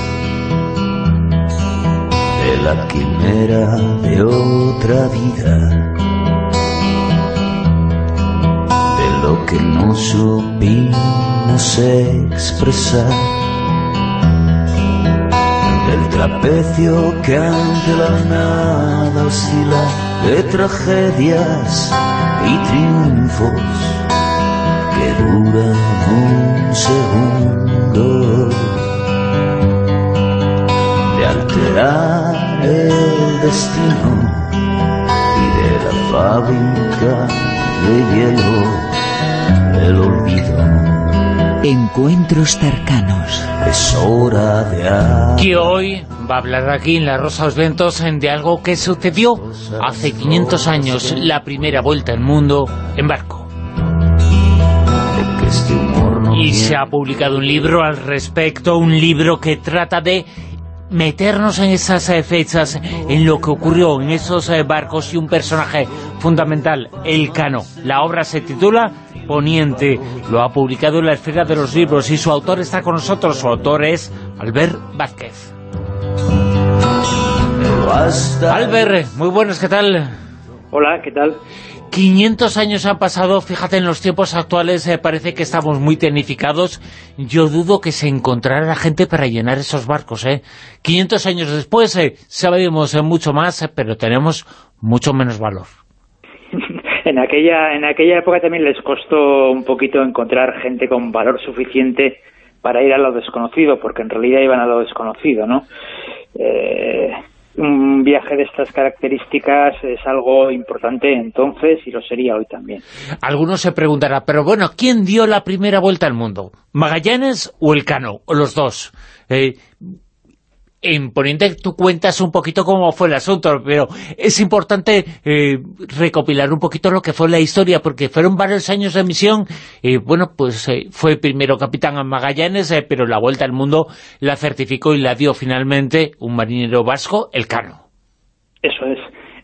de la quimera de otra vida, de lo que no supimos expresar, del trapecio que ante la nada oscila, de tragedias y triunfos que duran un segundo, de alterar el destino y de la fábrica de hielo, el olvido. Encuentros cercanos. Es hora de hablar. Que hoy va a hablar aquí en La Rosa de los Vientos de algo que sucedió hace quinientos años, la primera vuelta al mundo en barco. Y se ha publicado un libro al respecto, un libro que trata de meternos en esas eh, fechas, en lo que ocurrió en esos eh, barcos, y un personaje fundamental, Elcano. La obra se titula Poniente, lo ha publicado en la Esfera de los Libros y su autor está con nosotros. Su autor es Albert Vázquez. Albert, muy buenas, ¿qué tal? Hola, ¿qué tal? quinientos años han pasado, fíjate, en los tiempos actuales eh, parece que estamos muy tecnificados. Yo dudo que se encontrara gente para llenar esos barcos, ¿eh? quinientos años después eh, sabemos eh, mucho más, eh, pero tenemos mucho menos valor. En aquella, en aquella época también les costó un poquito encontrar gente con valor suficiente para ir a lo desconocido, porque en realidad iban a lo desconocido, ¿no? Eh... Un viaje de estas características es algo importante entonces y lo sería hoy también. Algunos se preguntarán, pero bueno, ¿quién dio la primera vuelta al mundo? ¿Magallanes o Elcano? ¿O los dos? Eh, en Poniente tú cuentas un poquito cómo fue el asunto, pero es importante eh, recopilar un poquito lo que fue la historia, porque fueron varios años de misión. Eh, bueno, pues eh, fue primero capitán a Magallanes, eh, pero la vuelta al mundo la certificó y la dio finalmente un marinero vasco, Elcano. Eso es.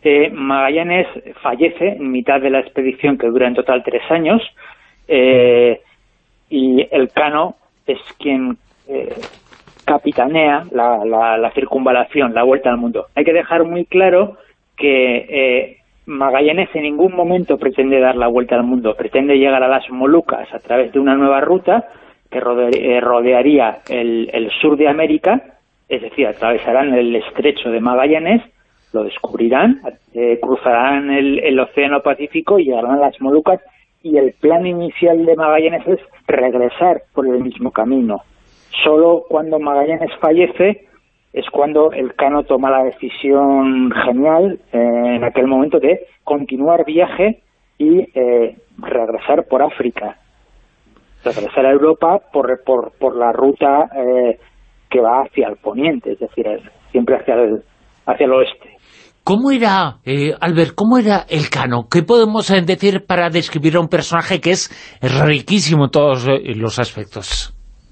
eh, Magallanes fallece en mitad de la expedición, que dura en total tres años, eh, y Elcano es quien eh, capitanea la, la, la circunvalación, la vuelta al mundo. Hay que dejar muy claro que eh, Magallanes en ningún momento pretende dar la vuelta al mundo, pretende llegar a las Molucas a través de una nueva ruta que rode, eh, rodearía el, el sur de América, es decir, atravesarán el estrecho de Magallanes, lo descubrirán, eh, cruzarán el, el Océano Pacífico y llegarán a las Molucas, y el plan inicial de Magallanes es regresar por el mismo camino. Solo cuando Magallanes fallece es cuando Elcano toma la decisión genial eh, en aquel momento de continuar viaje y eh, regresar por África, regresar a Europa por, por, por la ruta eh, que va hacia el poniente, es decir, siempre hacia el, hacia el oeste. ¿Cómo era, eh, Albert, cómo era Elcano? ¿Qué podemos eh, decir para describir a un personaje que es riquísimo en todos eh, los aspectos?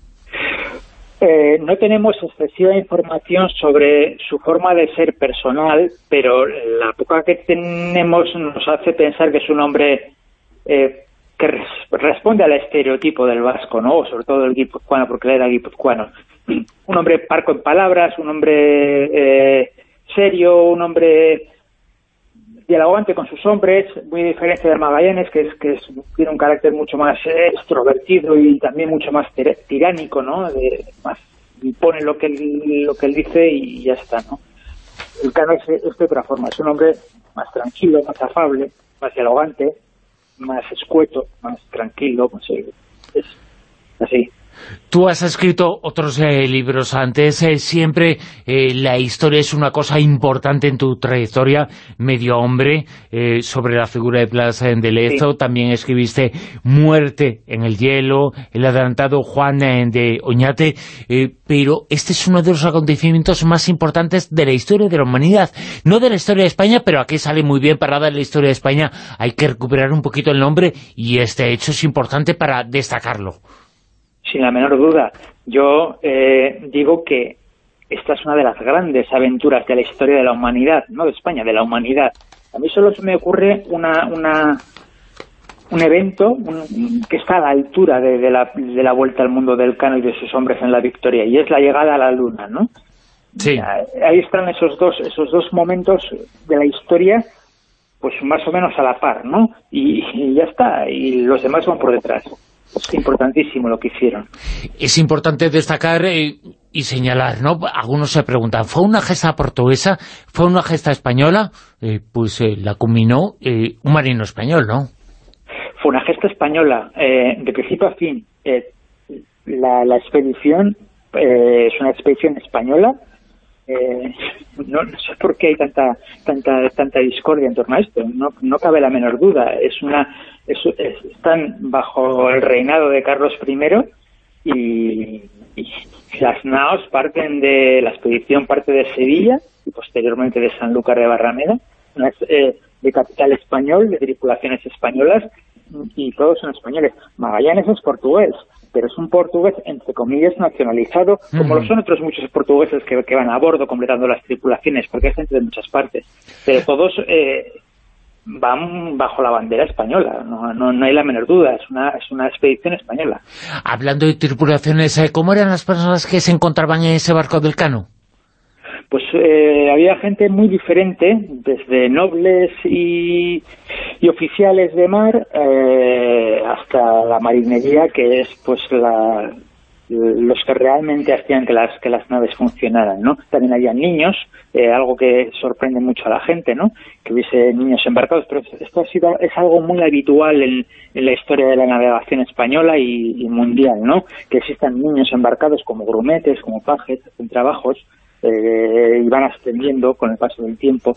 Eh, no tenemos excesiva información sobre su forma de ser personal, pero la poca que tenemos nos hace pensar que es un hombre eh, que res responde al estereotipo del vasco, ¿no? Sobre todo del guipuzcoano, porque él era guipuzcoano. Un hombre parco en palabras, un hombre eh, serio, un hombre dialogante con sus hombres, muy diferente de Magallanes, que es que es, tiene un carácter mucho más eh, extrovertido y también mucho más tiránico, ¿no? De, más impone lo que él, lo que él dice y ya está, ¿no? Elcano es, es de otra forma, es un hombre más tranquilo, más afable, más dialogante, más escueto, más tranquilo, pues, es así. Tú has escrito otros eh, libros antes, eh, siempre eh, la historia es una cosa importante en tu trayectoria, Medio hombre, eh, sobre la figura de Blas de Lezo, sí. También escribiste Muerte en el hielo, el adelantado Juan eh, de Oñate, eh, pero este es uno de los acontecimientos más importantes de la historia de la humanidad, no de la historia de España, pero aquí sale muy bien parada en la historia de España, hay que recuperar un poquito el nombre y este hecho es importante para destacarlo. Sin la menor duda. Yo eh, digo que esta es una de las grandes aventuras de la historia de la humanidad, no de España, de la humanidad. A mí solo se me ocurre una, una, un evento un, que está a la altura de, de, la, de la vuelta al mundo de Elcano y de sus hombres en la victoria, y es la llegada a la Luna, ¿no? Sí. Ahí están esos dos, esos dos momentos de la historia, pues más o menos a la par, ¿no? Y, y ya está, y los demás van por detrás. Es importantísimo lo que hicieron. Es importante destacar eh, y señalar, ¿no? Algunos se preguntan, ¿fue una gesta portuguesa? ¿Fue una gesta española? Eh, pues eh, la culminó eh, un marino español, ¿no? Fue una gesta española, eh, de principio a fin. Eh, la, la expedición eh, es una expedición española. Eh, no, no sé por qué hay tanta tanta tanta discordia en torno a esto. No, no cabe la menor duda. Es una es, es, están bajo el reinado de Carlos primero y, y las naos parten de la expedición parte de Sevilla y posteriormente de Sanlúcar de Barrameda, una, eh, de capital español, de tripulaciones españolas, y todos son españoles. Magallanes es portugués, pero es un portugués, entre comillas, nacionalizado, como uh-huh. lo son otros muchos portugueses que, que van a bordo completando las tripulaciones, porque hay gente de muchas partes. Pero todos eh, van bajo la bandera española, no, no, no hay la menor duda, es una, es una expedición española. Hablando de tripulaciones, ¿cómo eran las personas que se encontraban en ese barco del Elcano? Pues eh, había gente muy diferente, desde nobles y, y oficiales de mar eh, hasta la marinería, que es pues la, los que realmente hacían que las que las naves funcionaran, ¿no? También había niños, eh, algo que sorprende mucho a la gente, ¿no? Que hubiese niños embarcados, pero esto ha sido, es algo muy habitual en, en la historia de la navegación española y, y mundial, ¿no? Que existan niños embarcados como grumetes, como pajes, en trabajos. Eh, y van ascendiendo con el paso del tiempo.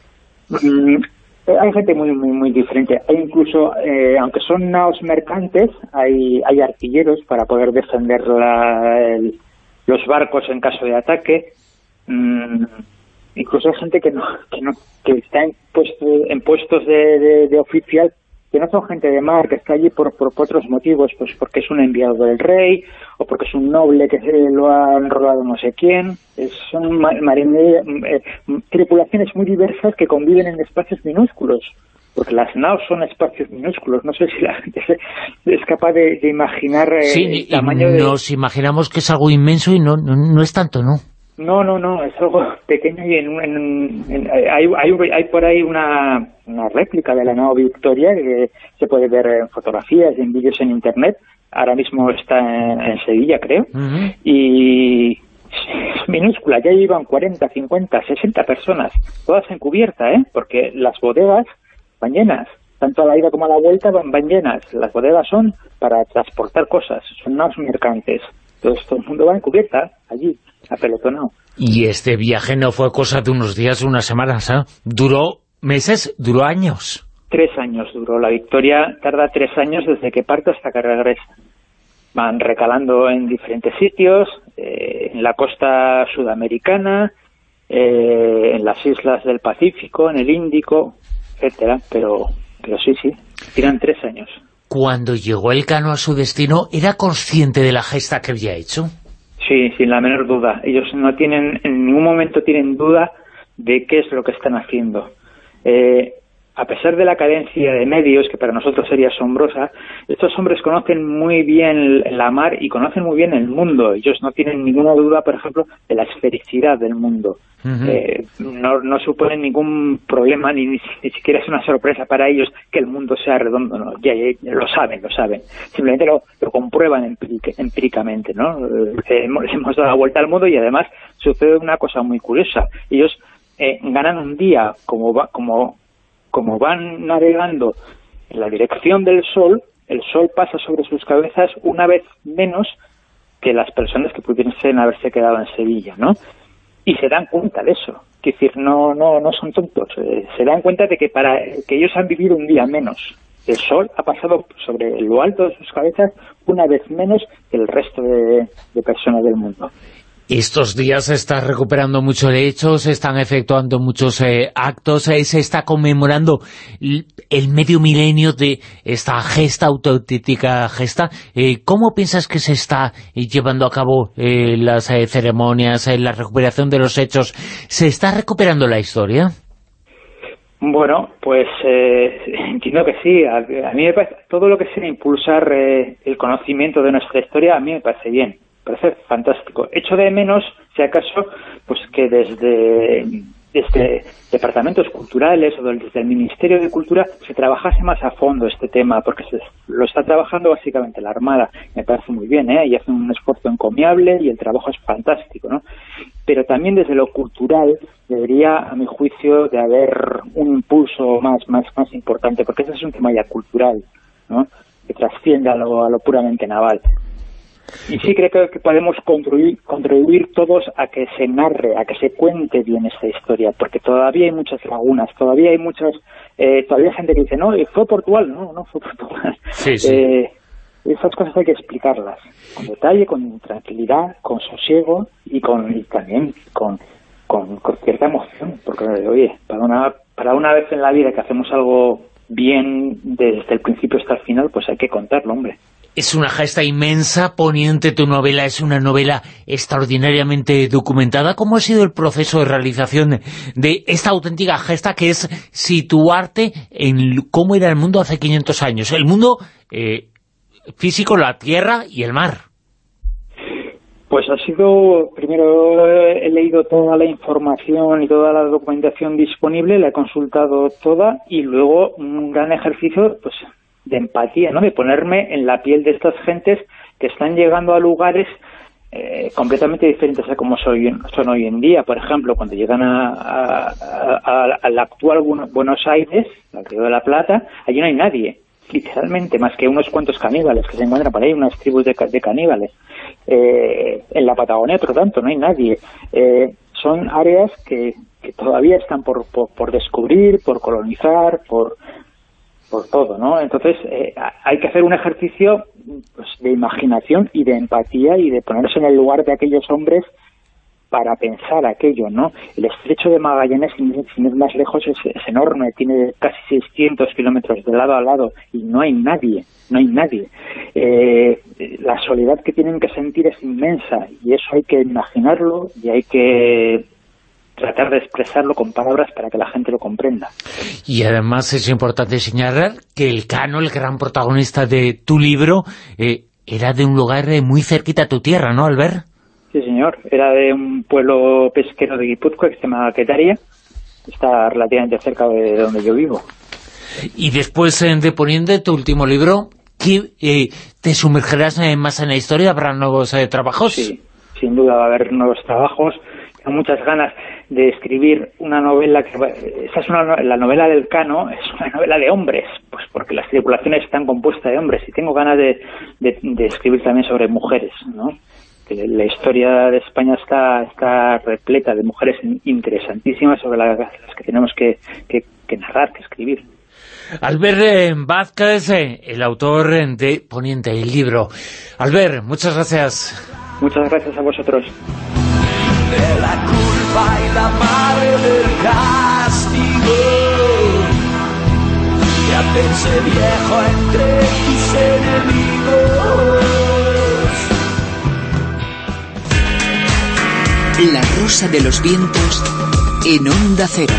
Mm, hay gente muy muy muy diferente. Hay incluso, eh, aunque son naos mercantes, hay hay artilleros para poder defender la, el, los barcos en caso de ataque. Mm, incluso hay gente que no que no que está en, puesto, en puestos de, de, de oficial que no son gente de mar, que está allí por, por, por otros motivos, pues porque es un enviado del rey, o porque es un noble que se lo ha enrolado no sé quién. Es, son marinerías, eh, tripulaciones muy diversas que conviven en espacios minúsculos, porque las naos son espacios minúsculos. No sé si la gente se, es capaz de, de imaginar eh, sí, el tamaño de... nos imaginamos que es algo inmenso y no, no, no es tanto, ¿no? No, no, no, es algo pequeño y en, en, en, hay, hay, hay por ahí una, una réplica de la nao Victoria que se puede ver en fotografías y en vídeos en internet. Ahora mismo está en, en Sevilla, creo, uh-huh. y es minúscula. Ya llevan cuarenta, cincuenta, sesenta personas, todas en cubierta, ¿eh? Porque las bodegas van llenas, tanto a la ida como a la vuelta van, van llenas. Las bodegas son para transportar cosas, son naos mercantes. Entonces todo el mundo va en cubierta allí, apelotonado. Y este viaje no fue cosa de unos días, unas semanas, ¿eh? Duró meses, duró años. Tres años duró. La Victoria tarda tres años desde que parte hasta que regresa. Van recalando en diferentes sitios, eh, en la costa sudamericana, eh, en las islas del Pacífico, en el Índico, etcétera. Pero, pero sí, sí, tiran tres años. Cuando llegó Elcano a su destino, ¿era consciente de la gesta que había hecho? Sí, sin la menor duda. Ellos no tienen, en ningún momento tienen duda de qué es lo que están haciendo. Eh, a pesar de la carencia de medios, que para nosotros sería asombrosa, estos hombres conocen muy bien la mar y conocen muy bien el mundo. Ellos no tienen ninguna duda, por ejemplo, de la esfericidad del mundo. Uh-huh. eh, no, no suponen ningún problema, ni, ni siquiera es una sorpresa para ellos que el mundo sea redondo. No, ya, ya lo saben, lo saben. Simplemente lo, lo comprueban empírica, empíricamente, ¿no? Eh, hemos, hemos dado la vuelta al mundo y además sucede una cosa muy curiosa. Ellos eh, ganan un día como va, como como van navegando en la dirección del sol, el sol pasa sobre sus cabezas una vez menos que las personas que pudiesen haberse quedado en Sevilla, ¿no? Y se dan cuenta de eso. Es decir, no no no son tontos. Eh, se dan cuenta de que para que ellos han vivido un día menos. El sol ha pasado sobre lo alto de sus cabezas una vez menos que el resto de, de personas del mundo. Estos días se está recuperando mucho el hecho, se están efectuando muchos eh, actos, eh, se está conmemorando el medio milenio de esta gesta, auténtica gesta. Eh, ¿Cómo piensas que se está llevando a cabo eh, las eh, ceremonias, eh, la recuperación de los hechos? ¿Se está recuperando la historia? Bueno, pues eh, entiendo que sí. A, a mí me parece, todo lo que sea impulsar eh, el conocimiento de nuestra historia, a mí me parece bien. Parece fantástico. Echo de menos, si acaso, pues que desde, desde departamentos culturales o desde el Ministerio de Cultura se trabajase más a fondo este tema, porque se lo está trabajando básicamente la Armada. Me parece muy bien, ¿eh? Y hacen un esfuerzo encomiable y el trabajo es fantástico, ¿no? Pero también desde lo cultural debería, a mi juicio, de haber un impulso más, más, más importante, porque ese es un tema ya cultural, ¿no? Que trasciende a lo, a lo puramente naval. Y sí creo que podemos contribuir, contribuir todos a que se narre, a que se cuente bien esta historia, porque todavía hay muchas lagunas, todavía hay muchas, eh, todavía hay gente que dice, no, fue Portugal, no, no fue Portugal. Sí, sí. Eh, esas cosas hay que explicarlas, con detalle, con tranquilidad, con sosiego y con y también con, con, con cierta emoción, porque, oye, para una, para una vez en la vida que hacemos algo bien desde el principio hasta el final, pues hay que contarlo, hombre. Es una gesta inmensa, Poniente, tu novela es una novela extraordinariamente documentada. ¿Cómo ha sido el proceso de realización de esta auténtica gesta que es situarte en cómo era el mundo hace quinientos años? El mundo eh, físico, la tierra y el mar. Pues ha sido, primero he leído toda la información y toda la documentación disponible, la he consultado toda y luego un gran ejercicio, pues, de empatía, ¿no? De ponerme en la piel de estas gentes que están llegando a lugares eh, completamente diferentes a como soy, son hoy en día. Por ejemplo, cuando llegan a, a, a, al actual Buenos Aires, al Río de la Plata, allí no hay nadie, literalmente, más que unos cuantos caníbales que se encuentran por ahí, unas tribus de, de caníbales. Eh, en la Patagonia, por lo tanto, no hay nadie. Eh, son áreas que, que todavía están por, por, por descubrir, por colonizar, por... por todo, ¿no? Entonces eh, hay que hacer un ejercicio, pues, de imaginación y de empatía y de ponerse en el lugar de aquellos hombres para pensar aquello, ¿no? El estrecho de Magallanes, sin ir más lejos, es, es enorme, tiene casi seiscientos kilómetros de lado a lado y no hay nadie, no hay nadie. Eh, la soledad que tienen que sentir es inmensa y eso hay que imaginarlo y hay que tratar de expresarlo con palabras para que la gente lo comprenda. Y además es importante señalar que el Cano, el gran protagonista de tu libro, eh, era de un lugar muy cerquita a tu tierra, ¿no, Albert? Sí, señor. Era de un pueblo pesquero de Guipúzcoa que se llama Quetaria. Está relativamente cerca de donde yo vivo. Y después eh, de Poniente, tu último libro, ¿qué, eh, ¿te sumergirás eh, más en la historia? ¿Habrá nuevos eh, trabajos? Sí, sin duda va a haber nuevos trabajos. Tengo muchas ganas de escribir una novela que... Esa es una, la novela del Cano es una novela de hombres, pues porque las tripulaciones están compuestas de hombres. Y tengo ganas de, de, de escribir también sobre mujeres, ¿no? La historia de España está, está repleta de mujeres interesantísimas sobre las, las que tenemos que, que, que narrar, que escribir. Albert Vázquez, el autor de Poniente, el libro. Albert, muchas gracias. Muchas gracias a vosotros. De la culpa y la madre del castigo, ya pensé viejo entre tus enemigos. La Rosa de los Vientos en Onda Cero.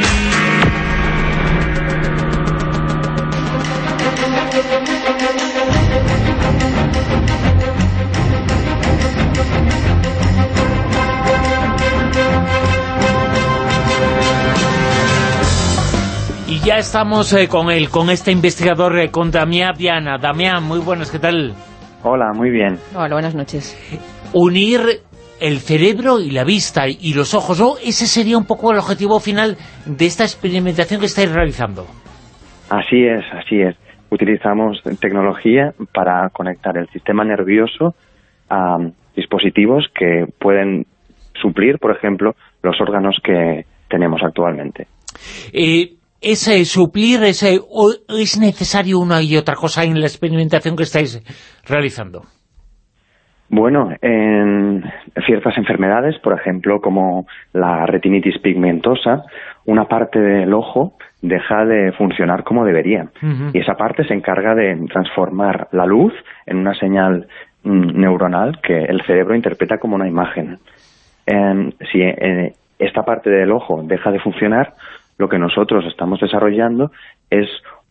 Y ya estamos eh, con él, con este investigador, eh, con Damián Viana. Damián, muy buenas, ¿qué tal? Hola, muy bien. Hola, buenas noches. Unir el cerebro y la vista y los ojos, ¿no? Ese sería un poco el objetivo final de esta experimentación que estáis realizando. Así es, así es. Utilizamos tecnología para conectar el sistema nervioso a dispositivos que pueden suplir, por ejemplo, los órganos que tenemos actualmente. Eh, ¿Ese suplir, ese, o es necesario una y otra cosa en la experimentación que estáis realizando? Bueno, en ciertas enfermedades, por ejemplo, como la retinitis pigmentosa, una parte del ojo deja de funcionar como debería. Uh-huh. Y esa parte se encarga de transformar la luz en una señal mm, neuronal que el cerebro interpreta como una imagen. Eh, si eh, esta parte del ojo deja de funcionar, lo que nosotros estamos desarrollando es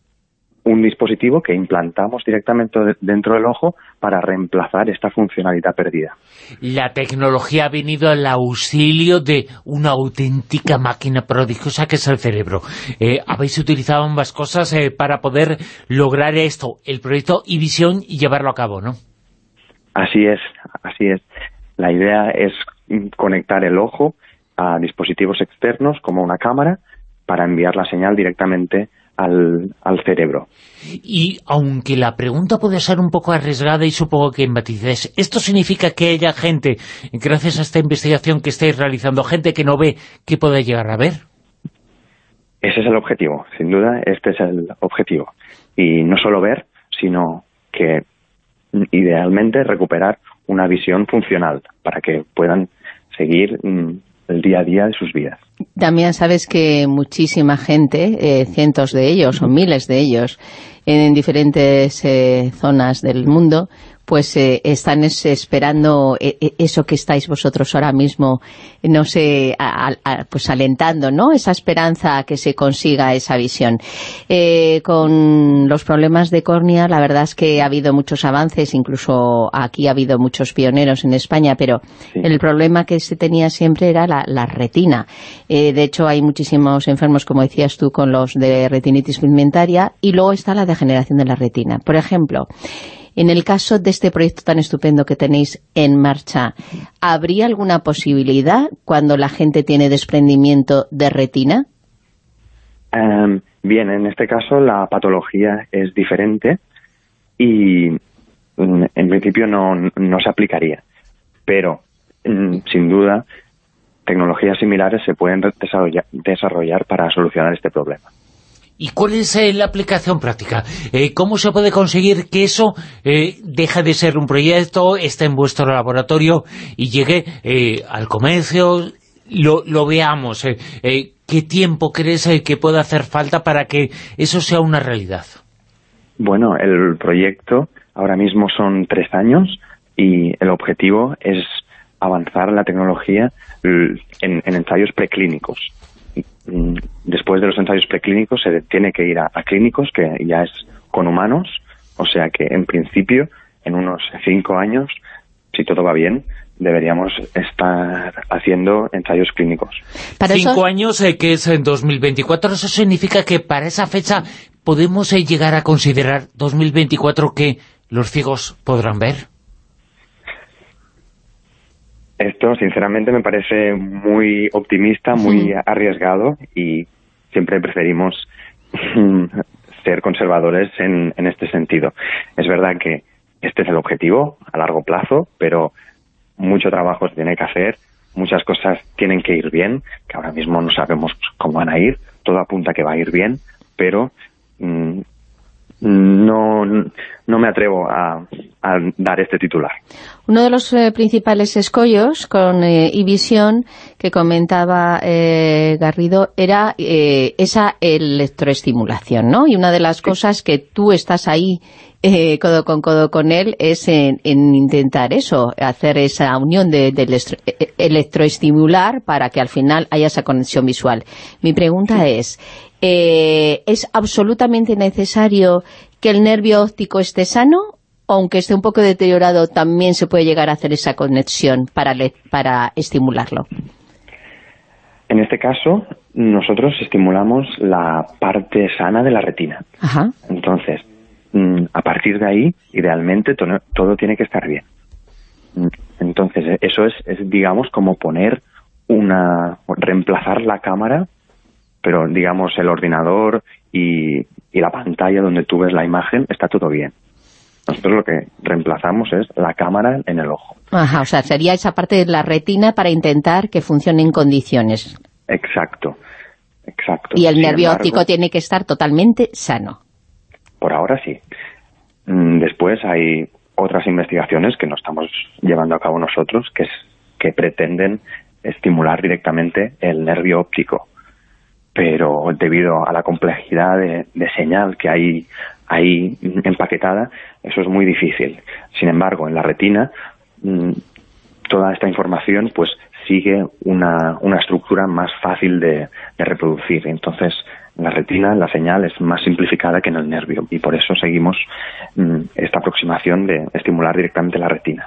un dispositivo que implantamos directamente dentro del ojo para reemplazar esta funcionalidad perdida. La tecnología ha venido al auxilio de una auténtica máquina prodigiosa que es el cerebro. Eh, habéis utilizado ambas cosas eh, para poder lograr esto, el proyecto iVisión, y llevarlo a cabo, ¿no? Así es, así es. La idea es conectar el ojo a dispositivos externos como una cámara para enviar la señal directamente Al, al cerebro. Y aunque la pregunta puede ser un poco arriesgada y supongo que matices, ¿esto significa que haya gente, gracias a esta investigación que estáis realizando, gente que no ve, que pueda llegar a ver? Ese es el objetivo, sin duda, este es el objetivo. Y no solo ver, sino que idealmente recuperar una visión funcional para que puedan seguir mmm, el día a día de sus vidas. También sabes que muchísima gente, eh, cientos de ellos o miles de ellos, en diferentes eh, zonas del mundo, pues eh, están es, esperando eh, eso que estáis vosotros ahora mismo, no sé, a, a, pues alentando, ¿no? Esa esperanza a que se consiga esa visión. Eh, con los problemas de córnea, la verdad es que ha habido muchos avances, incluso aquí ha habido muchos pioneros en España, pero sí, el problema que se tenía siempre era la, la retina. Eh, de hecho, hay muchísimos enfermos, como decías tú, con los de retinitis pigmentaria, y luego está la degeneración de la retina. Por ejemplo, en el caso de este proyecto tan estupendo que tenéis en marcha, ¿habría alguna posibilidad cuando la gente tiene desprendimiento de retina? Um, bien, en este caso la patología es diferente y um, en principio no, no se aplicaría, pero um, sin duda tecnologías similares se pueden desarrollar, desarrollar para solucionar este problema. ¿Y cuál es eh, la aplicación práctica? Eh, ¿Cómo se puede conseguir que eso eh, deje de ser un proyecto, esté en vuestro laboratorio y llegue eh, al comercio, lo, lo veamos? Eh, eh, ¿Qué tiempo crees eh, que puede hacer falta para que eso sea una realidad? Bueno, el proyecto ahora mismo son tres años y el objetivo es avanzar la tecnología en, en ensayos preclínicos. Después de los ensayos preclínicos se tiene que ir a, a clínicos, que ya es con humanos, o sea que en principio en unos cinco años, si todo va bien, deberíamos estar haciendo ensayos clínicos. ¿Para cinco eso? años, eh, que es en dos mil veinticuatro, ¿eso significa que para esa fecha podemos eh, llegar a considerar dos mil veinticuatro que los ciegos podrán ver? Esto, sinceramente, me parece muy optimista, muy sí. arriesgado, y siempre preferimos ser conservadores en, en este sentido. Es verdad que este es el objetivo a largo plazo, pero mucho trabajo se tiene que hacer, muchas cosas tienen que ir bien, que ahora mismo no sabemos cómo van a ir, todo apunta a que va a ir bien, pero mmm, no, no me atrevo a, a dar este titular. Uno de los eh, principales escollos con eh, iVision que comentaba eh, Garrido era eh, esa electroestimulación, ¿no? Y una de las sí. cosas que tú estás ahí eh, codo con codo con él es en, en intentar eso, hacer esa unión de, de electro, electroestimular para que al final haya esa conexión visual. Mi pregunta sí. es... Eh, ¿es absolutamente necesario que el nervio óptico esté sano? Aunque esté un poco deteriorado, también se puede llegar a hacer esa conexión para, le, para estimularlo. En este caso, nosotros estimulamos la parte sana de la retina. Ajá. Entonces, a partir de ahí, idealmente, todo, todo tiene que estar bien. Entonces, eso es, es, digamos, como poner una... reemplazar la cámara, pero digamos el ordenador y, y la pantalla donde tú ves la imagen, está todo bien. Nosotros lo que reemplazamos es la cámara en el ojo. Ajá, o sea, sería esa parte de la retina para intentar que funcione en condiciones. Exacto, exacto. Y el Sin nervio embargo, óptico tiene que estar totalmente sano. Por ahora sí. Después hay otras investigaciones que no estamos llevando a cabo nosotros, que, es, que pretenden estimular directamente el nervio óptico. Pero debido a la complejidad de, de señal que hay ahí empaquetada, eso es muy difícil. Sin embargo, en la retina, mmm, toda esta información pues sigue una, una estructura más fácil de, de reproducir. Entonces, en la retina la señal es más simplificada que en el nervio, y por eso seguimos mmm, esta aproximación de estimular directamente la retina.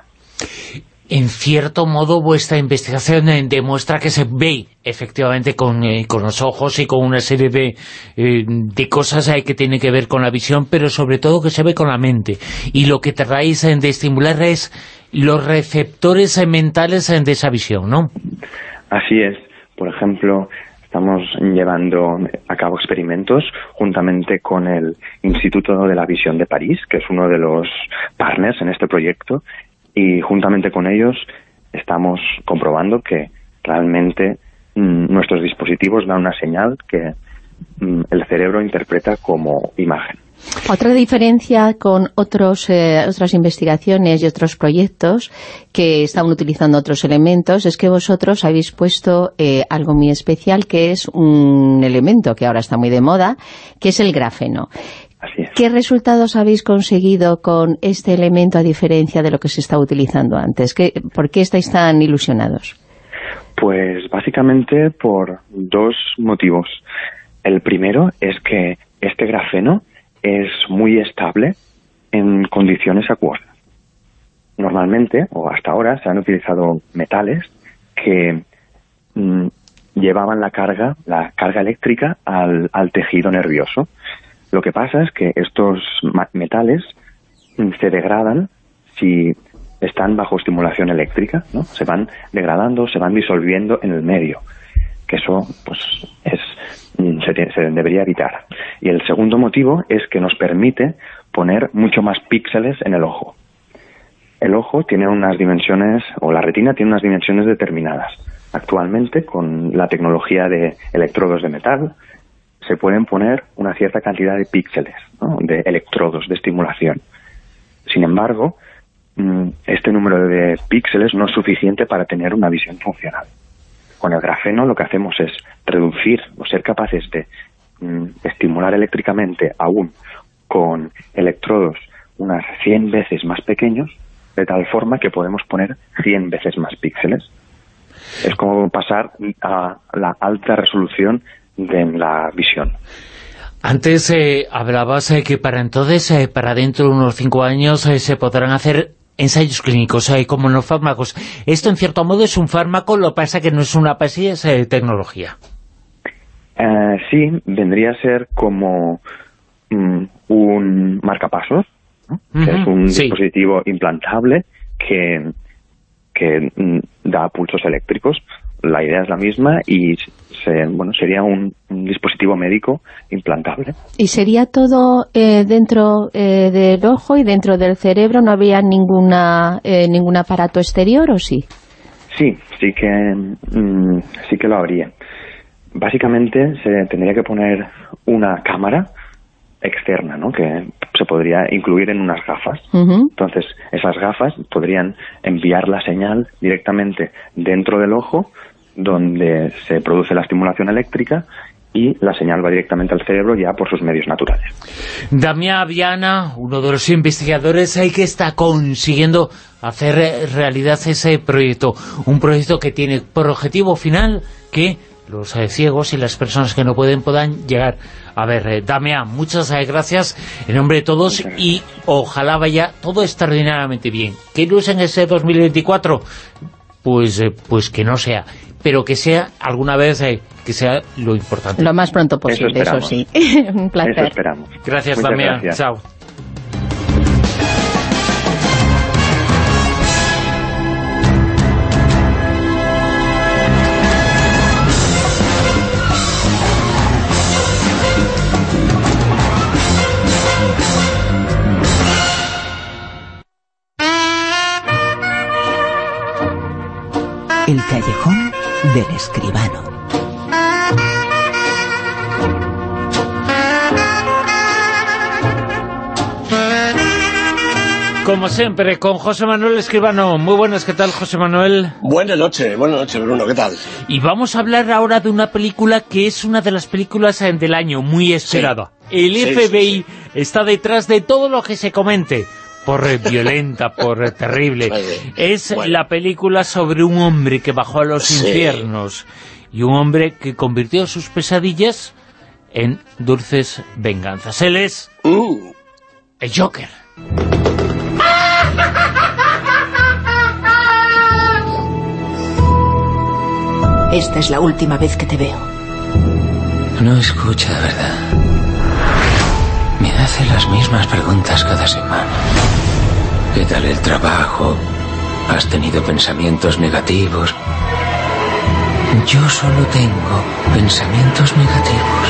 En cierto modo, vuestra investigación eh, demuestra que se ve efectivamente con, eh, con los ojos y con una serie de, eh, de cosas eh, que tienen que ver con la visión, pero sobre todo que se ve con la mente. Y lo que tratáis eh, de estimular es los receptores eh, mentales eh, de esa visión, ¿no? Así es. Por ejemplo, estamos llevando a cabo experimentos juntamente con el Instituto de la Visión de París, que es uno de los partners en este proyecto, y juntamente con ellos estamos comprobando que realmente mmm, nuestros dispositivos dan una señal que mmm, el cerebro interpreta como imagen. Otra diferencia con otros eh, otras investigaciones y otros proyectos que están utilizando otros elementos es que vosotros habéis puesto eh, algo muy especial, que es un elemento que ahora está muy de moda, que es el grafeno. Así es. ¿Qué resultados habéis conseguido con este elemento a diferencia de lo que se estaba utilizando antes? ¿Qué, ¿Por qué estáis tan ilusionados? Pues básicamente por dos motivos. El primero es que este grafeno es muy estable en condiciones acuosas. Normalmente, o hasta ahora, se han utilizado metales que mmm, llevaban la carga, la carga eléctrica al, al tejido nervioso. Lo que pasa es que estos metales se degradan si están bajo estimulación eléctrica, ¿no? Se van degradando, se van disolviendo en el medio, que eso pues es se, se debería evitar. Y el segundo motivo es que nos permite poner mucho más píxeles en el ojo. El ojo tiene unas dimensiones, o la retina tiene unas dimensiones determinadas. Actualmente, con la tecnología de electrodos de metal, se pueden poner una cierta cantidad de píxeles, ¿no?, de electrodos de estimulación. Sin embargo, este número de píxeles no es suficiente para tener una visión funcional. Con el grafeno lo que hacemos es reducir o ser capaces de mm, estimular eléctricamente aún con electrodos unas cien veces más pequeños, de tal forma que podemos poner cien veces más píxeles. Es como pasar a la alta resolución de la visión. Antes eh, hablabas eh, que para entonces, eh, para dentro de unos cinco años, eh, se podrán hacer ensayos clínicos, eh, como en los fármacos. Esto, en cierto modo, es un fármaco, lo que pasa que no es una pastilla, es eh, tecnología. Uh, sí, vendría a ser como um, un marcapasos, ¿no? Uh-huh, que es un sí. dispositivo implantable que, que um, da pulsos eléctricos. La idea es la misma y se, bueno, sería un, un dispositivo médico implantable. ¿Y sería todo eh, dentro eh, del ojo y dentro del cerebro? ¿No había ninguna eh, ningún aparato exterior o sí? Sí, sí que, mm, sí que lo habría. Básicamente se tendría que poner una cámara externa, ¿no?, que se podría incluir en unas gafas. Uh-huh. Entonces, esas gafas podrían enviar la señal directamente dentro del ojo, donde se produce la estimulación eléctrica, y la señal va directamente al cerebro ya por sus medios naturales. Damián Viana, uno de los investigadores ahí que está consiguiendo hacer realidad ese proyecto, un proyecto que tiene por objetivo final que los eh, ciegos y las personas que no pueden puedan llegar a ver. eh, Damián, muchas eh, gracias en nombre de todos y ojalá vaya todo extraordinariamente bien. ¿Qué no es en ese dos mil veinticuatro? Pues, eh, pues que no sea, pero que sea alguna vez, eh, que sea lo importante. Lo más pronto posible, eso, eso sí. Un placer. Eso esperamos. Gracias, Damián. Chao. El callejón del escribano. Como siempre, con José Manuel Escribano. Muy buenas, ¿qué tal, José Manuel? Buenas noches, buenas noches, Bruno, ¿qué tal? Y vamos a hablar ahora de una película que es una de las películas del año, muy esperada. Sí. El F B I sí, sí, sí. está detrás de todo lo que se comente. Por violenta, por terrible. Es bueno. la película sobre un hombre que bajó a los sí. infiernos y un hombre que convirtió sus pesadillas en dulces venganzas. Él es uh. el Joker. Esta es la última vez que te veo. No escucha, de verdad. Me hace las mismas preguntas cada semana. ¿Qué tal el trabajo? ¿Has tenido pensamientos negativos? Yo solo tengo pensamientos negativos.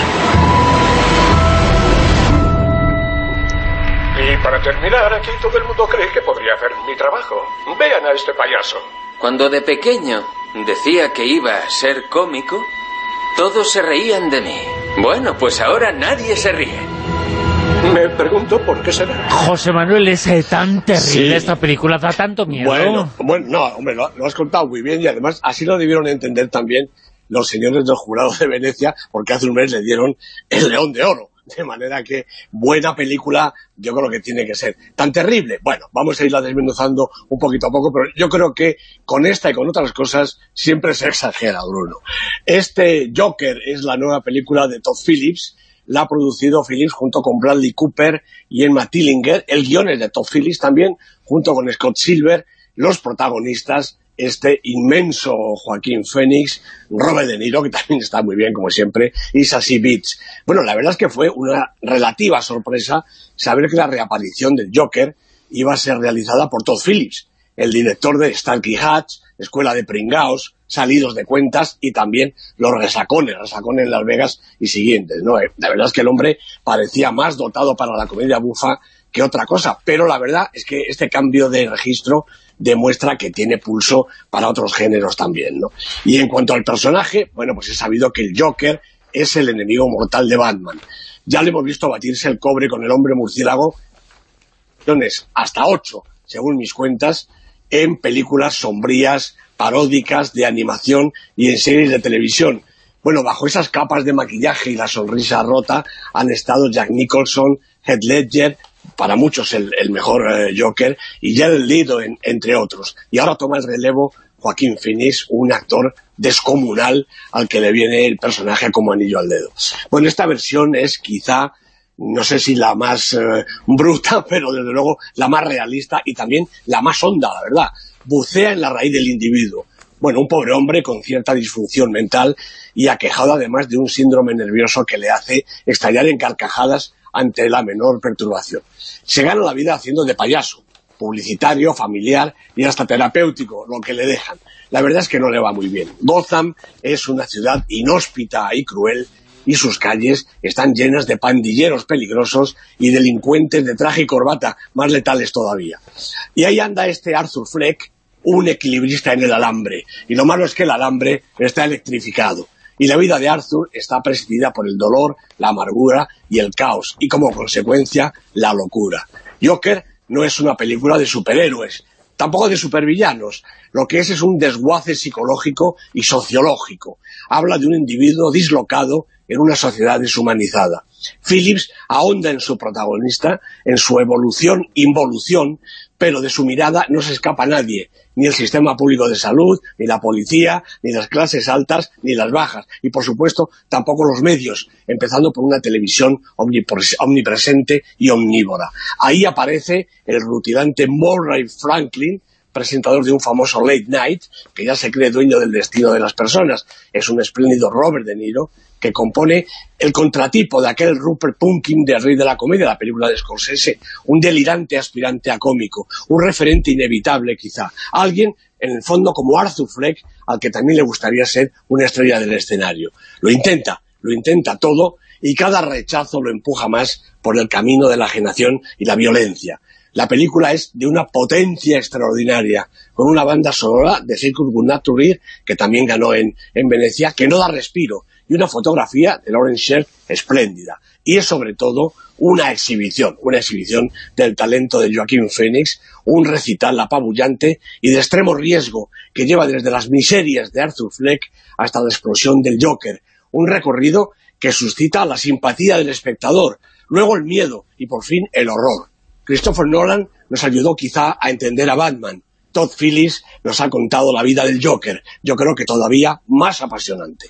Y para terminar, aquí todo el mundo cree que podría hacer mi trabajo. Vean a este payaso. Cuando de pequeño decía que iba a ser cómico, todos se reían de mí. Bueno, pues ahora nadie se ríe. Me pregunto por qué será. José Manuel, es eh, tan terrible sí. esta película, da tanto miedo. Bueno, bueno no, hombre, lo, lo has contado muy bien y además así lo debieron entender también los señores del jurado de Venecia, porque hace un mes le dieron el León de Oro. De manera que buena película yo creo que tiene que ser. ¿Tan terrible? Bueno, vamos a irla desmenuzando un poquito a poco, pero yo creo que con esta y con otras cosas siempre se exagera, Bruno. Este Joker es la nueva película de Todd Phillips. La ha producido Phillips junto con Bradley Cooper y Emma Tillinger. El guion es de Todd Phillips también, junto con Scott Silver. Los protagonistas, este inmenso Joaquín Phoenix, Robert De Niro, que también está muy bien, como siempre, y Sassy Beats. Bueno, la verdad es que fue una relativa sorpresa saber que la reaparición del Joker iba a ser realizada por Todd Phillips, el director de Starkey Hatch, Escuela de Pringaos, Salidos de Cuentas y también Los Resacones, Resacones en Las Vegas y siguientes, ¿no? La verdad es que el hombre parecía más dotado para la comedia bufa que otra cosa, pero la verdad es que este cambio de registro demuestra que tiene pulso para otros géneros también, ¿no? Y en cuanto al personaje, bueno, pues he sabido que el Joker es el enemigo mortal de Batman. Ya le hemos visto batirse el cobre con el hombre murciélago, hasta ocho, según mis cuentas, en películas sombrías, paródicas, de animación y en series de televisión. Bueno, bajo esas capas de maquillaje y la sonrisa rota han estado Jack Nicholson, Heath Ledger, para muchos el, el mejor eh, Joker, y Jared Leto, en, entre otros. Y ahora toma el relevo Joaquín Phoenix, un actor descomunal al que le viene el personaje como anillo al dedo. Bueno, esta versión es quizá, no sé si la más eh, bruta, pero desde luego la más realista y también la más honda, la verdad. Bucea en la raíz del individuo. Bueno, un pobre hombre con cierta disfunción mental y aquejado además de un síndrome nervioso que le hace estallar en carcajadas ante la menor perturbación. Se gana la vida haciendo de payaso, publicitario, familiar y hasta terapéutico, lo que le dejan. La verdad es que no le va muy bien. Gotham es una ciudad inhóspita y cruel, y sus calles están llenas de pandilleros peligrosos y delincuentes de traje y corbata, más letales todavía. Y ahí anda este Arthur Fleck, un equilibrista en el alambre, y lo malo es que el alambre está electrificado, y la vida de Arthur está presidida por el dolor, la amargura y el caos, y como consecuencia, la locura. Joker no es una película de superhéroes, tampoco de supervillanos, lo que es es un desguace psicológico y sociológico. Habla de un individuo dislocado en una sociedad deshumanizada. Phillips ahonda en su protagonista, en su evolución, involución, pero de su mirada no se escapa nadie, ni el sistema público de salud, ni la policía, ni las clases altas, ni las bajas, y por supuesto tampoco los medios, empezando por una televisión omnipresente y omnívora. Ahí aparece el rutilante Murray Franklin, presentador de un famoso late night, que ya se cree dueño del destino de las personas. Es un espléndido Robert De Niro, que compone el contratipo de aquel Rupert Pupkin de Rey de la Comedia, la película de Scorsese, un delirante aspirante a cómico, un referente inevitable quizá, alguien en el fondo como Arthur Fleck, al que también le gustaría ser una estrella del escenario. Lo intenta, lo intenta todo, y cada rechazo lo empuja más por el camino de la enajenación y la violencia. La película es de una potencia extraordinaria, con una banda sonora de Circus Good Night to Read, que también ganó en, en Venecia, que no da respiro, y una fotografía de Lawrence Sher espléndida. Y es sobre todo una exhibición, una exhibición del talento de Joaquín Phoenix, un recital apabullante y de extremo riesgo que lleva desde las miserias de Arthur Fleck hasta la explosión del Joker, un recorrido que suscita la simpatía del espectador, luego el miedo y por fin el horror. Christopher Nolan nos ayudó quizá a entender a Batman. Todd Phillips nos ha contado la vida del Joker, yo creo que todavía más apasionante.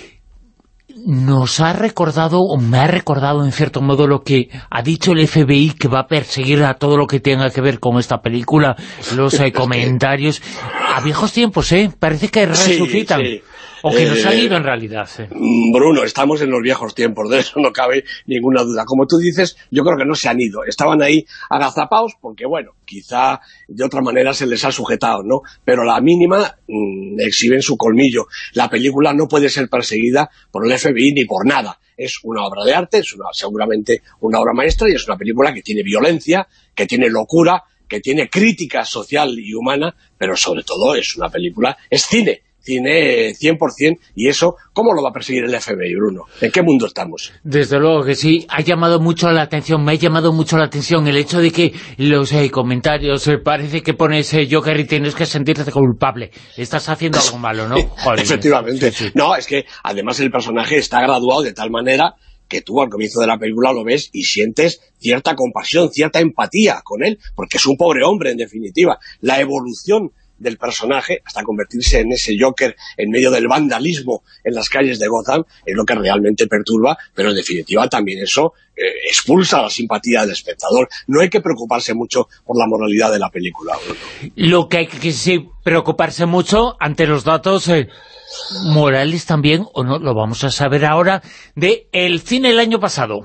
Nos ha recordado, o me ha recordado en cierto modo lo que ha dicho el F B I, que va a perseguir a todo lo que tenga que ver con esta película, los eh, comentarios, a viejos tiempos, ¿eh? Parece que resucitan. Sí, sí. O que eh, nos han ido en realidad. Eh. Bruno, estamos en los viejos tiempos, de eso no cabe ninguna duda. Como tú dices, yo creo que no se han ido. Estaban ahí agazapados porque, bueno, quizá de otra manera se les ha sujetado, ¿no? Pero a la mínima mmm, exhiben su colmillo. La película no puede ser perseguida por el F B I ni por nada. Es una obra de arte, es una, seguramente una obra maestra, y es una película que tiene violencia, que tiene locura, que tiene crítica social y humana, pero sobre todo es una película, es cine. Cine cien por cien, y eso, ¿cómo lo va a perseguir el F B I, Bruno? ¿En qué mundo estamos? Desde luego que sí, ha llamado mucho la atención, me ha llamado mucho la atención el hecho de que los eh, comentarios, eh, parece que pones eh, Joker y tienes que sentirte culpable, estás haciendo algo malo, ¿no? Joder, efectivamente, sí, sí. No, es que además el personaje está graduado de tal manera que tú al comienzo de la película lo ves y sientes cierta compasión, cierta empatía con él, porque es un pobre hombre en definitiva. La evolución del personaje hasta convertirse en ese Joker en medio del vandalismo en las calles de Gotham es lo que realmente perturba, pero en definitiva también eso eh, expulsa la simpatía del espectador. No hay que preocuparse mucho por la moralidad de la película, Bruno. Lo que hay que sí, preocuparse mucho ante los datos eh, morales también, o no, lo vamos a saber ahora, de el cine el año pasado.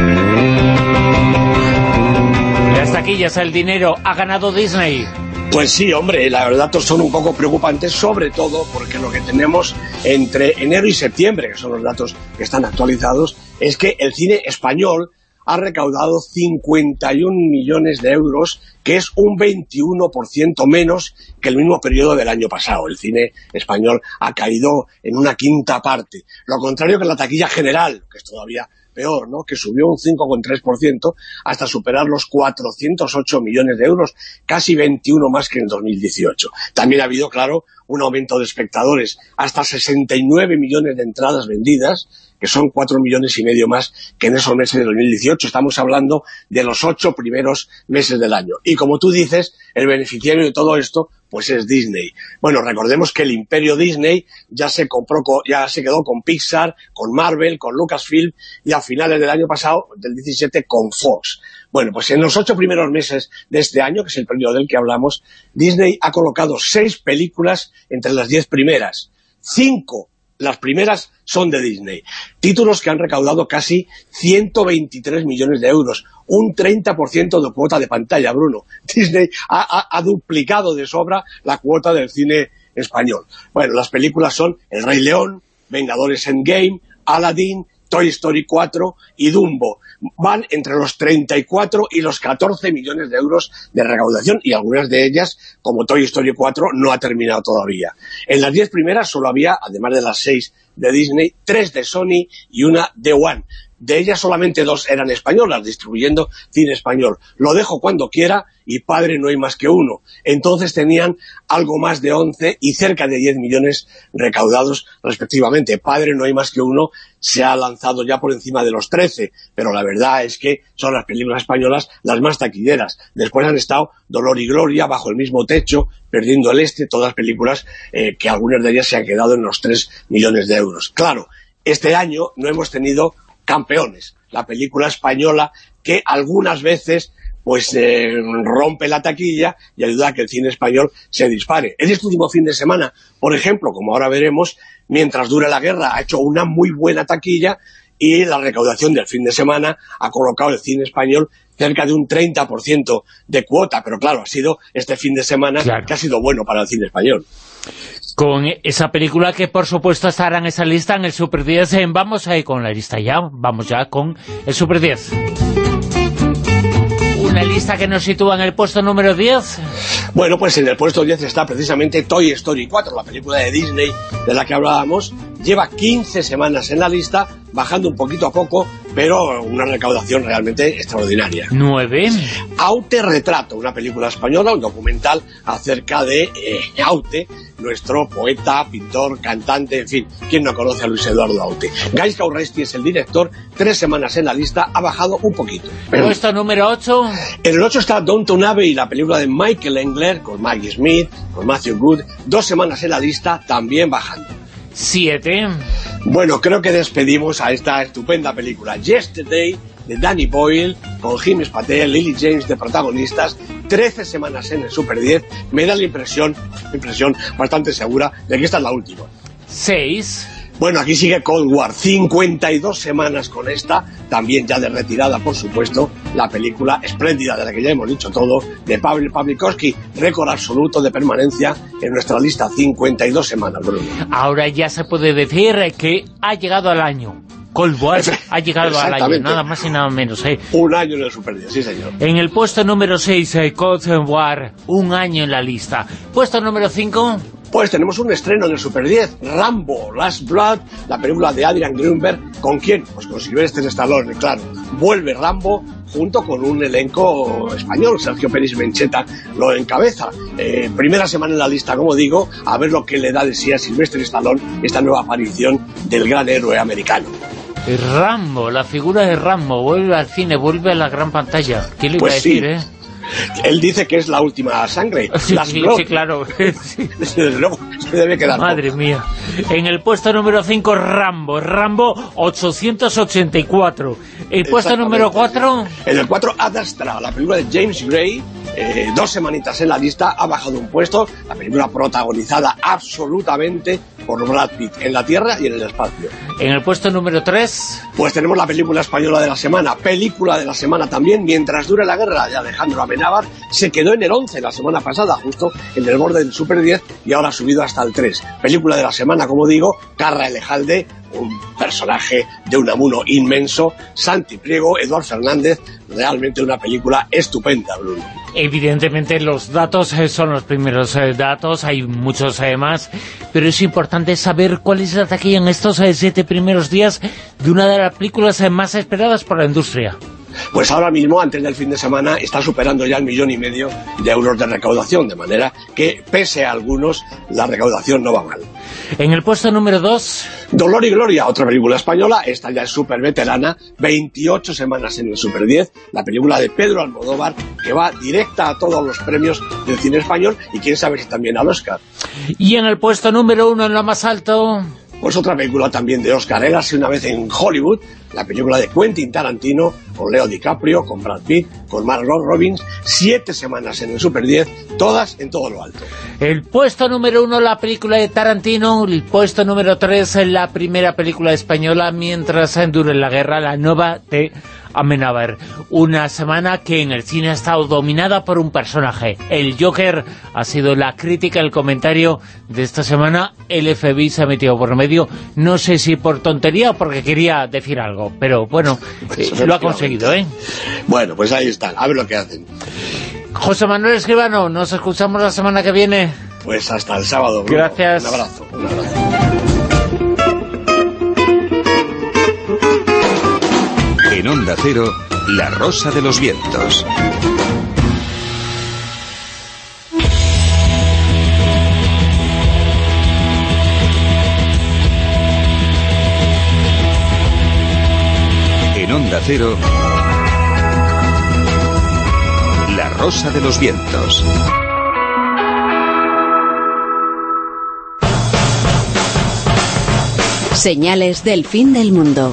Las taquillas, el dinero, ha ganado Disney. Pues sí, hombre, la verdad son un poco preocupantes, sobre todo porque lo que tenemos entre enero y septiembre, que son los datos que están actualizados, es que el cine español ha recaudado cincuenta y un millones de euros, que es un veintiuno por ciento menos que el mismo periodo del año pasado. El cine español ha caído en una quinta parte. Lo contrario que la taquilla general, que es todavía peor, ¿no?, que subió un cinco coma tres por ciento hasta superar los cuatrocientos ocho millones de euros, casi veintiuno más que en dos mil dieciocho. También ha habido, claro, un aumento de espectadores, hasta sesenta y nueve millones de entradas vendidas, que son cuatro millones y medio más que en esos meses de dos mil dieciocho. Estamos hablando de los ocho primeros meses del año. Y como tú dices, el beneficiario de todo esto pues es Disney. Bueno, recordemos que el imperio Disney ya se compró, ya se quedó con Pixar, con Marvel, con Lucasfilm, y a finales del año pasado, del diecisiete, con Fox. Bueno, pues en los ocho primeros meses de este año, que es el periodo del que hablamos, Disney ha colocado seis películas entre las diez primeras. Cinco, las primeras, son de Disney. Títulos que han recaudado casi ciento veintitrés millones de euros, un treinta por ciento de cuota de pantalla, Bruno. Disney ha, ha, ha duplicado de sobra la cuota del cine español. Bueno, las películas son El Rey León, Vengadores Endgame, Aladdin, Toy Story cuatro y Dumbo. Van entre los treinta y cuatro y los catorce millones de euros de recaudación, y algunas de ellas, como Toy Story cuatro, no ha terminado todavía. En las diez primeras solo había, además de las seis de Disney, tres de Sony y una de One. De ellas solamente dos eran españolas, distribuyendo cine español. Lo dejo cuando quiera y Padre no hay más que uno. Entonces tenían algo más de once y cerca de diez millones recaudados respectivamente. Padre no hay más que uno se ha lanzado ya por encima de los trece, pero la verdad es que son las películas españolas las más taquilleras. Después han estado Dolor y Gloria, Bajo el mismo techo, Perdiendo el Este, todas películas eh, que algunas de ellas se han quedado en los tres millones de euros. Claro, este año no hemos tenido Campeones, la película española que algunas veces pues eh, rompe la taquilla y ayuda a que el cine español se dispare. En este último fin de semana, por ejemplo, como ahora veremos, Mientras dure la guerra ha hecho una muy buena taquilla, y la recaudación del fin de semana ha colocado el cine español cerca de un treinta por ciento de cuota, pero claro, ha sido este fin de semana claro. que ha sido bueno para el cine español. Con esa película que por supuesto estará en esa lista, en el Super diez. Vamos a ir con la lista ya, vamos ya con el Super diez. Una lista que nos sitúa en el puesto número diez. Bueno, pues en el puesto diez está precisamente Toy Story cuatro, la película de Disney de la que hablábamos. Lleva quince semanas en la lista, bajando un poquito a poco, pero una recaudación realmente extraordinaria. ¿Nueve? Aute Retrato, una película española, un documental acerca de eh, Aute, nuestro poeta, pintor, cantante, en fin, ¿quién no conoce a Luis Eduardo Aute? Gaisca Urresti es el director, tres semanas en la lista, ha bajado un poquito. ¿Puesto número ocho? En el ocho está Downton Abbey, la película de Michael Engler, con Maggie Smith, con Matthew Good, dos semanas en la lista, también bajando. Siete. Bueno, creo que despedimos a esta estupenda película Yesterday, de Danny Boyle, con Himesh Patel, Lily James de protagonistas. Trece semanas en el Super diez. Me da la impresión, impresión bastante segura de que esta es la última. Seis. Bueno, aquí sigue Cold War, cincuenta y dos semanas con esta, también ya de retirada, por supuesto, la película espléndida de la que ya hemos dicho todo, de Pavel Pawlikowski, récord absoluto de permanencia en nuestra lista, cincuenta y dos semanas, Bruno. Ahora ya se puede decir que ha llegado al año. Cold War ha llegado al año, nada más y nada menos. ¿eh? Un año en el Super diez, sí señor. En el puesto número seis, eh, Cold War, un año en la lista. Puesto número cinco... Pues tenemos un estreno en el Super diez, Rambo, Last Blood, la película de Adrian Grunberg. ¿Con quién? Pues con Sylvester Stallone, claro. Vuelve Rambo junto con un elenco español, Sergio Peris Mencheta lo encabeza. Eh, primera semana en la lista, como digo, a ver lo que le da de sí a Sylvester Stallone esta nueva aparición del gran héroe americano. Rambo, la figura de Rambo, vuelve al cine, vuelve a la gran pantalla. ¿Qué le iba pues a decir, sí. eh? Él dice que es la última sangre. Sí, sí, sí, claro. Sí. Desde luego, se debe quedar. Madre poco. mía. En el puesto número cinco, Rambo. Rambo ochocientos ochenta y cuatro. El puesto número cuatro... Sí. En el cuatro, Ad Astra, la película de James Gray. Eh, dos semanitas en la lista, ha bajado un puesto. La película protagonizada absolutamente por Brad Pitt, en la Tierra y en el espacio. En el puesto número tres... Pues tenemos la película española de la semana, película de la semana también, Mientras dure la guerra, de Alejandro Amenábar. Se quedó en el once la semana pasada, justo en el borde del Super diez, y ahora ha subido hasta el tres. Película de la semana, como digo, Carra Elejalde, un personaje de Unamuno inmenso, Santi Priego, Eduard Fernández, realmente una película estupenda, Bruno. Evidentemente los datos eh, son los primeros eh, datos, hay muchos eh, más, pero es importante saber cuál es la taquilla en estos eh, siete primeros días de una de las películas eh, más esperadas por la industria. Pues ahora mismo, antes del fin de semana, está superando ya el millón y medio de euros de recaudación, de manera que, pese a algunos, la recaudación no va mal. En el puesto número dos... Dolor y Gloria, otra película española, esta ya es súper veterana, veintiocho semanas en el Super diez, la película de Pedro Almodóvar, que va directa a todos los premios del cine español, y quién sabe si también al Oscar. Y en el puesto número uno, en lo más alto... Pues otra película también de Oscar, Érase una vez en Hollywood, la película de Quentin Tarantino, con Leo DiCaprio, con Brad Pitt, con Margot Robbins, siete semanas en el Super diez, todas en todo lo alto. El puesto número uno, la película de Tarantino, el puesto número tres, la primera película española, Mientras dure la guerra, la nueva de Amenábar. Una semana que en el cine ha estado dominada por un personaje. El Joker ha sido la crítica, el comentario de esta semana. El F B I se ha metido por medio, no sé si por tontería o porque quería decir algo, pero bueno, pues eh, lo ha conseguido, ¿eh? Bueno, pues ahí están, a ver lo que hacen. José Manuel Escribano, nos escuchamos la semana que viene. Pues hasta el sábado, Bruno. Gracias. Un abrazo, un abrazo. En Onda Cero, La Rosa de los Vientos. En Onda Cero, La Rosa de los Vientos. Señales del fin del mundo.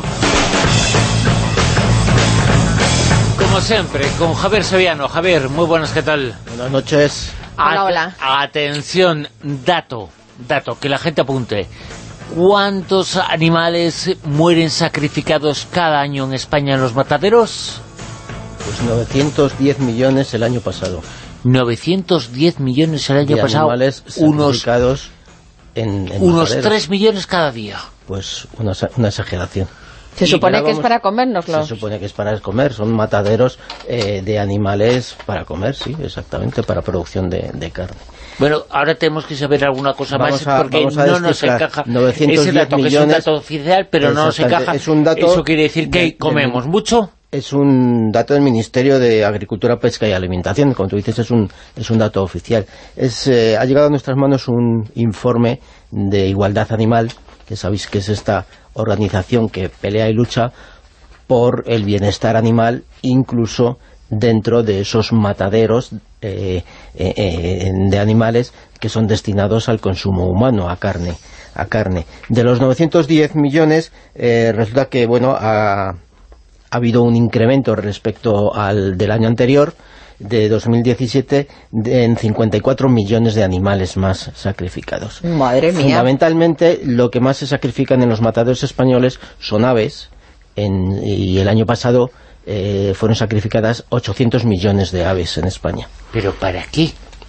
Como siempre, con Javier Sevillano. Javier, muy buenas, ¿qué tal? Buenas noches. Hola, hola. Atención, dato, dato, que la gente apunte. ¿Cuántos animales mueren sacrificados cada año en España en los mataderos? Pues novecientos diez millones el año pasado. novecientos diez millones el año de pasado. Animales sacrificados en, en unos mataderos. tres millones cada día. Pues una, una exageración. Se supone que es para comérnoslos. Se supone que es para comer, son mataderos eh, de animales para comer, sí, exactamente, para producción de, de carne. Bueno, ahora tenemos que saber alguna cosa vamos más, a, porque no nos encaja ese dato, que es un dato oficial, pero no nos encaja. Es un dato. Eso quiere decir que de, comemos de, mucho. Es un dato del Ministerio de Agricultura, Pesca y Alimentación, como tú dices, es un, es un dato oficial. Es, eh, ha llegado a nuestras manos un informe de igualdad animal, que sabéis que es esta organización que pelea y lucha por el bienestar animal, incluso dentro de esos mataderos eh, eh, de animales que son destinados al consumo humano, a carne. a carne. De los novecientos diez millones, eh, resulta que bueno ha, ha habido un incremento respecto al del año anterior, de dos mil diecisiete, de, en cincuenta y cuatro millones de animales más sacrificados. Madre mía. Fundamentalmente, lo que más se sacrifican en los mataderos españoles son aves, en, y el año pasado eh, fueron sacrificadas ochocientos millones de aves en España. ¿Pero para qué?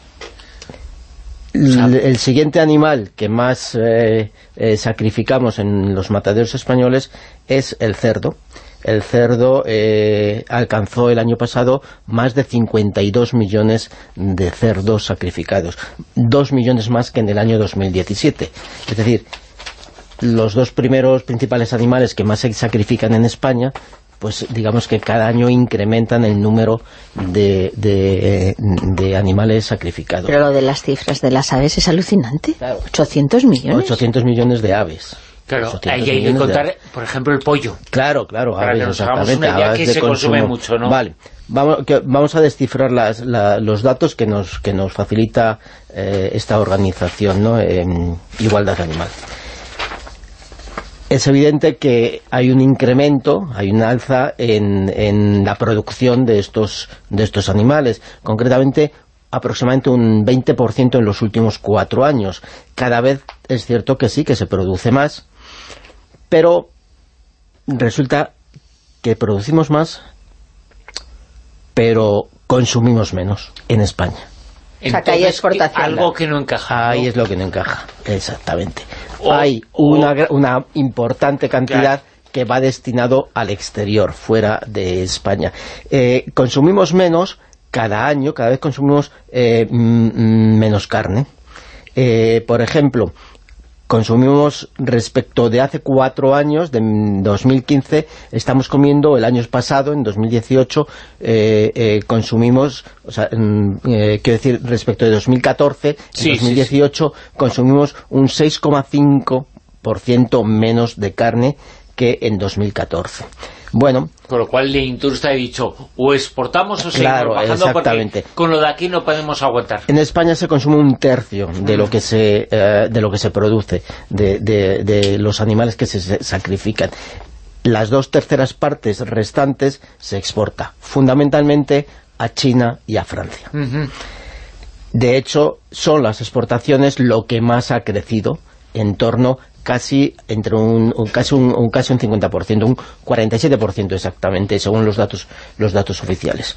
El, el siguiente animal que más eh, eh, sacrificamos en los mataderos españoles es el cerdo. El cerdo eh, alcanzó el año pasado más de cincuenta y dos millones de cerdos sacrificados, dos millones más que en el año dos mil diecisiete. Es decir, los dos primeros principales animales que más se sacrifican en España, pues digamos que cada año incrementan el número de, de, de animales sacrificados. Pero lo de las cifras de las aves es alucinante. Claro. ochocientos millones. ochocientos millones de aves. Claro, ahí hay que contar, por ejemplo, el pollo. Claro, claro, para aves, que nos hagamos exactamente. Una idea aves que de se consumo. consume mucho, ¿no? Vale, vamos, que, vamos a descifrar las, la, los datos que nos, que nos facilita eh, esta organización, ¿no? Eh, Igualdad Animal. Es evidente que hay un incremento, hay un alza en, en la producción de estos, de estos animales. Concretamente, aproximadamente un veinte por ciento en los últimos cuatro años. Cada vez es cierto que sí, que se produce más, pero resulta que producimos más, pero consumimos menos en España. O sea, que hay exportación. Algo que no encaja, ¿no? Ahí es lo que no encaja, exactamente. O, hay una, una importante cantidad, claro, que va destinado al exterior, fuera de España. Eh, consumimos menos, cada año, cada vez consumimos eh, menos carne. Eh, por ejemplo, consumimos respecto de hace cuatro años, de dos mil quince, estamos comiendo, el año pasado, en dos mil dieciocho, eh, eh, consumimos, o sea, eh, quiero decir, respecto de dos mil catorce, sí, en dos mil dieciocho, sí, sí. consumimos un seis coma cinco por ciento menos de carne que en dos mil catorce. Bueno, con lo cual la industria ha dicho, o exportamos o seguimos claro, bajando, exactamente, porque con lo de aquí no podemos aguantar. En España se consume un tercio de lo que se eh, de lo que se produce, de, de, de los animales que se, se sacrifican. Las dos terceras partes restantes se exporta, fundamentalmente a China y a Francia. Uh-huh. De hecho, son las exportaciones lo que más ha crecido, en torno casi entre un, un casi un, un casi un cincuenta por ciento, un cuarenta y siete por ciento exactamente, según los datos los datos oficiales.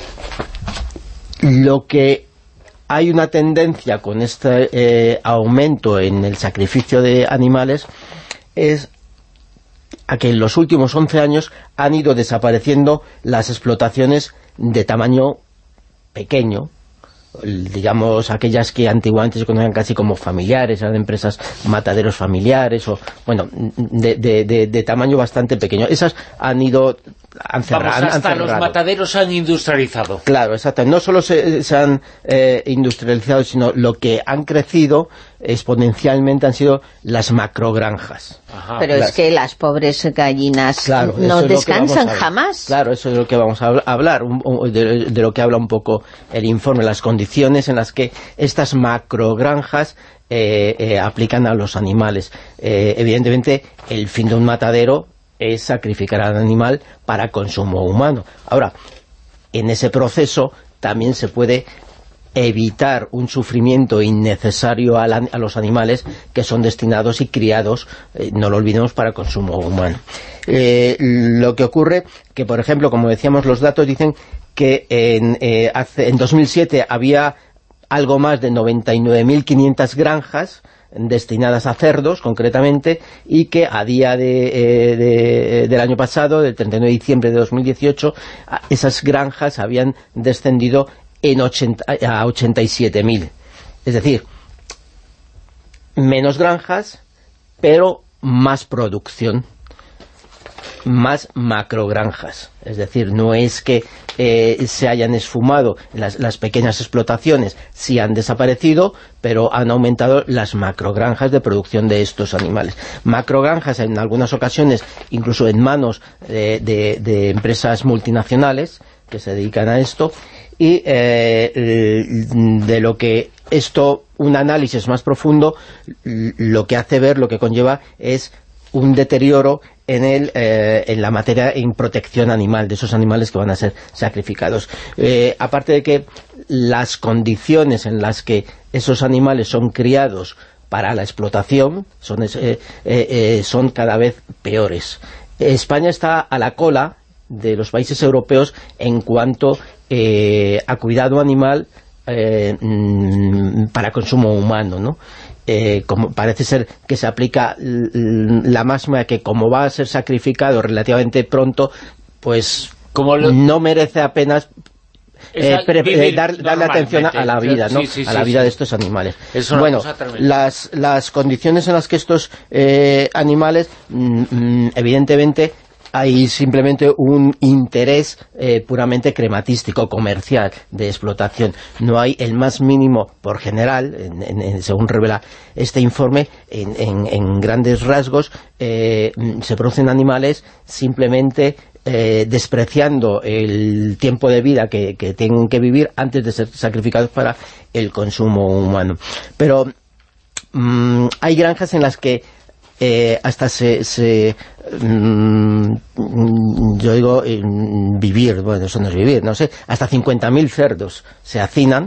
Lo que hay una tendencia con este eh, aumento en el sacrificio de animales es a que en los últimos once años han ido desapareciendo las explotaciones de tamaño pequeño, digamos, aquellas que antiguamente se conocían casi como familiares, eran empresas mataderos familiares, o bueno, de, de, de, de tamaño bastante pequeño. Esas han ido... Han cerrado, Vamos, hasta han los mataderos han industrializado. Claro, exacto. No solo se, se han eh, industrializado, sino lo que han crecido exponencialmente han sido las macrogranjas. Ajá. Pero las... es que las pobres gallinas, claro, no descansan jamás. Claro, eso es lo que vamos a hablar, un, un, de, de lo que habla un poco el informe, las condiciones en las que estas macrogranjas eh, eh, aplican a los animales. Eh, evidentemente, el fin de un matadero es sacrificar al animal para consumo humano. Ahora, en ese proceso también se puede evitar un sufrimiento innecesario a, la, a los animales que son destinados y criados, eh, no lo olvidemos, para consumo humano. Eh, lo que ocurre, que por ejemplo, como decíamos, los datos dicen que en, eh, hace, en dos mil siete había algo más de noventa y nueve mil quinientas granjas destinadas a cerdos, concretamente, y que a día de, eh, de, del año pasado, del treinta y nueve de diciembre de dos mil dieciocho, esas granjas habían descendido en ochenta, a ochenta y siete mil. Es decir, menos granjas, pero más producción, más macrogranjas. Es decir, no es que eh, se hayan esfumado las, las pequeñas explotaciones, sí han desaparecido, pero han aumentado las macrogranjas de producción de estos animales. Macrogranjas en algunas ocasiones, incluso en manos de, de, de empresas multinacionales que se dedican a esto, y eh, de lo que esto, un análisis más profundo, lo que hace ver, lo que conlleva es un deterioro en el eh, en la materia en protección animal de esos animales que van a ser sacrificados. Eh, aparte de que las condiciones en las que esos animales son criados para la explotación son, eh, eh, eh, son cada vez peores. España está a la cola de los países europeos en cuanto eh, a cuidado animal eh, para consumo humano, ¿no? Eh, como parece ser que se aplica la máxima que como va a ser sacrificado relativamente pronto, pues como lo... no merece apenas eh, pre, eh, dar, darle atención a la vida, ¿no? Sí, sí, a la vida sí, de estos animales. Bueno, las, las condiciones en las que estos eh, animales, mm, evidentemente, hay simplemente un interés eh, puramente crematístico, comercial, de explotación. No hay el más mínimo, por general, en, en, según revela este informe, en, en, en grandes rasgos, eh, se producen animales simplemente eh, despreciando el tiempo de vida que, que tienen que vivir antes de ser sacrificados para el consumo humano. Pero mmm, hay granjas en las que Eh, hasta se, se mmm, yo digo eh, vivir, bueno, eso no es vivir, no sé, hasta cincuenta mil cerdos se hacinan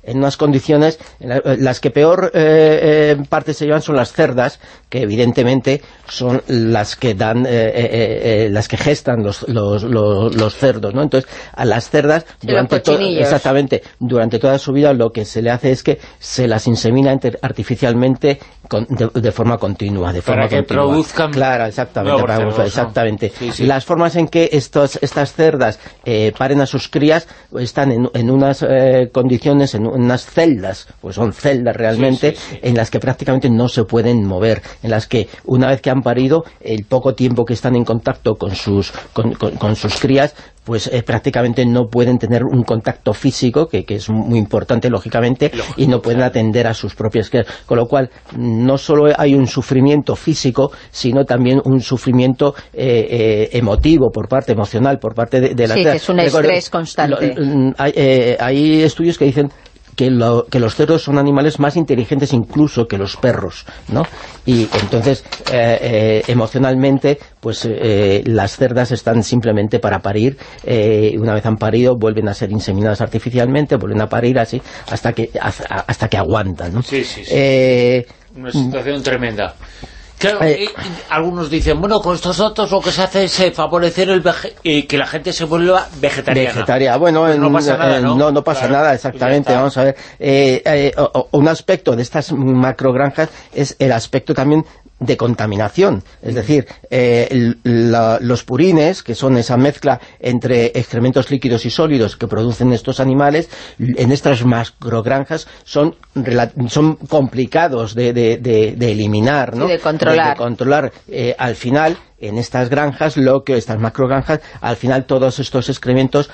en unas condiciones, en la, las que peor eh, eh, parte se llevan son las cerdas, que evidentemente son las que dan, eh, eh, eh, las que gestan los, los, los, los cerdos, ¿no? Entonces, a las cerdas, sí, durante to exactamente, durante toda su vida lo que se le hace es que se las insemina artificialmente con, de, de forma continua, de forma para que continua. produzcan. Claro, exactamente, no, para, para, exactamente. Sí, sí. Las formas en que estos, estas cerdas eh, paren a sus crías están en, en unas eh, condiciones, en unas celdas, pues son celdas realmente, sí, sí, sí. en las que prácticamente no se pueden mover, en las que una vez que han parido, el poco tiempo que están en contacto con sus, con, con, con sus crías, pues eh, prácticamente no pueden tener un contacto físico, que, que es muy importante, lógicamente, Lógico, y no pueden claro. atender a sus propias crías. Con lo cual, no solo hay un sufrimiento físico, sino también un sufrimiento eh, eh, emotivo, por parte emocional, por parte de, de la... Sí, que es un estrés constante. Lo, hay, eh, hay estudios que dicen que, lo, que los cerdos son animales más inteligentes incluso que los perros, ¿no? Y entonces, eh, eh, emocionalmente, pues eh, las cerdas están simplemente para parir, eh, una vez han parido, vuelven a ser inseminadas artificialmente, vuelven a parir así, hasta que hasta, hasta que aguantan, ¿no? Sí, sí, sí. Eh, Una situación tremenda. Claro, eh, algunos dicen, bueno, con estos datos lo que se hace es eh, favorecer el vege eh, que la gente se vuelva vegetariana. Vegetariana, bueno, en, no pasa nada, ¿no? No, no pasa claro, nada, exactamente, vamos a ver. Eh, eh, o, un aspecto de estas macrogranjas es el aspecto también de contaminación, es decir, eh, la, los purines, que son esa mezcla entre excrementos líquidos y sólidos que producen estos animales, en estas macrogranjas son, son complicados de, de, de, de eliminar, ¿no? Sí, de controlar. De, de controlar. Eh, al final, en estas granjas, lo que estas macrogranjas, al final todos estos excrementos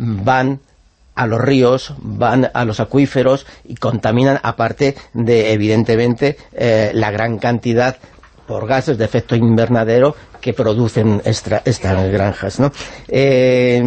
van a los ríos, van a los acuíferos y contaminan, aparte de, evidentemente, eh, la gran cantidad por gases de efecto invernadero que producen esta, estas granjas, ¿no? Eh,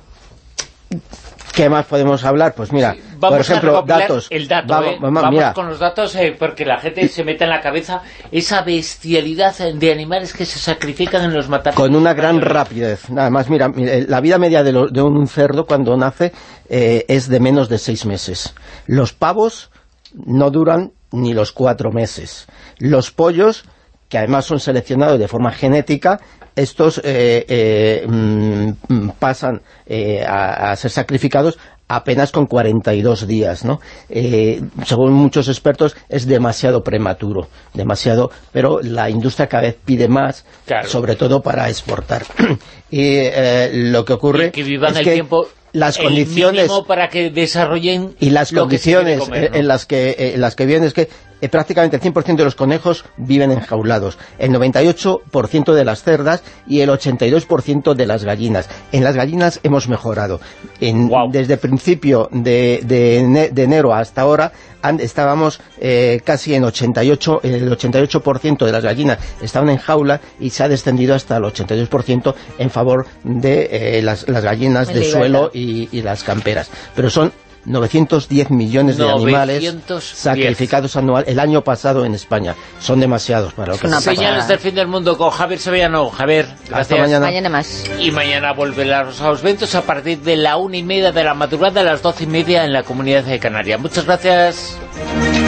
¿Qué más podemos hablar? Pues mira, sí, por ejemplo, datos. El dato, vamos, ¿eh? vamos, vamos mira. con los datos, eh, porque la gente se mete en la cabeza esa bestialidad de animales que se sacrifican en los mataderos. Con una gran rapidez. Nada más, mira, mira la vida media de, lo, de un cerdo cuando nace eh, es de menos de seis meses. Los pavos no duran ni los cuatro meses. Los pollos, que además son seleccionados de forma genética, estos eh, eh, mm, pasan eh, a, a ser sacrificados apenas con cuarenta y dos días, ¿no? Eh, según muchos expertos es demasiado prematuro, demasiado, pero la industria cada vez pide más, claro. sobre todo para exportar. Y eh, lo que ocurre y que vivan es el que tiempo las el condiciones mínimo para que desarrollen y las condiciones comer, ¿no? en las que eh, en las que viven es que eh, prácticamente el cien por ciento de los conejos viven enjaulados, el noventa y ocho por ciento de las cerdas y el ochenta y dos por ciento de las gallinas. En las gallinas hemos mejorado. En, wow. Desde el principio de, de, de enero hasta ahora and, estábamos eh, casi en ochenta y ocho, el ochenta y ocho por ciento de las gallinas estaban en jaula y se ha descendido hasta el ochenta y dos por ciento en favor de eh, las, las gallinas de suelo y, y las camperas. Pero son novecientos diez millones de animales sacrificados anual el año pasado en España. Son demasiados para lo que se Señales del fin del mundo con Javier Sevillano. Javier, gracias. Hasta mañana. Mañana más. Y mañana vuelve la Rosa de los Vientos a partir de la una y media de la madrugada a las doce y media en la Comunidad de Canarias. Muchas gracias.